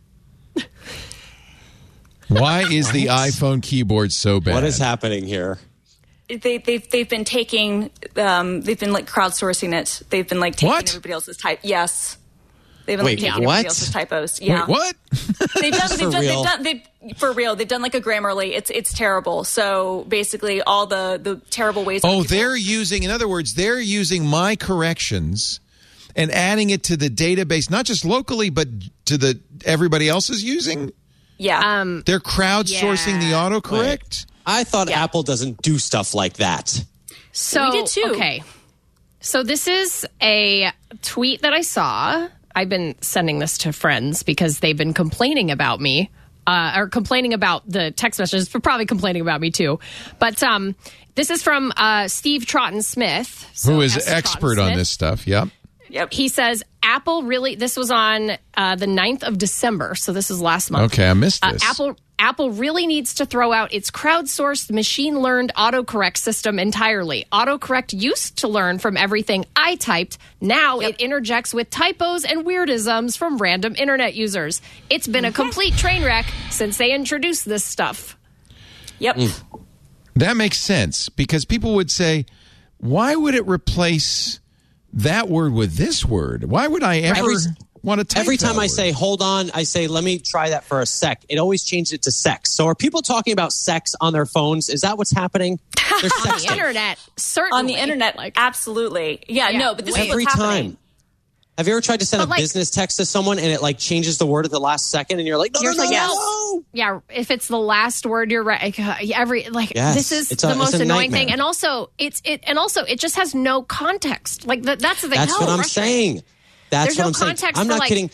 Why is the iPhone keyboard so bad? What is happening here? They, they've they've been taking um, they've been like crowdsourcing it. They've been like taking What? everybody else's type. Yes, They've been Wait, like, taking what? everybody else's typos. Yeah. Wait, what? They've done, they've For done, real? they've done, they've, for real, they've done like a Grammarly. It's it's terrible. So basically, all the, the terrible ways. Oh, that people- they're using, in other words, they're using my corrections and adding it to the database, not just locally, but to the everybody else is using. yeah. Um, They're crowdsourcing Yeah. the autocorrect. I thought Yeah. Apple doesn't do stuff like that. So, We did too. Okay. So this is a tweet that I saw. I've been sending this to friends because they've been complaining about me, uh, or complaining about the text messages, but probably complaining about me too. But um, this is from uh, Steve Troughton Smith, so Who is S. expert Troughton on Smith. this stuff? Yep. Yep. He says Apple really. This was on uh, the ninth of December, so this is last month. Okay, I missed Uh, this. Apple Apple really needs to throw out its crowdsourced machine-learned autocorrect system entirely. Autocorrect used to learn from everything I typed. Now it interjects with typos and weirdisms from random internet users. It's been a complete train wreck since they introduced this stuff. Yep. That makes sense because people would say, why would it replace that word with this word? Why would I ever Every- want to type Every that time I word? say, hold on, I say, let me try that for a sec. It always changes it to sex. So are people talking about sex on their phones? Is that what's happening? They're On the sexting. internet, certainly. On the internet, Like, absolutely. Yeah, Yeah, no, but this Every is what's time. happening. Have you ever tried to send But a like- business text to someone and it like changes the word at the last second and you're like, no, You're no, no, like, no. yeah, if it's the last word, you're right. Like, every like Yes, this is it's a- the it's most a annoying nightmare. thing, and also it's it, and also it just has no context. Like that, that's the thing. That's How what I'm frustrating. saying. That's There's what no I'm saying. context I'm for, not like, kidding.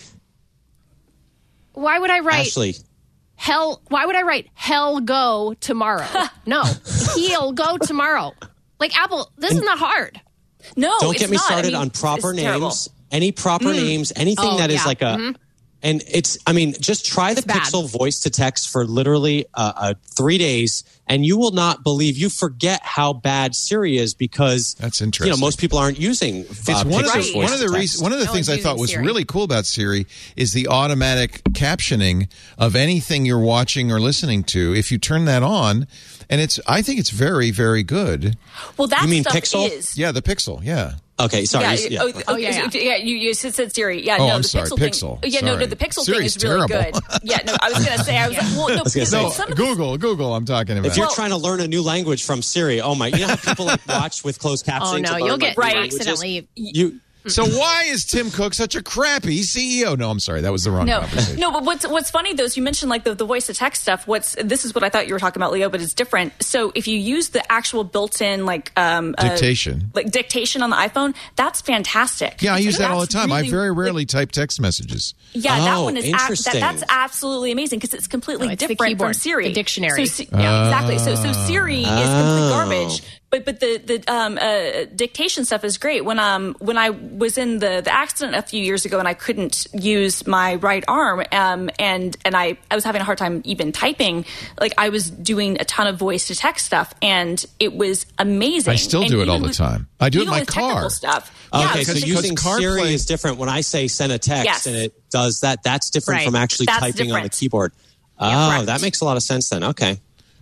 Why would I write Ashley, hell? Why would I write hell go tomorrow? No, he'll go tomorrow. Like Apple, this is not hard. No, don't it's get me not. I started mean, on proper it's terrible. names. Any proper names, anything Oh, that is yeah. like a, and it's. I mean, just try the bad. Pixel voice to text for literally uh, uh, three days, and you will not believe. You forget how bad Siri is because That's You interesting. know, most people aren't using. Uh, It's one of Pixel the, Right. one voice of the to reasons, text. one of the No things I one's thought using was Siri. really cool about Siri is the automatic captioning of anything you're watching or listening to. If you turn that on, and it's, I think it's very, very good. Well, that You mean stuff Pixel? is. Yeah, the Pixel. Yeah. Okay, sorry. Yeah, you- yeah. oh, Oh, yeah, okay, so- yeah. You, you said said Siri. Yeah, Oh, no, I'm the sorry, Pixel. Pixel. Thing, yeah, no, no, Sorry. the Pixel Siri's thing is really terrible. good. Yeah, no, I was gonna say, I was like, well, no, because No, some of the Google, Google. I'm talking about. If you're Well- trying to learn a new language from Siri, oh my! You know how people like watch with closed captioning? Oh to no, learn, you'll like, get new Right. languages? accidentally. You So why is Tim Cook such a crappy C E O? No, I'm sorry, that was the wrong No, conversation. no, but what's what's funny though is you mentioned like the, the voice to text stuff. What's this is what I thought you were talking about, Leo, but it's different. So if you use the actual built-in like um, uh, Dictation. like dictation on the iPhone, that's fantastic. Yeah, I use that all the That's time. I really- very rarely type text messages. Yeah, that Oh, one is ab- that, interesting. that's absolutely amazing because it's completely No, it's the different keyboard, from Siri. the dictionary. So, yeah, exactly. So so Siri is complete Oh. garbage. But but the the um, uh, dictation stuff is great. When um when I was in the, the accident a few years ago and I couldn't use my right arm um and and I, I was having a hard time even typing, like I was doing a ton of voice to text stuff and it was amazing. I still And do it all even the with- time. I do it in even my with technical car. stuff. Okay, Yeah, so because- using because Siri CarPlay- is different. When I say send a text Yes. and it does that, that's different Right. from actually That's typing on the different. keyboard. Oh, correct. that makes a lot of sense then. Okay.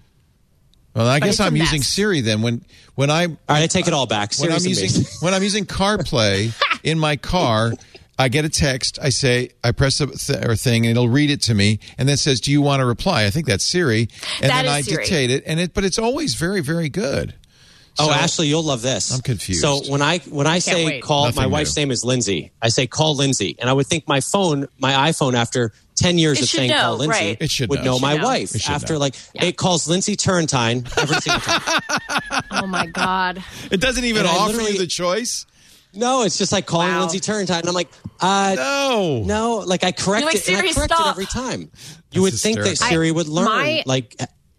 Well, I But guess it's a I'm using mess. Siri then. When when I All right, I take it all back. when I'm Siri's using amazing. when I'm using CarPlay in my car, I get a text. I say I press a th- or thing, and it'll read it to me, and then it says, "Do you want to reply?" I think that's Siri, and That then is I Siri. dictate it, and it. But it's always very very good. Oh, So- Ashley, you'll love this. I'm confused. So when I when I, say wait. call, Nothing my wife's new. name is Lindsay. I say call Lindsay, and I would think my phone, my iPhone, after ten years It of should saying know, call Lindsay, right. It should would know. know It my should know. wife. It should After know. like it calls Lindsay Turrentine every single time. Oh my god. It doesn't even And I offer literally- you the choice. No, it's just like calling Wow. Lindsay Turrentine, and I'm like, uh, No, no, like I correct You're like, it, and I Siri, correct it stop. every time. You would think that hysterical. Siri would learn, my- like.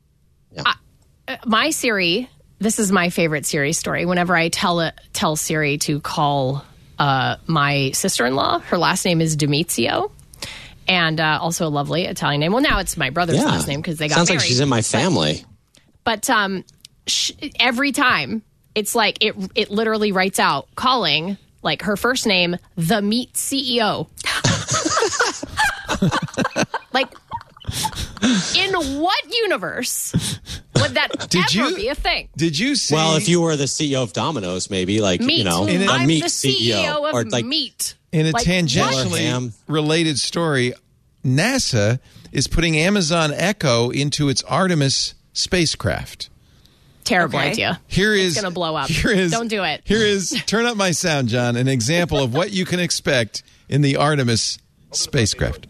My Siri, this is my favorite Siri story. Whenever I tell it, tell Siri to call uh, my sister-in-law, her last name is Demizio, and uh, also a lovely Italian name. Well, now it's my brother's Yeah, last name because they got sounds married. like she's in my family. But um, sh- every time it's like it it literally writes out calling like her first name, the Meat C E O. Like, in what universe would that Did ever you- be a thing? Did you see? Well, if you were the C E O of Domino's, maybe like Meat. you know, I'm a meat the C E O, of or like Meat. In a Like, tangentially what? related story, NASA is putting Amazon Echo into its Artemis spacecraft. Terrible Okay. idea. Here is It's going to blow up. Here is, Don't do it. Here is, turn up my sound, John, an example of what you can expect in the Artemis spacecraft.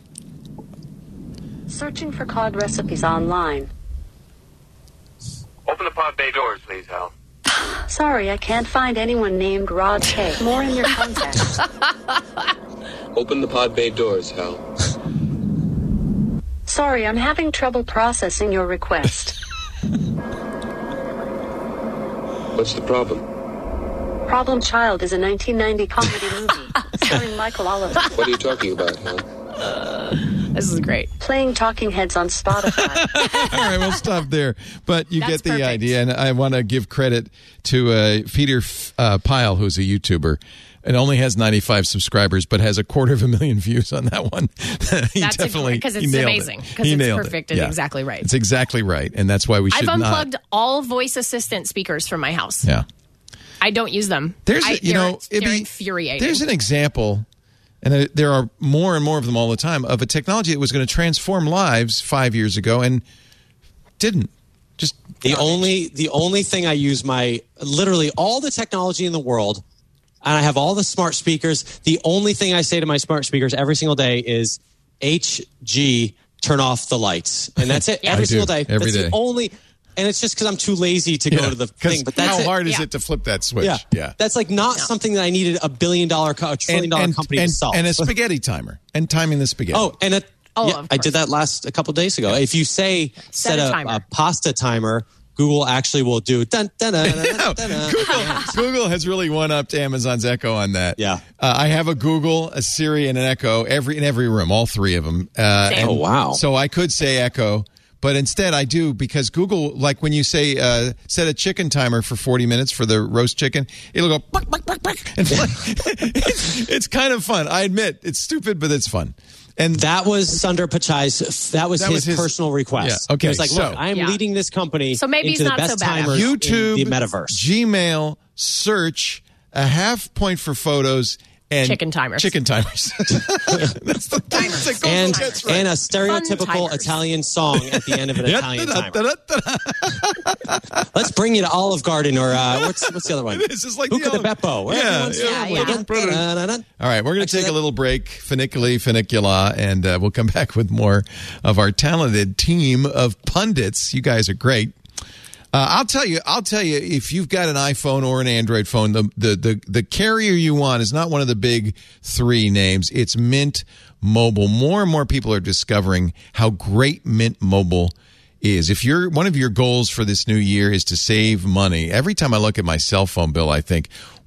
Searching for cod recipes online. Open the pod bay doors, please, Hal. Sorry, I can't find anyone named Rod K. More in your contacts. Open the pod bay doors, Hal. Sorry, I'm having trouble processing your request. What's the problem? Problem Child is a nineteen ninety comedy movie starring Michael Oliver. What are you talking about, Hal? This is great. Playing Talking Heads on Spotify. All right, we'll stop there. But you That's get the perfect. idea. And I want to give credit to uh, Peter uh, Pyle, who's a YouTuber. It only has ninety-five subscribers, but has a quarter of a million views on that one. he That's definitely because he it's nailed amazing. it. Because He it's nailed it. perfect and Yeah. exactly right. It's exactly right, and that's why we should I've not. unplugged all voice assistant speakers from my house. Yeah, I don't use them. there's I, a, you they're, know it'd they're be, infuriating. There's an example, and uh, there are more and more of them all the time, of a technology that was going to transform lives five years ago and didn't. Just The only the only thing I use my literally all the technology in the world, and I have all the smart speakers. The only thing I say to my smart speakers every single day is H G, turn off the lights, and that's it. Yeah. every I single do, day. every that's day. the only, and it's just because I'm too lazy to go to the thing. But that's how it. hard is Yeah. it to flip that switch? Yeah, yeah. That's like not something that I needed a billion dollar, co- a trillion dollar company and, to solve. and a spaghetti timer and timing the spaghetti. Oh, and a, Oh, yeah, of I course. did that last a couple days ago. If you say Set set, a a, timer. a pasta timer, Google actually will do dun dun dun dun dun. dun, dun. Google, Google has really one-upped Amazon's Echo on that. Yeah. uh, I have a Google, a Siri, and an Echo every in every room, all three of them. Uh, Same. and Oh, wow. So I could say Echo, but instead I do because Google, like when you say uh, set a chicken timer for forty minutes for the roast chicken, it'll go buck, buck, buck, buck. And it's, like, it's, it's kind of fun. I admit it's stupid, but it's fun. And That was Sundar Pichai's. That was, That his, was his- personal request. Yeah, okay, He was like, so- look, I am Yeah. leading this company So maybe into it's the not best so bad. timers YouTube, in the metaverse. Gmail, search, a half point for photos, and Chicken timers. Chicken timers. That's the things that Google and, gets right. and a stereotypical timers. Italian song at the end of an Italian timer. Da-da-da-da-da. Let's bring you to Olive Garden or uh, what's what's the other one? This is like Hookah the de old- Beppo. where Yeah, everyone's yeah, family. yeah. Dun, dun, dun, dun. All right, we're going to Actually, take a that- little break, funiculi, funicula, and uh, we'll come back with more of our talented team of pundits. You guys are great. Uh, I'll tell you. I'll tell you. If you've got an iPhone or an Android phone, the, the the the carrier you want is not one of the big three names. It's Mint Mobile. More and more people are discovering how great Mint Mobile is. If you're one of your goals for this new year is to save money, every time I look at my cell phone bill, I think,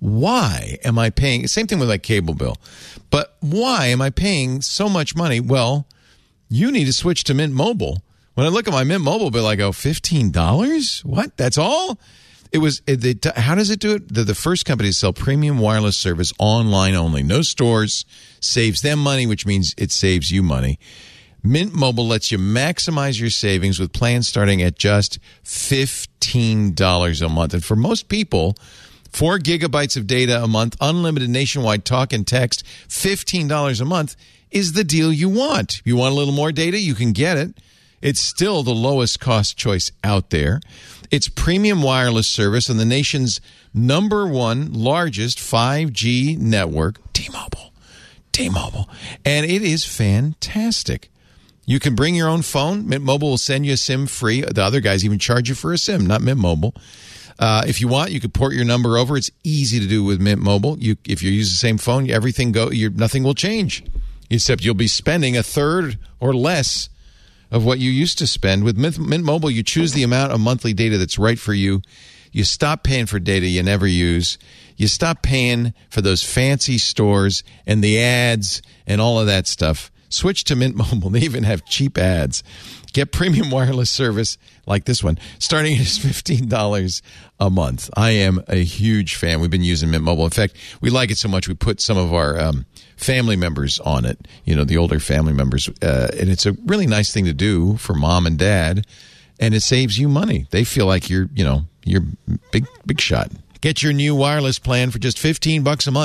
why am I paying? Same thing with my cable bill, but why am I paying so much money? Well, you need to switch to Mint Mobile. When I look at my Mint Mobile bill, I go, fifteen dollars? What? That's all? It was. It, they, how does it do it? They're the first company to sell premium wireless service online only. No stores. Saves them money, which means it saves you money. Mint Mobile lets you maximize your savings with plans starting at just fifteen dollars a month. And for most people, four gigabytes of data a month, unlimited nationwide talk and text, fifteen dollars a month is the deal you want. If you want a little more data, you can get it. It's still the lowest cost choice out there. It's premium wireless service on the nation's number one largest five G network, T-Mobile. T-Mobile. And it is fantastic. You can bring your own phone. Mint Mobile will send you a SIM free. The other guys even charge you for a SIM, not Mint Mobile. Uh, if you want, you could port your number over. It's easy to do with Mint Mobile. You, if you use the same phone, everything go. You're, nothing will change, except you'll be spending a third or less of what you used to spend. With Mint, Mint Mobile, you choose the amount of monthly data that's right for you. You stop paying for data you never use. You stop paying for those fancy stores and the ads and all of that stuff. Switch to Mint Mobile. They even have cheap ads. Get premium wireless service like this one, starting at just fifteen dollars a month. I am a huge fan. We've been using Mint Mobile. In fact, we like it so much we put some of our um, family members on it, you know, the older family members. Uh, and it's a really nice thing to do for mom and dad, and it saves you money. They feel like you're, you know, you're big, big shot. Get your new wireless plan for just fifteen bucks a month.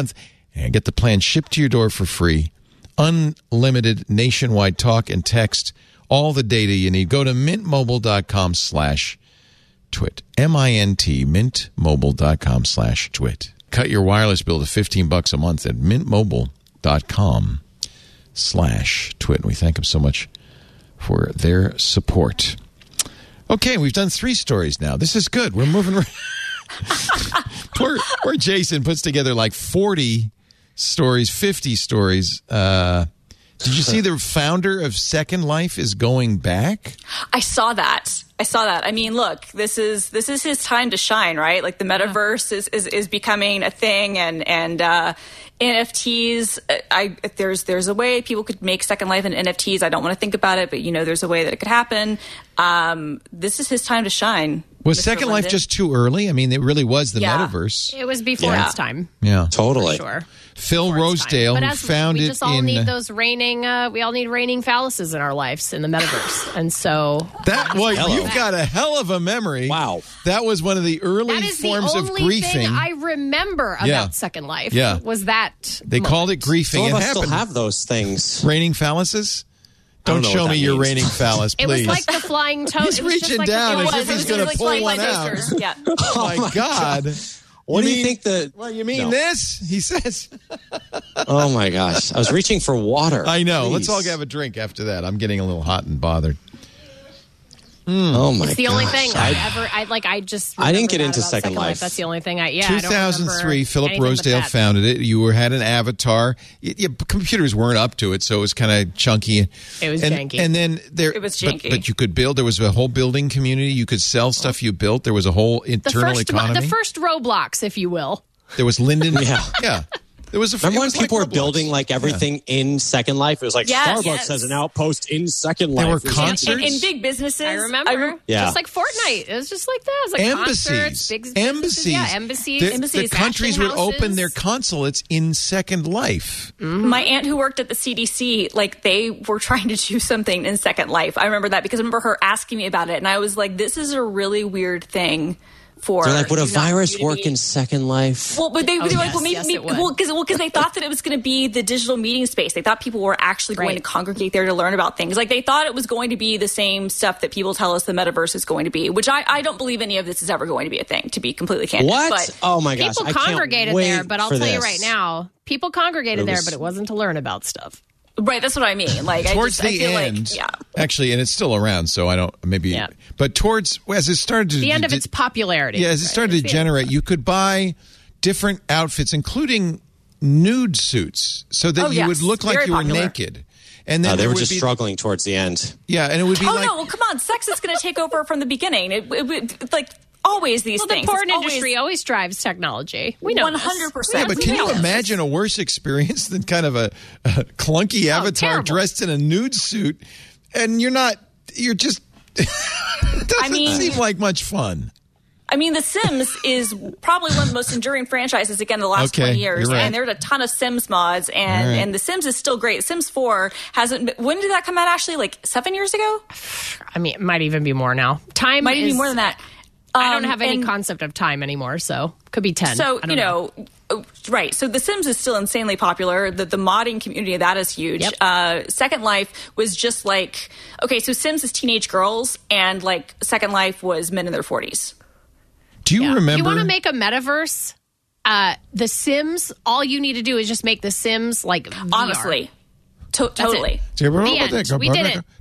and get the plan shipped to your door for free. Unlimited nationwide talk and text. All the data you need. Go to mintmobile.com slash twit. M I N T, mintmobile.com slash twit. Cut your wireless bill to fifteen bucks a month at mintmobile.com slash twit. We thank them so much for their support. Okay, we've done three stories now. This is good. We're moving around. poor, poor Jason puts together like forty stories, fifty stories. Uh, did you see the founder of Second Life is going back? I saw that. I saw that. I mean, look, this is this is his time to shine, right? Like the metaverse is, is, is becoming a thing, and and uh, N F Ts. I there's there's a way people could make Second Life in N F Ts. I don't want to think about it, but you know, there's a way that it could happen. Um, this is his time to shine. Was Mister Second Linden. Life just too early? I mean, it really was the Yeah. metaverse. It was before Yeah. its time. Yeah, Totally. For sure. Phil Rosedale, But who as found we it just all in need those raining, uh, we all need raining phalluses in our lives in the metaverse, and so that. Well, Hello. you've got a hell of a memory. Wow. That was one of the early that is the forms of only griefing. thing I remember about Yeah. Second Life. Yeah. Was that They moment. called it griefing. Some It of us still happened. have those things. Raining phalluses? I Don't, don't know show what me that your means. raining phallus, It please. was like the flying toad. He's it was just reaching like down the, as It if was. he's It gonna was like pull flying one my out. toaster. Yeah. Oh, my God. What You do you mean- think the? Well, you mean No. this? He says. Oh my gosh! I was reaching for water. I know. Please. Let's all have a drink after that. I'm getting a little hot and bothered. Oh my It's the only gosh. thing I ever. I like. I just. I didn't remember get that into about Second Life. That's the only thing I. Yeah. I don't two thousand three, remember Philip anything but Rosedale that. founded it. You were, had an avatar. Y y computers weren't up to it, so it was kind of chunky. It was and, janky. And then there, It was but- janky. But, you could build. There was a whole building community. You could sell stuff you built. There was a whole The internal first, economy. the first Roblox, if you will. There was Linden. Yeah. yeah. There was a. Remember it when was like people were Roblox. building like everything in Second Life? It was like Yes, Starbucks yes. has an outpost in Second There Life. were It was concerts. like- In, in big businesses, I remember. rem- Yeah. Just like Fortnite. It was just like that. It was like Embassies, concerts, big businesses. embassies, Yeah, embassies. The, embassies the countries fashion would open houses. their consulates in Second Life. My aunt who worked at the C D C, like they were trying to do something in Second Life. I remember that because I remember her asking me about it, and I was like, "This is a really weird thing." For They're like, would a not virus you to work be- in Second Life? Well, but they, Oh, they were like, yes, well, maybe, yes, maybe it would. well, because well, 'cause they thought that it was going to be the digital meeting space. They thought people were actually going Right. to congregate there to learn about things. Like they thought it was going to be the same stuff that people tell us the metaverse is going to be, which I, I don't believe any of this is ever going to be a thing. To be completely candid, What? But Oh my gosh! People I can't congregated wait there, but I'll for tell you this. right now, people congregated It there, was- but it wasn't to learn about stuff. right, that's what I mean. Like I Towards just, I the feel end, like, yeah. actually, and it's still around, so I don't maybe. Yeah. But towards as it started to The end of de- its popularity. yeah, as it Right, started it's to the end. generate, you could buy different outfits, including nude suits, so that Oh, you yes. would look like Very you were popular. naked. And then Uh, they it were would just be, struggling towards the end. Yeah, and it would be Oh like no! Well, come on, sex is going to take over from the beginning. It, it, would like always these Well, the things. porn It's always- industry always drives technology. We know one hundred percent. Yeah, but can you imagine a worse experience than kind of a, a clunky avatar terrible. dressed in a nude suit, and you're not, you're just, it doesn't mean- seem like much fun. I mean, The Sims is probably one of the most enduring franchises again in the last Okay, twenty years, you're right. and there's a ton of Sims mods, and All right. and The Sims is still great. Sims four hasn't. Been, when did that come out? Ashley, like seven years ago? I mean, it might even be more now. Time Might even is- be more than that. I don't Um, have any and concept of time anymore, so could be ten. So I don't you know, oh, right? So The Sims is still insanely popular. The the modding community of that is huge. Yep. Uh, Second Life was just like okay. So Sims is teenage girls, and like Second Life was men in their forties. Do you Yeah. remember? You want to make a metaverse? Uh, the Sims. All you need to do is just make the Sims like V R. Honestly, to- totally. The end. We did it.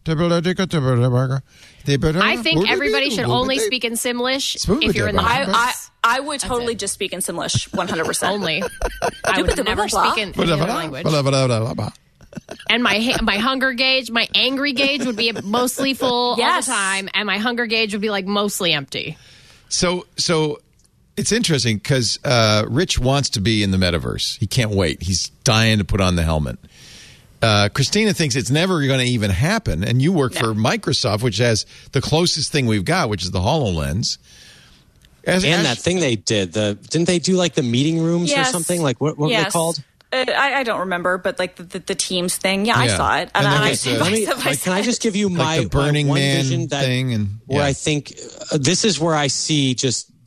I think everybody should only speak in Simlish if you're in the I, metaverse. I, I would totally just speak in Simlish, one hundred percent. Only. I would never speak in any other language. And my ha- my hunger gauge, my angry gauge would be mostly full Yes. all the time, and my hunger gauge would be like mostly empty. So, so it's interesting because uh, Rich wants to be in the metaverse. He can't wait. He's dying to put on the helmet. Uh, Christina thinks it's never going to even happen. And you work No. for Microsoft, which has the closest thing we've got, which is the HoloLens. As, And as- that thing they did, the didn't they do like the meeting rooms Yes. or something? Like what, what were they Yes. called? Uh, I, I don't remember, but like the, the, the Teams thing. Yeah, I Yeah. saw it. And then I, there's I, the- Let me, I like, can I just give you my, like the Burning my one Man vision that thing, and where yeah. I think uh, this is where I see just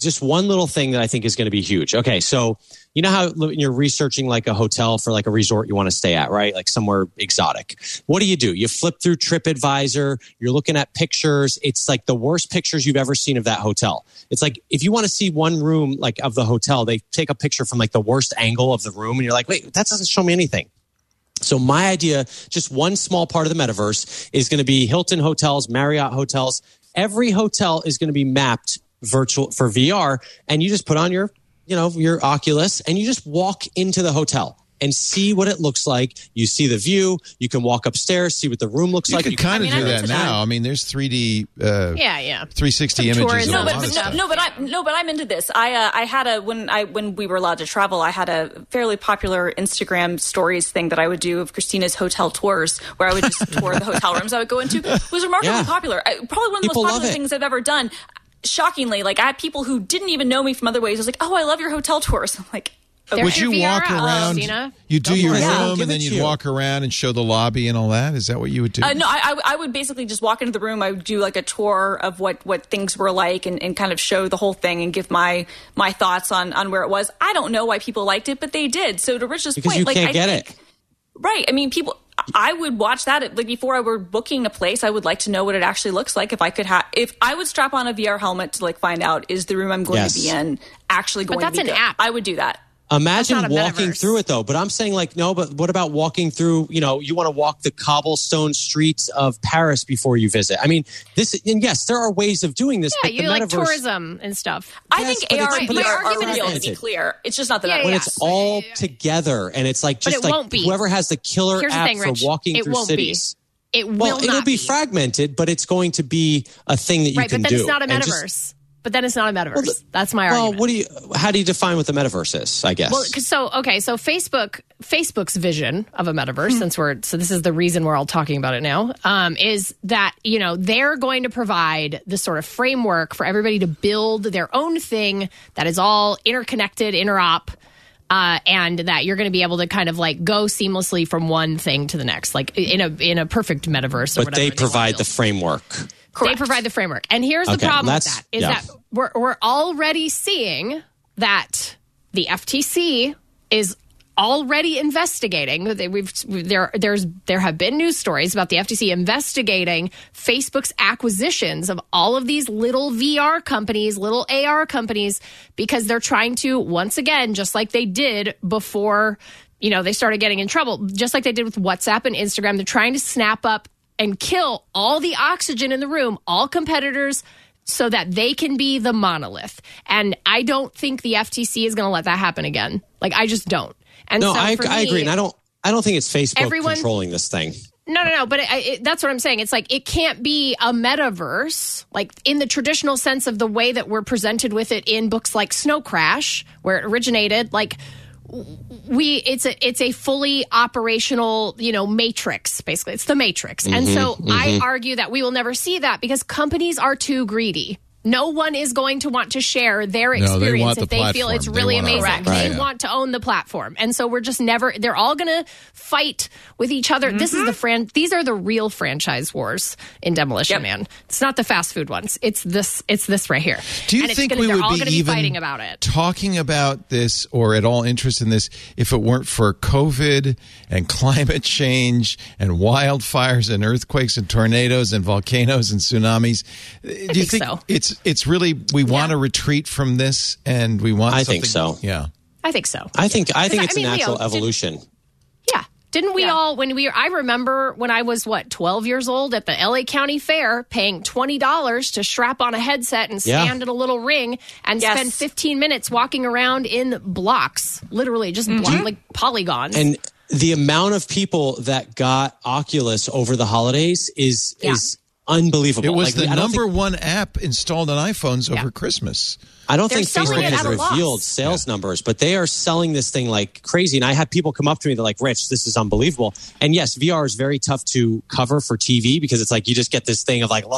just one little thing that I think is going to be huge. Okay, so you know how when you're researching like a hotel for like a resort you want to stay at, right? Like somewhere exotic. What do you do? You flip through TripAdvisor. You're looking at pictures. It's like the worst pictures you've ever seen of that hotel. It's like if you want to see one room like of the hotel, they take a picture from like the worst angle of the room, and you're like, wait, that doesn't show me anything. So my idea, just one small part of the metaverse, is going to be Hilton hotels, Marriott hotels. Every hotel is going to be mapped virtual for V R, and you just put on your, you know, your Oculus, and you just walk into the hotel and see what it looks like. You see the view. You can walk upstairs, see what the room looks you like. Could you kind can of do that now. I mean, there's three D, uh, yeah, yeah, three sixty images. No, of but, a lot but of no, stuff. no, but I no, but I'm into this. I uh, I had a when I when we were allowed to travel, I had a fairly popular Instagram stories thing that I would do of Christina's hotel tours, where I would just tour the hotel rooms I would go into. It was remarkably Yeah. popular. I, probably one of the People most love popular it. things I've ever done. Shockingly, like I had people who didn't even know me from other ways. I was like, "Oh, I love your hotel tours." I'm like. There's Would your you V R walk out, around? Christina. You do Go your for it. Yeah, I'll room, give and then it to you'd you. walk around and show the lobby and all that. Is that what you would do? Uh, no, I, I, I would basically just walk into the room. I would do like a tour of what, what things were like and, and kind of show the whole thing and give my my thoughts on, on where it was. I don't know why people liked it, but they did. So to Rich's Because point, you like can't I get think, it. Right. I mean, people. I would watch that like before I were booking a place. I would like to know what it actually looks like. If I could have, if I would strap on a V R helmet to like find out is the room I'm going Yes. to be in actually going that's to be an good. app. I would do that. Imagine That's not a walking metaverse. through it though, but I'm saying like, no, but what about walking through, you know, you want to walk the cobblestone streets of Paris before you visit. I mean, this, and yes, there are ways of doing this, Yeah, but you the like metaverse, tourism and stuff. I Yes, think but A R it's- and but V it's R are real, to be fragmented. clear. It's just not the Yeah, metaverse. when yeah. it's all together and it's like But just it like won't be. whoever has the killer Here's the app thing, for Rich. walking It through won't be. cities. It will Well, not it'll be be fragmented, but it's going to be a thing that you right, can but then do. it's not a And metaverse. just- but then it's not a metaverse. Well, the- That's my well, argument. what do you? How do you define what the metaverse is? I guess. Well, 'cause so okay, so Facebook, Facebook's vision of a metaverse, since we're so this is the reason we're all talking about it now, um, is that you know they're going to provide the sort of framework for everybody to build their own thing that is all interconnected, interop. Uh, and that you're going to be able to kind of like go seamlessly from one thing to the next, like in a in a perfect metaverse. Or but whatever they want provide to the build. framework. They provide the framework. And here's the Okay, problem with that's- that is yeah. that we're we're already seeing that the F T C is already investigating. They- We've there there's there have been news stories about the F T C investigating Facebook's acquisitions of all of these little V R companies, little A R companies, because they're trying to once again, just like they did before, you know, they started getting in trouble, just like they did with WhatsApp and Instagram. They're trying to snap up and kill all the oxygen in the room, all competitors, so that they can be the monolith. And I don't think the F T C is going to let that happen again. Like, I just don't. And No, so I, for I me, agree, and I don't. I don't think it's Facebook Everyone- controlling this thing. No, no, no. But it, it, that's what I'm saying. It's like it can't be a metaverse, like in the traditional sense of the way that we're presented with it in books like Snow Crash, where it originated. Like we, it's a it's a fully operational, you know, matrix. Basically, it's the matrix. And so I argue that we will never see that because companies are too greedy. No one is going to want to share their No, they experience want if the they feel platform. it's They really want to amazing. own it. They Right. want to own the platform. And so we're just never, they're all going to fight with each other. This is the fran, these are the real franchise wars in Demolition Yep. Man. It's not the fast food ones. It's this, it's this right here. Do you and it's think gonna, we they're would all be gonna even fighting about it? talking about this or at all interested in this if it weren't for COVID and climate change and wildfires and earthquakes and tornadoes and volcanoes and tsunamis? Do you think think so. it's it's really we want to retreat from this and we want? I think something- so. Yeah. I think so. I think. I think I it's mean, a natural Leo, did- evolution. Yeah. Didn't we Yeah. all, when we, I remember when I was, what, twelve years old at the L A County Fair, paying twenty dollars to strap on a headset and Yeah. stand at a little ring and Yes. spend fifteen minutes walking around in blocks, literally just blo- like polygons. And the amount of people that got Oculus over the holidays is Yeah. is unbelievable. It was Like, the I don't number think- one app installed on iPhones Yeah. over Christmas. I don't They're think selling Facebook it has at a loss. revealed sales numbers, but they are selling this thing like crazy. And I have people come up to me, they're like, Rich, this is unbelievable. And yes, V R is very tough to cover for T V because it's like you just get this thing of like,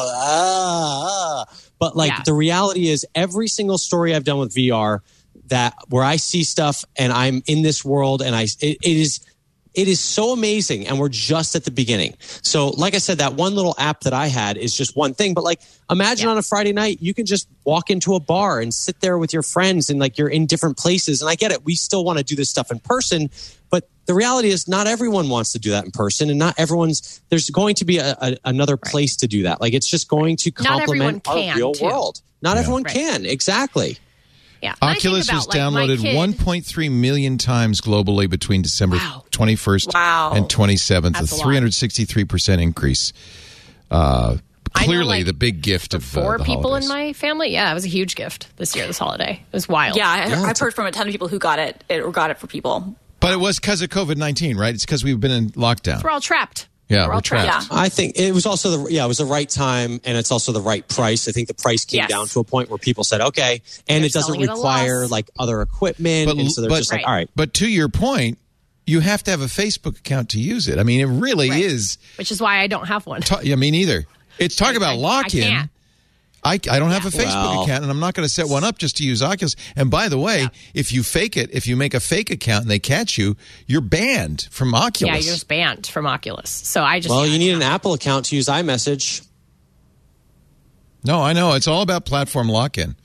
ah, ah. But like Yeah. the reality is every single story I've done with V R that where I see stuff and I'm in this world and I, it, it is it is so amazing, and we're just at the beginning. So, like I said, that one little app that I had is just one thing. But like, imagine yeah. on a Friday night, you can just walk into a bar and sit there with your friends, and like you're in different places. And I get it, we still want to do this stuff in person, but the reality is not everyone wants to do that in person, and not everyone's. There's going to be a, a, another right. place to do that. Like, it's just going to complement our can, real too. world. Not yeah. everyone right. can exactly. Yeah. Oculus about, was like, downloaded kid, one point three million times globally between December wow. twenty-first wow. and twenty-seventh, That's a a lot. three hundred sixty-three percent increase. Uh, clearly, know, like, the big gift of four uh, the people holidays. in my family. Yeah, it was a huge gift this year, this holiday. It was wild. Yeah, I, Yeah, I've heard from a ton of people who got it, it or got it for people. But it was because of COVID nineteen, right? It's because we've been in lockdown. We're all trapped. Yeah, we're, we're all trapped. trapped. Yeah. I think it was also the yeah, it was the right time, and it's also the right price. I think the price came Yes. down to a point where people said, "Okay," and They're it doesn't selling it at a require loss. like other equipment, But- and so they're but- just like, Right. "All right." But to your point, you have to have a Facebook account to use it. I mean, it really Right. is. Which is why I don't have one. Ta- I mean, either. It's talk about I- I lock-in. can't. I, I don't have a Facebook Well- account, and I'm not going to set one up just to use Oculus. And by the way, Yeah. if you fake it, if you make a fake account and they catch you, you're banned from Oculus. Yeah, you're just banned from Oculus. So I just Well, yeah, you need an Apple account to use iMessage. No, I know. It's all about platform lock-in.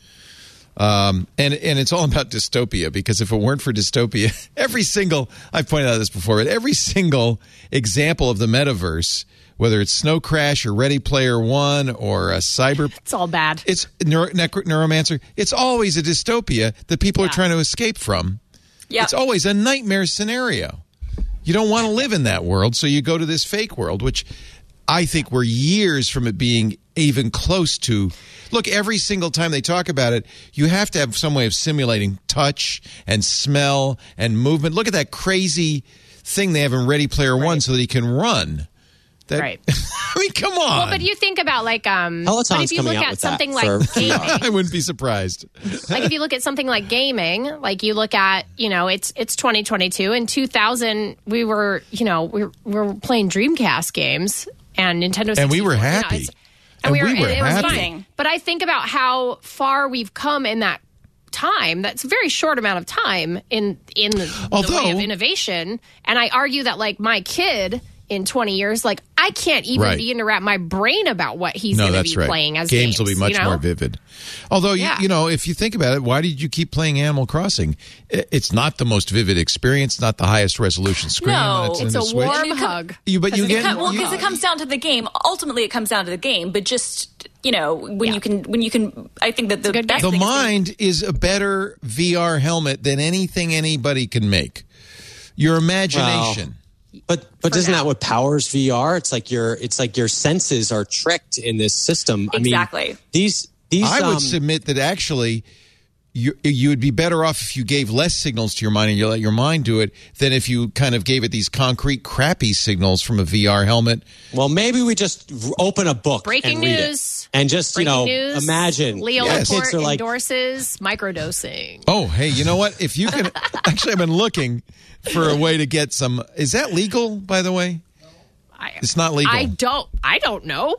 Um, and, and it's all about dystopia, because if it weren't for dystopia, every single, I've pointed out this before, but every single example of the metaverse, whether it's Snow Crash or Ready Player One or a cyber, It's all bad. it's neuro, necro, Neuromancer, it's always a dystopia that people Yeah. are trying to escape from. Yep. It's always a nightmare scenario. You don't want to live in that world, so you go to this fake world, which I think we're years from it being even close to. Look, every single time they talk about it, you have to have some way of simulating touch and smell and movement. Look at that crazy thing they have in Ready Player One so that he can run. That, Right. I mean, come on. Well, but you think about like um Peloton's but if you coming look out at with that something for like gaming, I wouldn't be surprised. like if you look at something like gaming, like you look at, you know, it's it's twenty twenty-two. In two thousand, we were, you know, we were, we were playing Dreamcast games and Nintendo sixty-four. And we were you know, happy. it's- And we were it, it was happy. fine. But I think about how far we've come in that time. That's a very short amount of time in in the, the Although- way of innovation. And I argue that like my kid in twenty years, like I can't even Right. begin to wrap my brain about what he's No, going to that's be right. playing as games, games will be much you know? more vivid. Although, Yeah. you, you know, if you think about it, why did you keep playing Animal Crossing? I- It's not the most vivid experience, not the highest resolution screen. No. when it's, It's in a the Switch. warm And it hug. You, but you It get com- well, you- because it comes down to the game. Ultimately, it comes down to the game. But just you know, when Yeah. you can, when you can, I think that the good best the thing is to- mind is a better V R helmet than anything anybody can make. Your imagination. But but isn't now. that what powers V R? It's like your it's like your senses are tricked in this system. I Exactly. mean, these these I would um, submit that actually you you would be better off if you gave less signals to your mind and you let your mind do it than if you kind of gave it these concrete, crappy signals from a V R helmet. Well, maybe we just r- open a book Breaking and read news. it, and just Breaking you know news. imagine. Leo Yes. Laporte Kids are like, endorses microdosing. Oh, hey, you know what? If you can, actually, I've been looking for a way to get some. Is that legal, by the way? I, It's not legal. I don't. I don't know.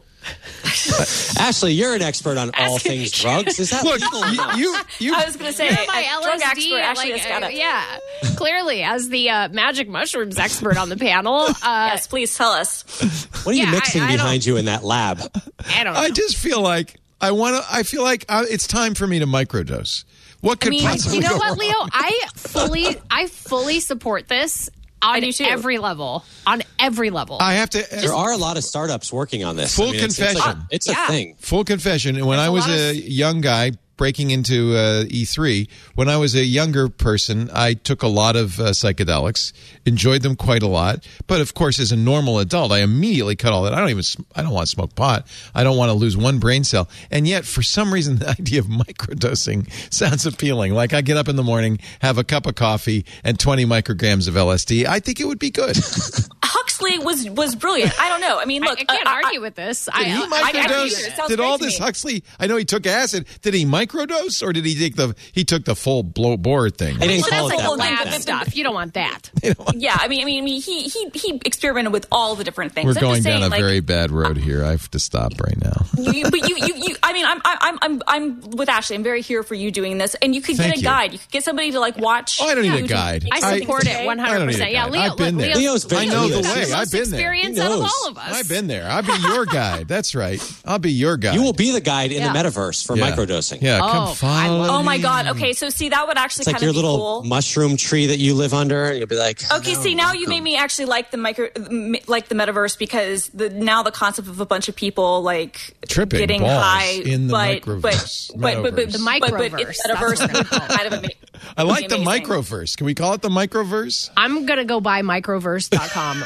Ashley, you're an expert on all Ask- things drugs. Is that Look, legal? or you, not? you, you, I was going to say, You're my a L drug S D, expert, Ashley like, Escada. uh, yeah, clearly as the uh, magic mushrooms expert on the panel. Uh, Yes, please tell us. What are you Yeah, I- mixing I don't- behind you in that lab? I don't know. I just feel like I want to. I feel like I, it's time for me to microdose. What could mean, possibly you know go what, wrong? Leo? I fully, I fully support this on I do too. every level. On every level. I have to. There are a lot of startups working on this. Full I mean, it's, it's, like confession. a, it's Yeah. a thing. Full confession. When There's I a was lot a of- young guy breaking into uh, E three, when I was a younger person, I took a lot of uh, psychedelics, enjoyed them quite a lot. But of course, as a normal adult, I immediately cut all that. I don't even. sm- I don't want to smoke pot. I don't want to lose one brain cell. And yet, for some reason, the idea of microdosing sounds appealing. Like I get up in the morning, have a cup of coffee, and twenty micrograms of L S D. I think it would be good. Huxley was was brilliant. I don't know. I mean, look, I, I can't uh, argue I- with this. Did I, he I, I, I- microdose? it sounds Did all great to this me. Huxley? I know he took acid. Did he microdose microdose, or did he take the he took the full blow bore thing? They didn't Well, call it that's that. like back lab then. stuff. You don't want that. Yeah, I mean, I mean, I mean, he he he experimented with all the different things. We're I'm going just down saying, a like, very bad road here. I have to stop right now. you, but you, you, you, I mean, I'm, I'm, I'm, I'm with Ashley. I'm very here for you doing this, and you could Thank get a you. guide. You could get somebody to like watch. Oh, I don't need a you guide. do- I support Okay. it one I don't hundred need a percent. Yeah, guide. Leo, I've been look, there. Leo, Leo's been I there. know Leo's the got way. the I've most been there. experience He out of knows. all of us. I've been there. I'll be your guide. That's right. I'll be your guide. You will be the guide in Yeah. the metaverse for Yeah. microdosing. Yeah, Oh, come I follow love- Oh my me. god. Okay, so see, that would actually It's like kind your of be little cool. mushroom tree that you live under. And you'll be like, Okay, see, now you made me actually like the micro, like the metaverse, because the now the concept of a bunch of people like Tripping getting balls high in the but, microverse. but, but, but, but, Metaverse. The but, but microverse. it's That's metaverse what it's called. kind of ama- I like the amazing. microverse. Can we call it the microverse? I'm going to go buy microverse dot com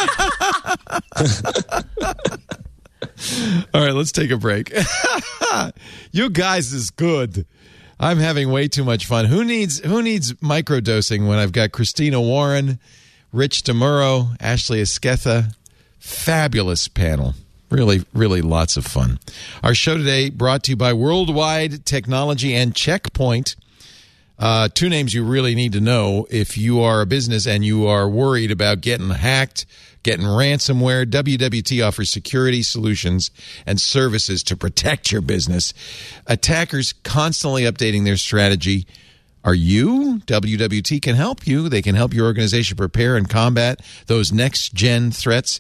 right now. All right, let's take a break. You guys is good. I'm having way too much fun. Who needs who needs microdosing when I've got Christina Warren, Rich DeMuro, Ashley Esquetha? Fabulous panel. Really, really lots of fun. Our show today brought to you by Worldwide Technology and Checkpoint. Uh, two names you really need to know if you are a business and you are worried about getting hacked, getting ransomware. W W T offers security solutions and services to protect your business. Attackers constantly updating their strategy. Are you? W W T can help you. They can help your organization prepare and combat those next-gen threats.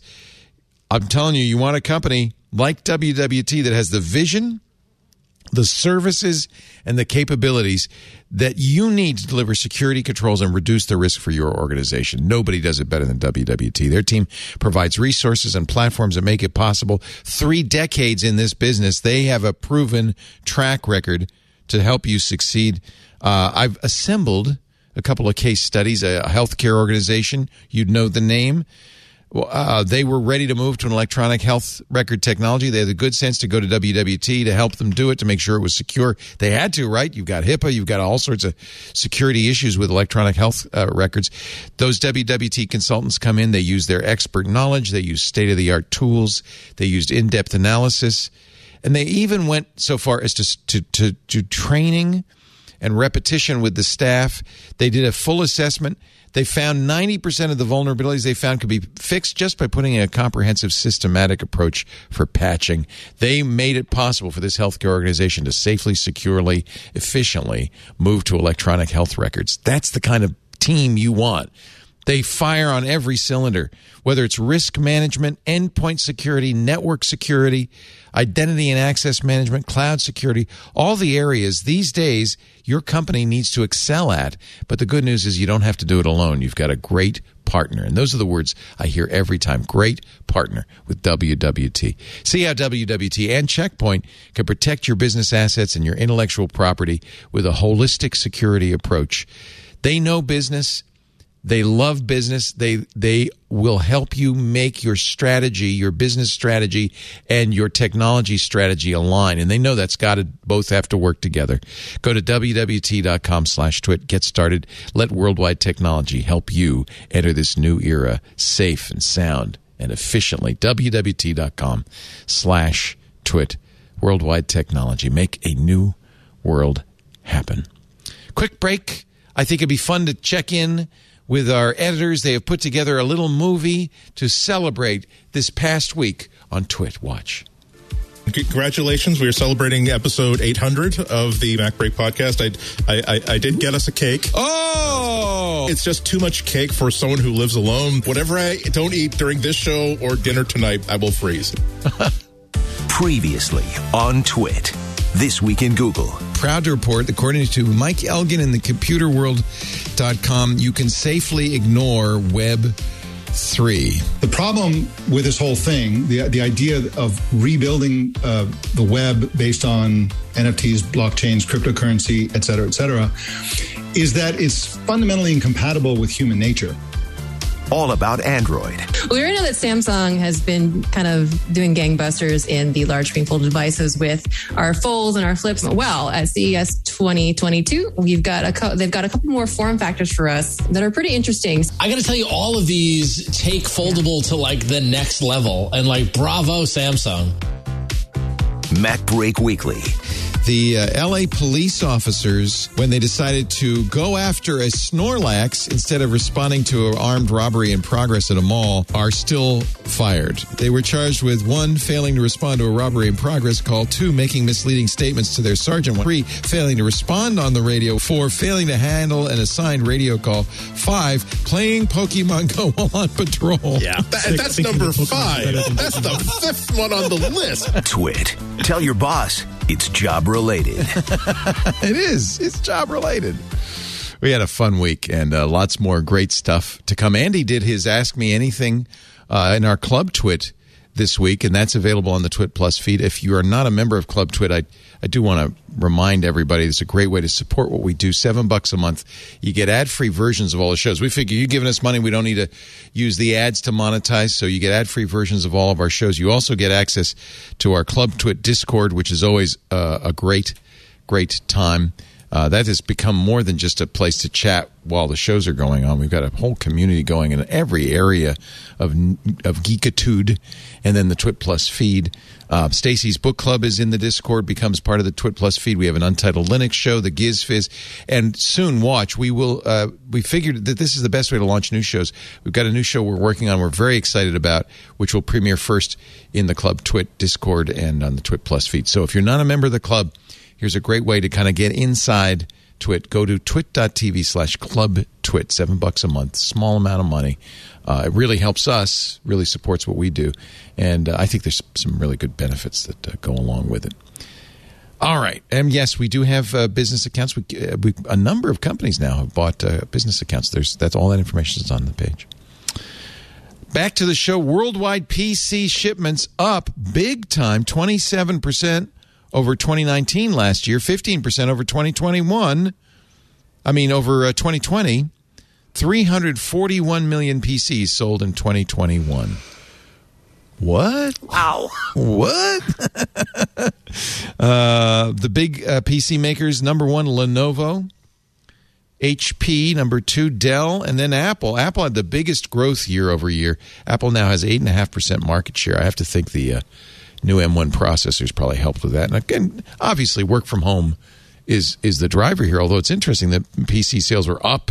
I'm telling you, you want a company like W W T that has the vision, the services, and the capabilities that you need to deliver security controls and reduce the risk for your organization. Nobody does it better than W W T. Their team provides resources and platforms that make it possible. Three decades in this business, they have a proven track record to help you succeed. Uh, I've assembled a couple of case studies, a healthcare organization. You'd know the name. Well, uh, they were ready to move to an electronic health record technology. They had the good sense to go to W W T to help them do it, to make sure it was secure. They had to, right? You've got HIPAA. You've got all sorts of security issues with electronic health uh, records. Those W W T consultants come in. They use their expert knowledge. They use state-of-the-art tools. They used in-depth analysis. And they even went so far as to to to, to training and repetition with the staff. They did a full assessment. They found ninety percent of the vulnerabilities they found could be fixed just by putting in a comprehensive, systematic approach for patching. They made it possible for this healthcare organization to safely, securely, efficiently move to electronic health records. That's the kind of team you want. They fire on every cylinder, whether it's risk management, endpoint security, network security, identity and access management, cloud security, all the areas these days your company needs to excel at. But the good news is you don't have to do it alone. You've got a great partner. And those are the words I hear every time. Great partner with W W T. See how W W T and Checkpoint can protect your business assets and your intellectual property with a holistic security approach. They know business. They love business. They they will help you make your strategy, your business strategy, and your technology strategy align. And they know that's got to both have to work together. Go to W W T dot com slash twit. Get started. Let Worldwide Technology help you enter this new era safe and sound and efficiently. W W T dot com slash twit. Worldwide Technology. Make a new world happen. Quick break. I think it'd be fun to check in with our editors. They have put together a little movie to celebrate this past week on Twit. Watch. Congratulations. We are celebrating episode eight hundred of the Mac Break podcast. I, I, I, I did get us a cake. Oh! It's just too much cake for someone who lives alone. Whatever I don't eat during this show or dinner tonight, I will freeze. Previously on Twit. This Week in Google. Proud to report, according to Mike Elgin in the computer world dot com, you can safely ignore Web three. The problem with this whole thing, the the idea of rebuilding uh, the web based on N F Ts, blockchains, cryptocurrency, et cetera, et cetera, is that it's fundamentally incompatible with human nature. All about Android. We already know that Samsung has been kind of doing gangbusters in the large screen fold devices with our folds and our flips. Well, at C E S twenty twenty-two, we've got a co- they've got a couple more form factors for us that are pretty interesting. I got to tell you, all of these take foldable to like the next level, and like bravo, Samsung. Mac Break Weekly. The uh, L A police officers, when they decided to go after a Snorlax instead of responding to an armed robbery in progress at a mall, are still fired. They were charged with one, failing to respond to a robbery in progress call, two, making misleading statements to their sergeant, three, failing to respond on the radio, four, failing to handle an assigned radio call, five, playing Pokemon Go while on patrol. Yeah, that, that's number five. That's the fifth one on the list. Twit. Tell your boss it's job related. It is. It's job related. We had a fun week and uh, lots more great stuff to come. Andy did his Ask Me Anything uh, in our Club Twit this week, and that's available on the Twit Plus feed. If you are not a member of Club Twit, I, I do want to remind everybody it's a great way to support what we do. Seven bucks a month. You get ad-free versions of all the shows. We figure you're giving us money. We don't need to use the ads to monetize, so you get ad-free versions of all of our shows. You also get access to our Club Twit Discord, which is always uh, a great, great time. Uh, that has become more than just a place to chat while the shows are going on. We've got a whole community going in every area of of geekitude, and then the Twit Plus feed. Uh, Stacy's Book Club is in the Discord, becomes part of the Twit Plus feed. We have an Untitled Linux show, the Giz Fizz, and soon, watch, we will. Uh, we figured that this is the best way to launch new shows. We've got a new show we're working on, we're very excited about, which will premiere first in the Club Twit Discord and on the Twit Plus feed. So if you're not a member of the club, here's a great way to kind of get inside Twit. Go to twit.tv slash club twit. Seven bucks a month. Small amount of money. Uh, it really helps us, really supports what we do. And uh, I think there's some really good benefits that uh, go along with it. All right. And yes, we do have uh, business accounts. We, uh, we A number of companies now have bought uh, business accounts. There's that's all that information is on the page. Back to the show. Worldwide P C shipments up big time, twenty-seven percent. Over twenty nineteen last year, fifteen percent over twenty twenty-one. I mean, over uh, twenty twenty, three hundred forty-one million P Cs sold in twenty twenty-one. What? Wow. What? uh, the big uh, P C makers, number one, Lenovo. H P, number two, Dell, and then Apple. Apple had the biggest growth year over year. Apple now has eight point five percent market share. I have to think the... Uh, new M one processors probably helped with that. And again, obviously, work from home is is the driver here, although it's interesting that P C sales were up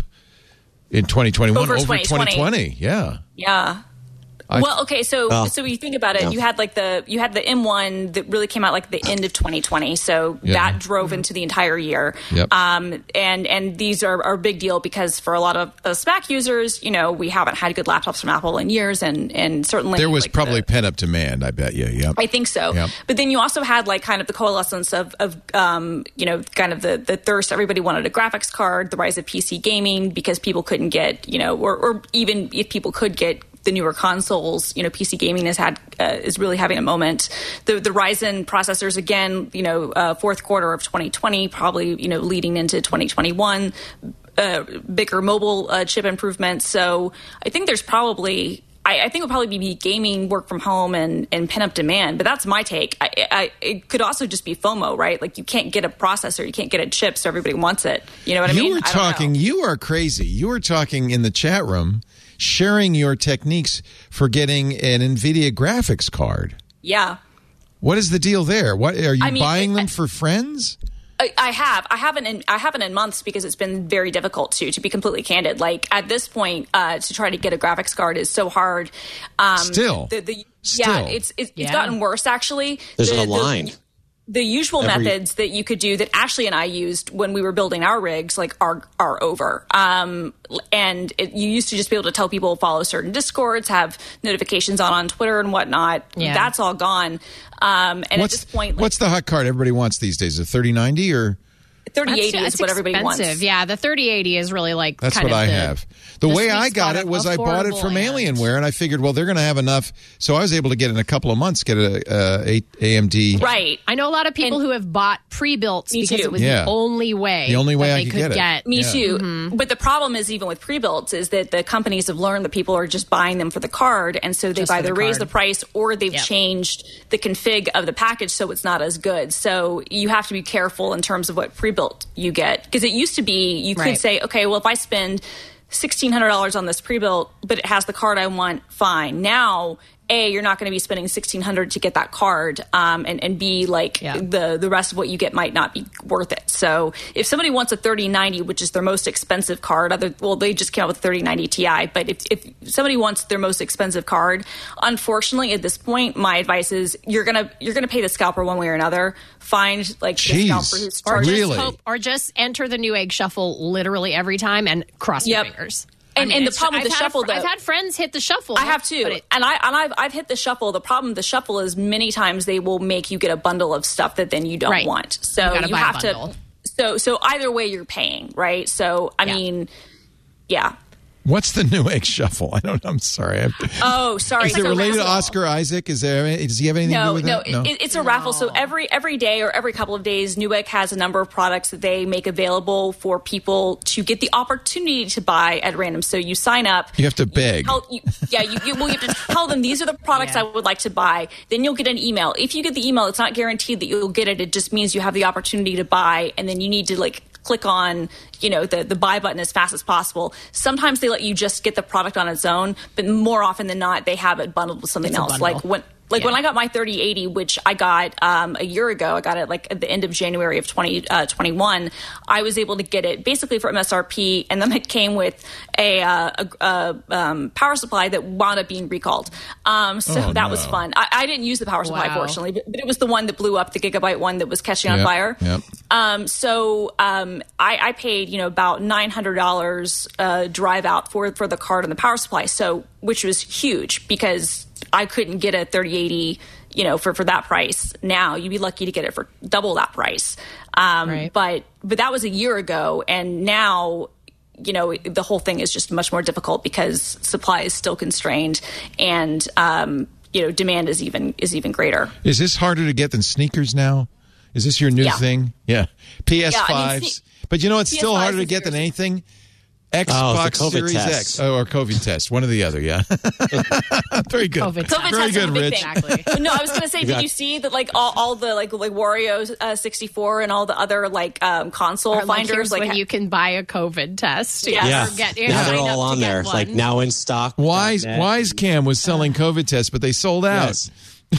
in twenty twenty-one over, over twenty twenty. Yeah. Yeah. I, well, okay, so oh. so when you think about it, Yeah. you had like the you had the M one that really came out like the end of twenty twenty, so Yeah. that drove into the entire year. Yep. Um, and and these are, are a big deal because for a lot of us Mac users, you know, we haven't had good laptops from Apple in years, and and certainly there was like, probably the, pent up demand. I bet you. Yeah. I think so. Yep. But then you also had like kind of the coalescence of, of um, you know, kind of the, the thirst. Everybody wanted a graphics card, the rise of P C gaming because people couldn't get, you know, or, or even if people could get the newer consoles, you know, P C gaming has had uh, is really having a moment. The the Ryzen processors again, you know, uh, fourth quarter of twenty twenty, probably you know leading into twenty twenty-one, uh, bigger mobile uh, chip improvements. So I think there's probably. I, I think it'll probably be gaming, work from home, and, and pent up demand. But that's my take. I, I, it could also just be FOMO, right? Like you can't get a processor, you can't get a chip, so everybody wants it. You know what I you mean? were I don't talking. know. You are crazy. You were talking in the chat room, sharing your techniques for getting an NVIDIA graphics card. Yeah. What is the deal there? What are you I mean, buying them I- for friends? I, I have. I haven't. In, I haven't in months because it's been very difficult to. To be completely candid, like at this point, uh, to try to get a graphics card is so hard. Um, Still, the, the, Still. yeah, it's it's, Yeah. it's gotten worse actually. There's the, a line. The, the usual Every- methods that you could do that Ashley and I used when we were building our rigs like are are over. Um, and it, you used to just be able to tell people follow certain Discords, have notifications on on Twitter and whatnot. Yeah. That's all gone. Um, and what's, at this point, like, what's the hot card everybody wants these days? A thirty ninety or? thirty eighty That's- is what everybody expensive. wants. Yeah, the thirty eighty is really like That's kind what of I the, have. The, the way sweet I got spot it of was I bought it affordable from and- Alienware, and I figured, well, they're going to have enough. So I was able to get in a couple of months, get a, a, A M D. Right. I know a lot of people who have bought pre-built Me because too. it was Yeah. the only way. The only way that I they could could get it. Me Yeah. too. Mm-hmm. But the problem is, even with pre-builts, is that the companies have learned that people are just buying them for the card, and so they've Just for either the raised card. the price or they've Yep. changed the config of the package so it's not as good. So you have to be careful in terms of what pre-built you get, because it used to be you could Right. say, okay, well, if I spend sixteen hundred dollars on this pre-built, but it has the card I want, fine. Now A, you're not going to be spending sixteen hundred dollars to get that card, um, and, and B, like Yeah. the, the rest of what you get might not be worth it. So if somebody wants a thirty ninety, which is their most expensive card, other well, they just came out with thirty ninety Ti, but if, if somebody wants their most expensive card, unfortunately at this point, my advice is you're gonna you're gonna pay the scalper one way or another. Find like Jeez. the scalper who's Or charging. just hope, or just enter the Newegg shuffle literally every time and cross Yep. your fingers. And, I mean, and the it's- problem with I've the had shuffle, fr- I've though, had friends hit the shuffle. I have too, but it- and I and I've I've hit the shuffle. The problem with the shuffle is many times they will make you get a bundle of stuff that then you don't Right. want. So You gotta you buy a have bundle. to. So so either way, you're paying, right? So I Yeah. mean, yeah. What's the Newegg Shuffle? I don't. I'm sorry. I'm- Oh, sorry. Is it So related to raffle. Oscar Isaac? Is there? Does he have anything to do No, with no, that? it, it's a raffle. So every every day or every couple of days, Newegg has a number of products that they make available for people to get the opportunity to buy at random. So you sign up. You have to beg. Tell, you, yeah, you, you, well, you have to tell them these are the products Yeah. I would like to buy. Then you'll get an email. If you get the email, it's not guaranteed that you'll get it. It just means you have the opportunity to buy, and then you need to like click on, you know, the, the buy button as fast as possible. Sometimes they let you just get the product on its own, but more often than not, they have it bundled with something It's a else. bundle. Like when Like Yeah. when I got my thirty eighty, which I got um, a year ago, I got it like at the end of January of twenty twenty-one, I was able to get it basically for M S R P, and then it came with a, uh, a, a um, power supply that wound up being recalled. Um, so Oh, that no. was fun. I, I didn't use the power supply, Wow. fortunately, but, but it was the one that blew up, the Gigabyte one that was catching on Yep, fire. yep. Um, so um, I, I paid, you know, about nine hundred dollars uh, drive out for for the card and the power supply. So which was huge because I couldn't get a thirty eighty, you know, for, for that price. Now you'd be lucky to get it for double that price. Um, Right. But but that was a year ago, and now, you know, the whole thing is just much more difficult because supply is still constrained, and um, you know, demand is even is even greater. Is this harder to get than sneakers now? Is this your new Yeah. thing? Yeah. P S fives. Yeah, I mean, sne- but you know, it's still P S fives harder to is get than yours. anything. Oh, Xbox it's the COVID Series test. X. Oh, or COVID test. One or the other, yeah. Very good. COVID COVID Very test good, is a big Rich. thing. Exactly. But no, I was going to say, did got- you see that like all, all the like like Wario uh, sixty-four and all the other like um, console Or, like, here's finders like when ha- you can buy a COVID test. Yeah. Yeah. Or get, now they're sign all up to on get there, one. like now in stock. Wise, Net. Wise Cam was selling COVID tests, but they sold out. Yes.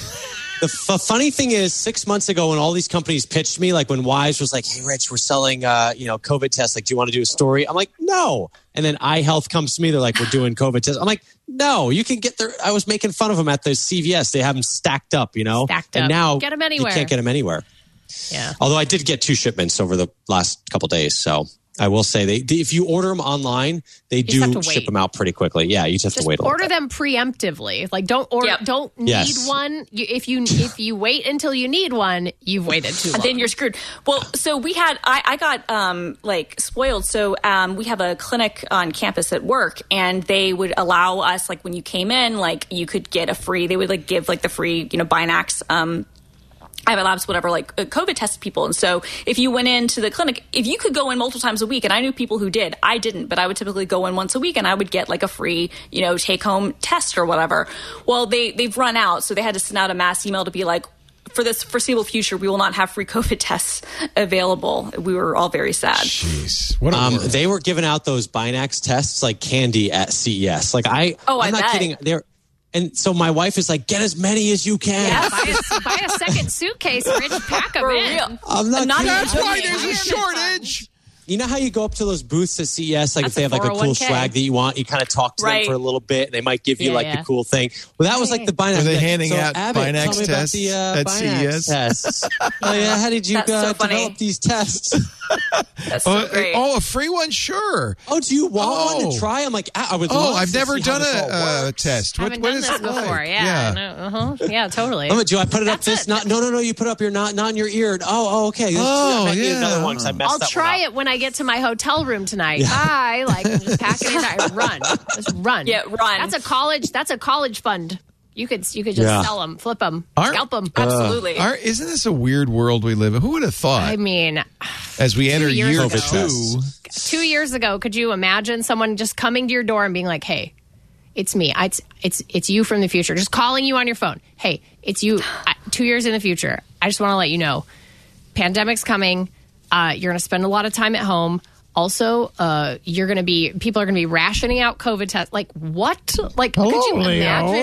The f- funny thing is, six months ago, when all these companies pitched me, like when Wise was like, "Hey, Rich, we're selling, uh, you know, COVID tests. Like, do you want to do a story?" I'm like, "No." And then iHealth comes to me. They're like, "We're doing COVID tests." I'm like, "No, you can get there." I was making fun of them at the C V S. They have them stacked up, you know. Stacked and up. now Get 'em you anywhere. can't get them anywhere. Yeah. Although I did get two shipments over the last couple days, so I will say they, they if you order them online, they just have do to ship wait. them out pretty quickly. Yeah, you just have Just to wait a little order bit. them preemptively. Like don't order, Yep. don't need Yes. one. You, if you if you wait until you need one, you've waited too long. then you're screwed. Well, so we had, I, I got um, like spoiled. So um, we have a clinic on campus at work, and they would allow us, like when you came in, like you could get a free, they would like give like the free, you know, Binax. Um, I have labs, whatever, like uh, COVID test people. And so if you went into the clinic, if you could go in multiple times a week, and I knew people who did, I didn't, but I would typically go in once a week and I would get like a free, you know, take home test or whatever. Well, they, they've run out. So they had to send out a mass email to be like, for this foreseeable future, we will not have free COVID tests available. We were all very sad. Jeez. What a Um, world. they were giving out those Binax tests like candy at C E S. Like I, Oh, I'm I not bet. kidding. They're, and so my wife is like, get as many as you can. Yeah, buy, a, buy a second suitcase, Rich. Pack them For in. real. I'm not, Not kidding. That's even why joking. there's a shortage. You know how you go up to those booths at C E S, like That's if they a have like a cool four oh one k. swag that you want, you kind of talk to Right. them for a little bit. They might give you Yeah, like yeah. the cool thing. Well, that was like the Binax. Are they Like, handing so, out Abbott, Binax tell me about tests the, uh, at Binax C E S? tests. Oh yeah, how did you That's so uh, funny. develop these tests? That's so Oh, great. oh, a free one? Sure. Oh, do you want one Oh. to try? I'm like, I I would. Oh, love I've to never see done how this all a uh, works. test. What, Haven't what done is this it before. like? Yeah. No, uh-huh. Yeah, totally. Oh, do I put it up That's this? it. Not no, no, no. You put it up your not not in your ear. Oh, oh, okay. This- Oh, I might need yeah. another one 'cause I messed I'll that try one up. it when I get to my hotel room tonight. Bye. Like just pack it in. I run. Just run. Yeah, run. That's a college. That's a college fund. You could you could just Yeah. sell them, flip them, Aren't- scalp them. Absolutely. Are, isn't this a weird world we live in? Who would have thought? I mean, as we enter years year ago. two, two years ago, could you imagine someone just coming to your door and being like, "Hey, it's me. I, it's it's it's you from the future. Just calling you on your phone. Hey, it's you. I, two years in the future. I just want to let you know, pandemic's coming. Uh, you're going to spend a lot of time at home. Also, uh, you're going to be people are going to be rationing out COVID tests. Like what? Like could you Hello, Leo. imagine?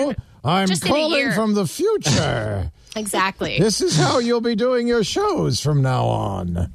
I'm Just in a calling year. from the future. Exactly. This is how you'll be doing your shows from now on.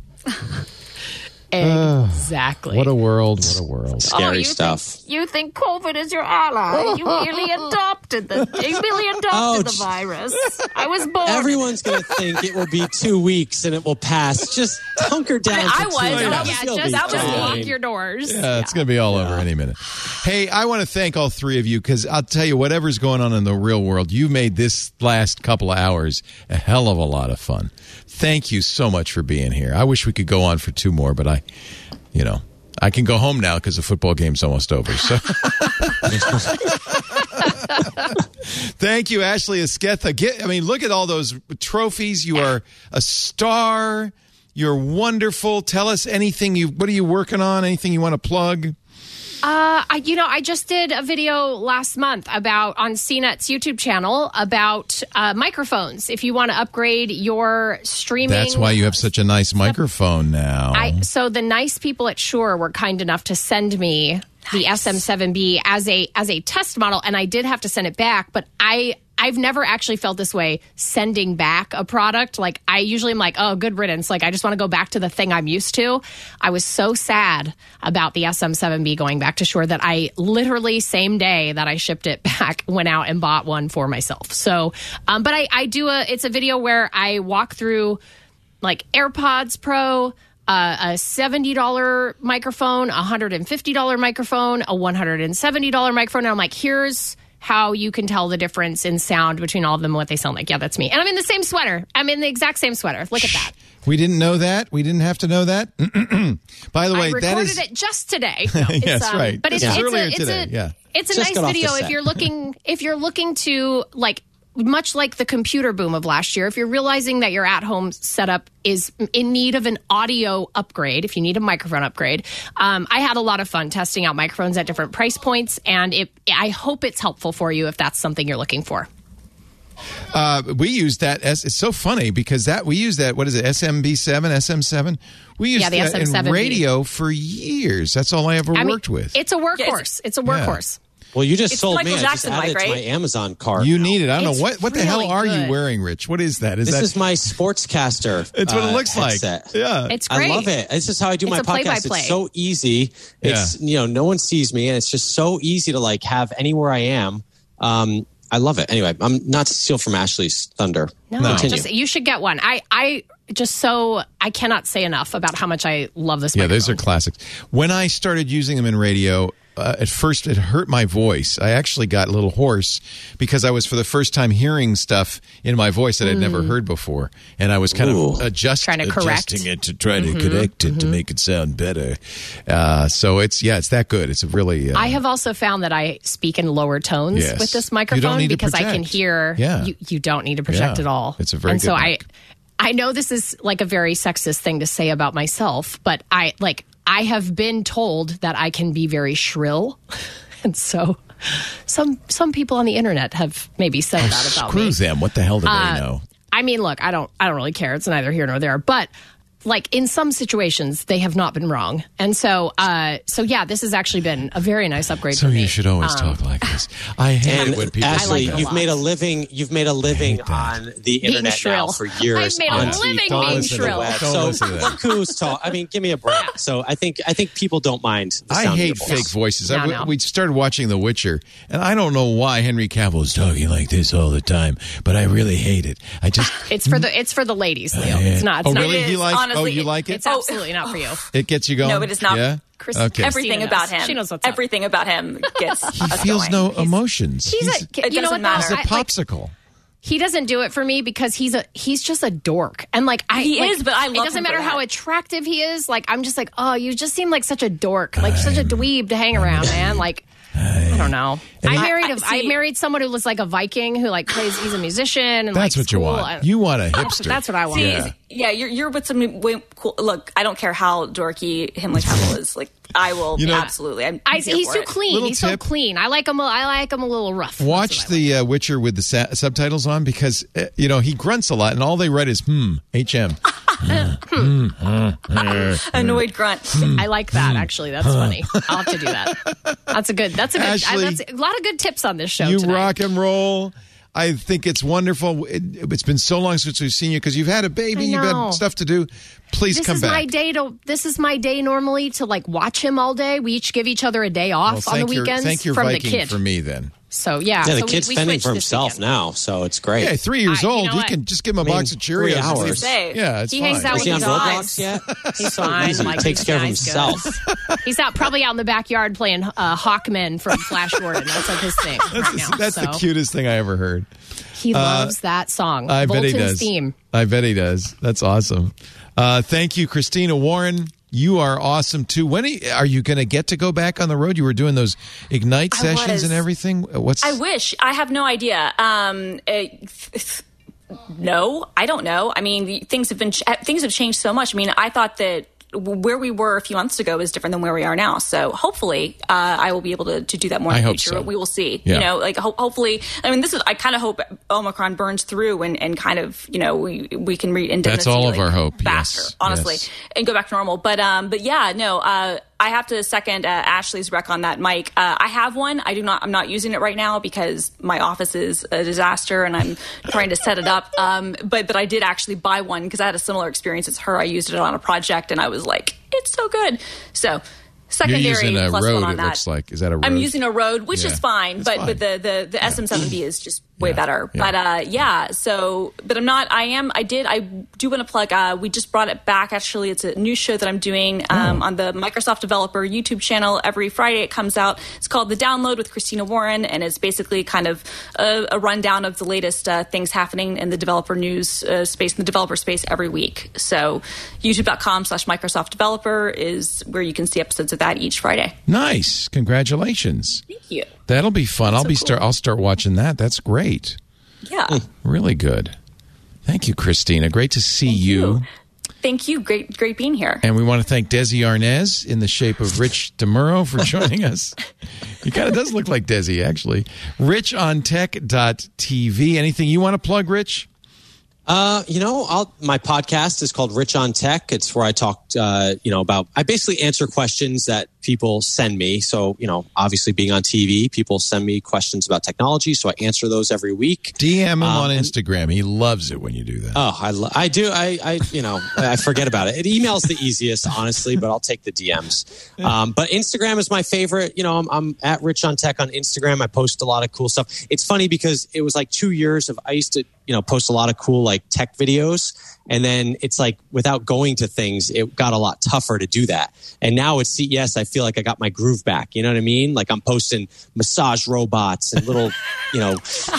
Exactly. What a world. What a world. Scary Oh, you stuff. Think, you think COVID is your ally. You really adopted the you really adopted Oh, the virus. I was born. Everyone's going to think it will be two weeks and it will pass. Just hunker down. I, for I two was. weeks. That yeah, You'll just, be just fine. lock your doors. Yeah, it's going to be all over any minute. Hey, I want to thank all three of you because I'll tell you, whatever's going on in the real world, you made this last couple of hours a hell of a lot of fun. Thank you so much for being here. I wish we could go on for two more, but I, you know, I can go home now because the football game's almost over. So, thank you, Ashley Esquetha. Get, I mean, look at all those trophies. You are a star. You're wonderful. Tell us anything you. What are you working on? Anything you want to plug? Uh, I, you know, I just did a video last month about on C NET's YouTube channel about uh, microphones. If you want to upgrade your streaming, That's why you have such a nice microphone now. I so the nice people at Shure were kind enough to send me the S M seven B as a as a test model, and I did have to send it back. But I I've never actually felt this way sending back a product. Like I usually am like, oh, good riddance. Like I just want to go back to the thing I'm used to. I was so sad about the S M seven B going back to Shure that I literally same day that I shipped it back went out and bought one for myself. So, um, but I I do a it's a video where I walk through like AirPods Pro. Uh, a seventy dollars microphone, a one hundred fifty dollars microphone, a one hundred seventy dollars microphone. And I'm like, here's how you can tell the difference in sound between all of them and what they sound like. Yeah, that's me. And I'm in the same sweater. I'm in the exact same sweater. Look at that. We didn't know that. We didn't have to know that. By the way, I recorded that is it just today. No, it's, yes, um, right. But it's, Just it's earlier a, it's today. a, Yeah. it's a Just nice got off the video if set. you're looking if you're looking to like much like the computer boom of last year, if you're realizing that your at-home setup is in need of an audio upgrade, if you need a microphone upgrade, um, I had a lot of fun testing out microphones at different price points, and it, I hope it's helpful for you if that's something you're looking for. Uh, we use that as it's so funny because that we use that. What is it? S M B seven, S M seven. We used Yeah, the that S M in seven B. radio for years. That's all I ever I mean, worked with. It's a workhorse. It's a workhorse. Well, you just It's sold Michael me. Jackson, I just added like, it to right? my Amazon cart. You need it. I don't It's know what. What the really hell are good. you wearing, Rich? What is that? Is This that? is my sportscaster. It's what it uh, looks like. headset. Yeah, It's I great. love it. This is how I do It's my a podcast. play-by-play. It's so easy. It's you know no one sees me, and it's just so easy to like have anywhere I am. Um, I love it. Anyway, I'm not to steal from Ashley's thunder. No, Continue. just you should get one. I, I just so I cannot say enough about how much I love this. Yeah, microphone. those are classics. When I started using them in radio, uh, at first it hurt my voice. I actually got a little hoarse because I was for the first time hearing stuff in my voice that I'd never heard before, and I was kind Ooh. of adjust, Trying to correct. adjusting it to try to connect it to make it sound better. Uh, so it's yeah, it's that good. It's a really. Uh, I have also found that I speak in lower tones Yes. with this You don't microphone need to because I can project. hear. Yeah. You, you don't need to project Yeah. at all. It's a very and good so mic. I, I know this is like a very sexist thing to say about myself, but I like I have been told that I can be very shrill, and so some some people on the internet have maybe said that about screw me. them. What the hell do Uh, they know? I mean, look, I don't I don't really care. It's neither here nor there, but like in some situations they have not been wrong. And so uh so yeah, this has actually been a very nice upgrade So for me. you should always Um, talk like this. I hate And it when people Ashley, say that. it a you've lot. made a living. You've made a living on the internet shrill. now for years. I've made a on living T V, being on the shrill. web. Don't So listen to that. look who's talk. I mean, give me a break. So I think I think people don't mind. The I sound of hate your voice. fake voices. No, I, no. We started watching The Witcher, and I don't know why Henry Cavill is talking like this all the time, but I really hate it. I just It's for the it's for the ladies, Leo. It's not. It's oh not, really? It You is, like? Oh, honestly, you like it? It's absolutely not for you. It gets you going. No, it is not. Yeah. Chris- Okay. Everything Christina about knows. him. She knows what's up. Everything about him gets He us feels going. no He's- emotions. He's, He's, a It you know doesn't what though? matter. he's a I- like, popsicle. he doesn't do it for me because he's a he's just a dork, and like I He like, is, but I love it doesn't him for matter how that. attractive he is. Like I'm just like, oh, you just seem like such a dork, like such a dweeb to hang around, man. Like I don't know. I married a, I- I see- married someone who was like a Viking who like plays. He's a musician, and That's like, what you cool. want. And- You want a hipster. That's what I want. See, Yeah. yeah, you're you're with some way cool. Look, I don't care how dorky Henry Cavill is. Like, I will You know- absolutely. I'm I, here he's for too it. clean. Little He's tip. so clean. I like him. a- I like him a little rough. That's Watch what I The uh, Witcher with the sa- subtitles on because uh, you know he grunts a lot, and all they write is hmm, H M. Annoyed grunt. I like that actually. That's funny. I'll have to do that. That's a good. That's a good. I, Ashley, that's a lot of good tips on this show. You tonight. rock and roll. I think it's wonderful. It, it's been so long since we've seen you because you've had a baby. You've had stuff to do. Please this come is back. My day to, this is my day normally to like watch him all day. We each give each other a day off well, on the your, weekends thank your from Viking the kid. for me then. So, yeah. Yeah, the so kid's we, we fending for this himself weekend. now, so it's great. Yeah, three years I- you old. know You what? can just give him a I mean, box of three Cheerios. hours. Say, Yeah, it's He fine. hangs out Is with he on his Roblox eyes. yet? He's fine. Easy. Like, Takes these care of guys himself. go. He's out probably out in the backyard playing uh, Hawkman from Flash Gordon. That's like his thing right That's, now. that's so. the cutest thing I ever heard. He Uh, loves that song. I bet Bolton's he does. theme. I bet he does. That's awesome. Uh, thank you, Christina Warren. You are awesome too. When are you, are you going to get to go back on the road? You were doing those Ignite I sessions was. and everything. What's I wish. I have no idea. Um, it, no, I don't know. I mean, things have been things have changed so much. I mean, I thought that where we were a few months ago is different than where we are now. So hopefully, uh, I will be able to, to do that more in I the hope future. so. We will see. Yeah. You know, like ho- hopefully. I mean, this is. I kind of hope Omicron burns through and, and kind of you know we we can read into That's all of our hope. faster, Yes. honestly, Yes. and go back to normal. But um, but yeah, no. Uh, I have to second uh, Ashley's rec on that mic. Uh, I have one. I do not. I'm not using it right now because my office is a disaster and I'm trying to set it up. Um, but but I did actually buy one because I had a similar experience as her. I used it on a project and I was like, it's so good. So secondary You're using a plus Rode, one on it that. looks like. Is that a Rode? I'm using a Rode, which Yeah. is fine, It's but fine. but the the the S M seven B is just way Yeah. better. Yeah. But uh, yeah, so but I'm not. I am. I did. I do want to plug. Uh, we just brought it back. Actually, it's a new show that I'm doing um, Oh. on the Microsoft Developer YouTube channel. Every Friday it comes out. It's called The Download with Christina Warren, and it's basically kind of a, a rundown of the latest uh, things happening in the developer news uh, space, in the developer space every week. So YouTube.com slash Microsoft Developer is where you can see episodes of that each Friday. Nice. Congratulations. Thank you. That'll be fun. I'll so be cool. start. I'll start watching that. That's great. Yeah. Really good. Thank you, Christina. Great to see you. Thank you. Great, great being here. And we want to thank Desi Arnaz in the shape of Rich DeMuro for joining us. He kind of does look like Desi, actually. rich on tech dot t v. Anything you want to plug, Rich? Uh, you know, I'll, my podcast is called Rich on Tech. It's where I talk, uh, you know, about, I basically answer questions that people send me. So, you know, obviously being on T V, people send me questions about technology. So I answer those every week. D M him Um, on and- Instagram. He loves it when you do that. Oh, I, lo- I do. I, I, you know, I forget about it. It email's the easiest, honestly, but I'll take the D Ms. Um, but Instagram is my favorite. You know, I'm, I'm at Rich on Tech on Instagram. I post a lot of cool stuff. It's funny because it was like two years of, I used to, you know, post a lot of cool like tech videos. And then it's like without going to things, it got a lot tougher to do that. And now at C E S, I feel like I got my groove back. You know what I mean? Like I'm posting massage robots and little, you know,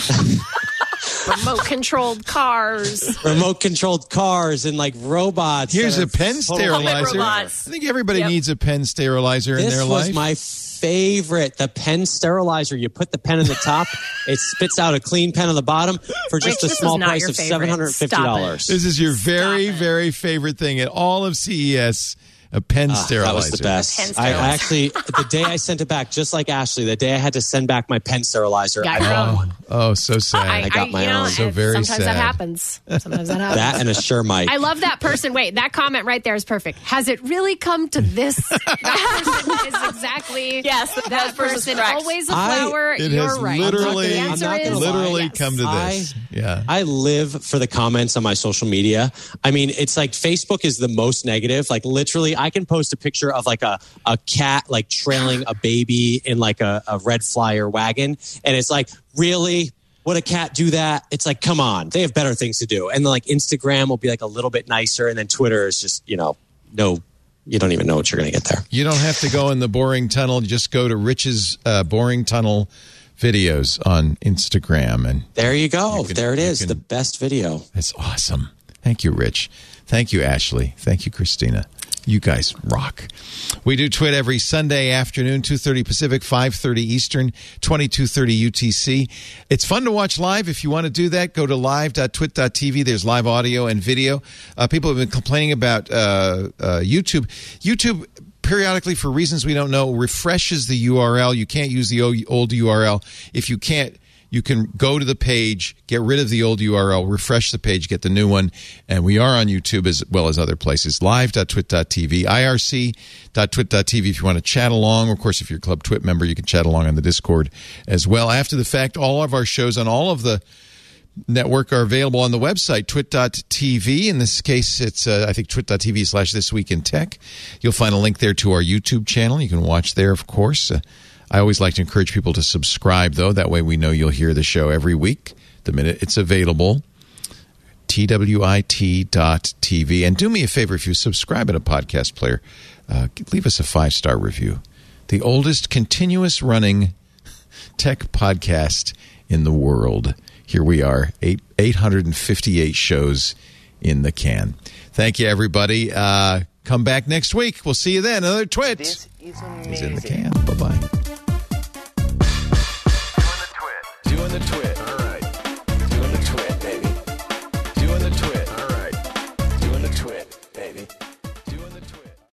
Remote controlled cars. remote controlled cars and like robots. Here's that a are pen total- sterilizer. I robots. think everybody Yep. needs a pen sterilizer in This their was life. my favorite. The pen sterilizer. You put the pen in the top, it spits out a clean pen on the bottom for just Rich, a this was small not price your of favorite. seven hundred fifty dollars. This is your very, it. very favorite thing at all of C E S, a pen Ah, sterilizer. that was the best. Pen I, I sterilizer. actually, the day I sent it back, just like Ashley, the day I had to send back my pen sterilizer, Got I your got own. one. Oh, so sad. I, got I, my you know, own. So it- very sometimes sad. that happens. Sometimes that happens. That and a Shure mic. I love that person. Wait, that comment right there is perfect. Has it really come to this? That person is exactly Yes, that that person's person. correct. Always a I- flower. It You're has right. literally, The I'm answer not gonna is lie. literally yes. come to I- this. yeah. I live for the comments on my social media. I mean, it's like Facebook is the most negative. Like literally, I can post a picture of like a, a cat like trailing a baby in like a, a red flyer wagon. And it's like, really? Would a cat do that? It's like, come on. They have better things to do. And then like Instagram will be like a little bit nicer. And then Twitter is just, you know, no, you don't even know what you're going to get there. You don't have to go in the boring tunnel. Just go to Rich's uh, boring tunnel videos on Instagram. And There you go. You can- there it you is. can- the best video. That's awesome. Thank you, Rich. Thank you, Ashley. Thank you, Christina. You guys rock. We do Twit every Sunday afternoon, two thirty Pacific, five thirty Eastern, twenty-two thirty U T C. It's fun to watch live. If you want to do that, go to live dot twit dot t v. There's live audio and video. Uh, people have been complaining about uh, uh, YouTube. YouTube periodically, for reasons we don't know, refreshes the U R L. You can't use the old U R L if you can't you can go to the page, get rid of the old U R L, refresh the page, get the new one. And we are on YouTube as well as other places. live dot twit dot t v, I R C dot twit dot t v if you want to chat along. Of course, if you're a Club Twit member, you can chat along on the Discord as well. After the fact, all of our shows on all of the network are available on the website, twit dot t v. In this case, it's, uh, I think, twit dot t v slash This Week in Tech. You'll find a link there to our YouTube channel. You can watch there, of course. Uh, I always like to encourage people to subscribe, though. That way we know you'll hear the show every week, the minute it's available. twit dot t v. And do me a favor, if you subscribe at a podcast player, uh, leave us a five-star review. The oldest continuous running tech podcast in the world. Here we are, eight, eight hundred fifty-eight shows in the can. Thank you, everybody. Uh, come back next week. We'll see you then. Another Twit This is amazing. is in the can. Bye-bye. Doing the Twit. Doing the Twit.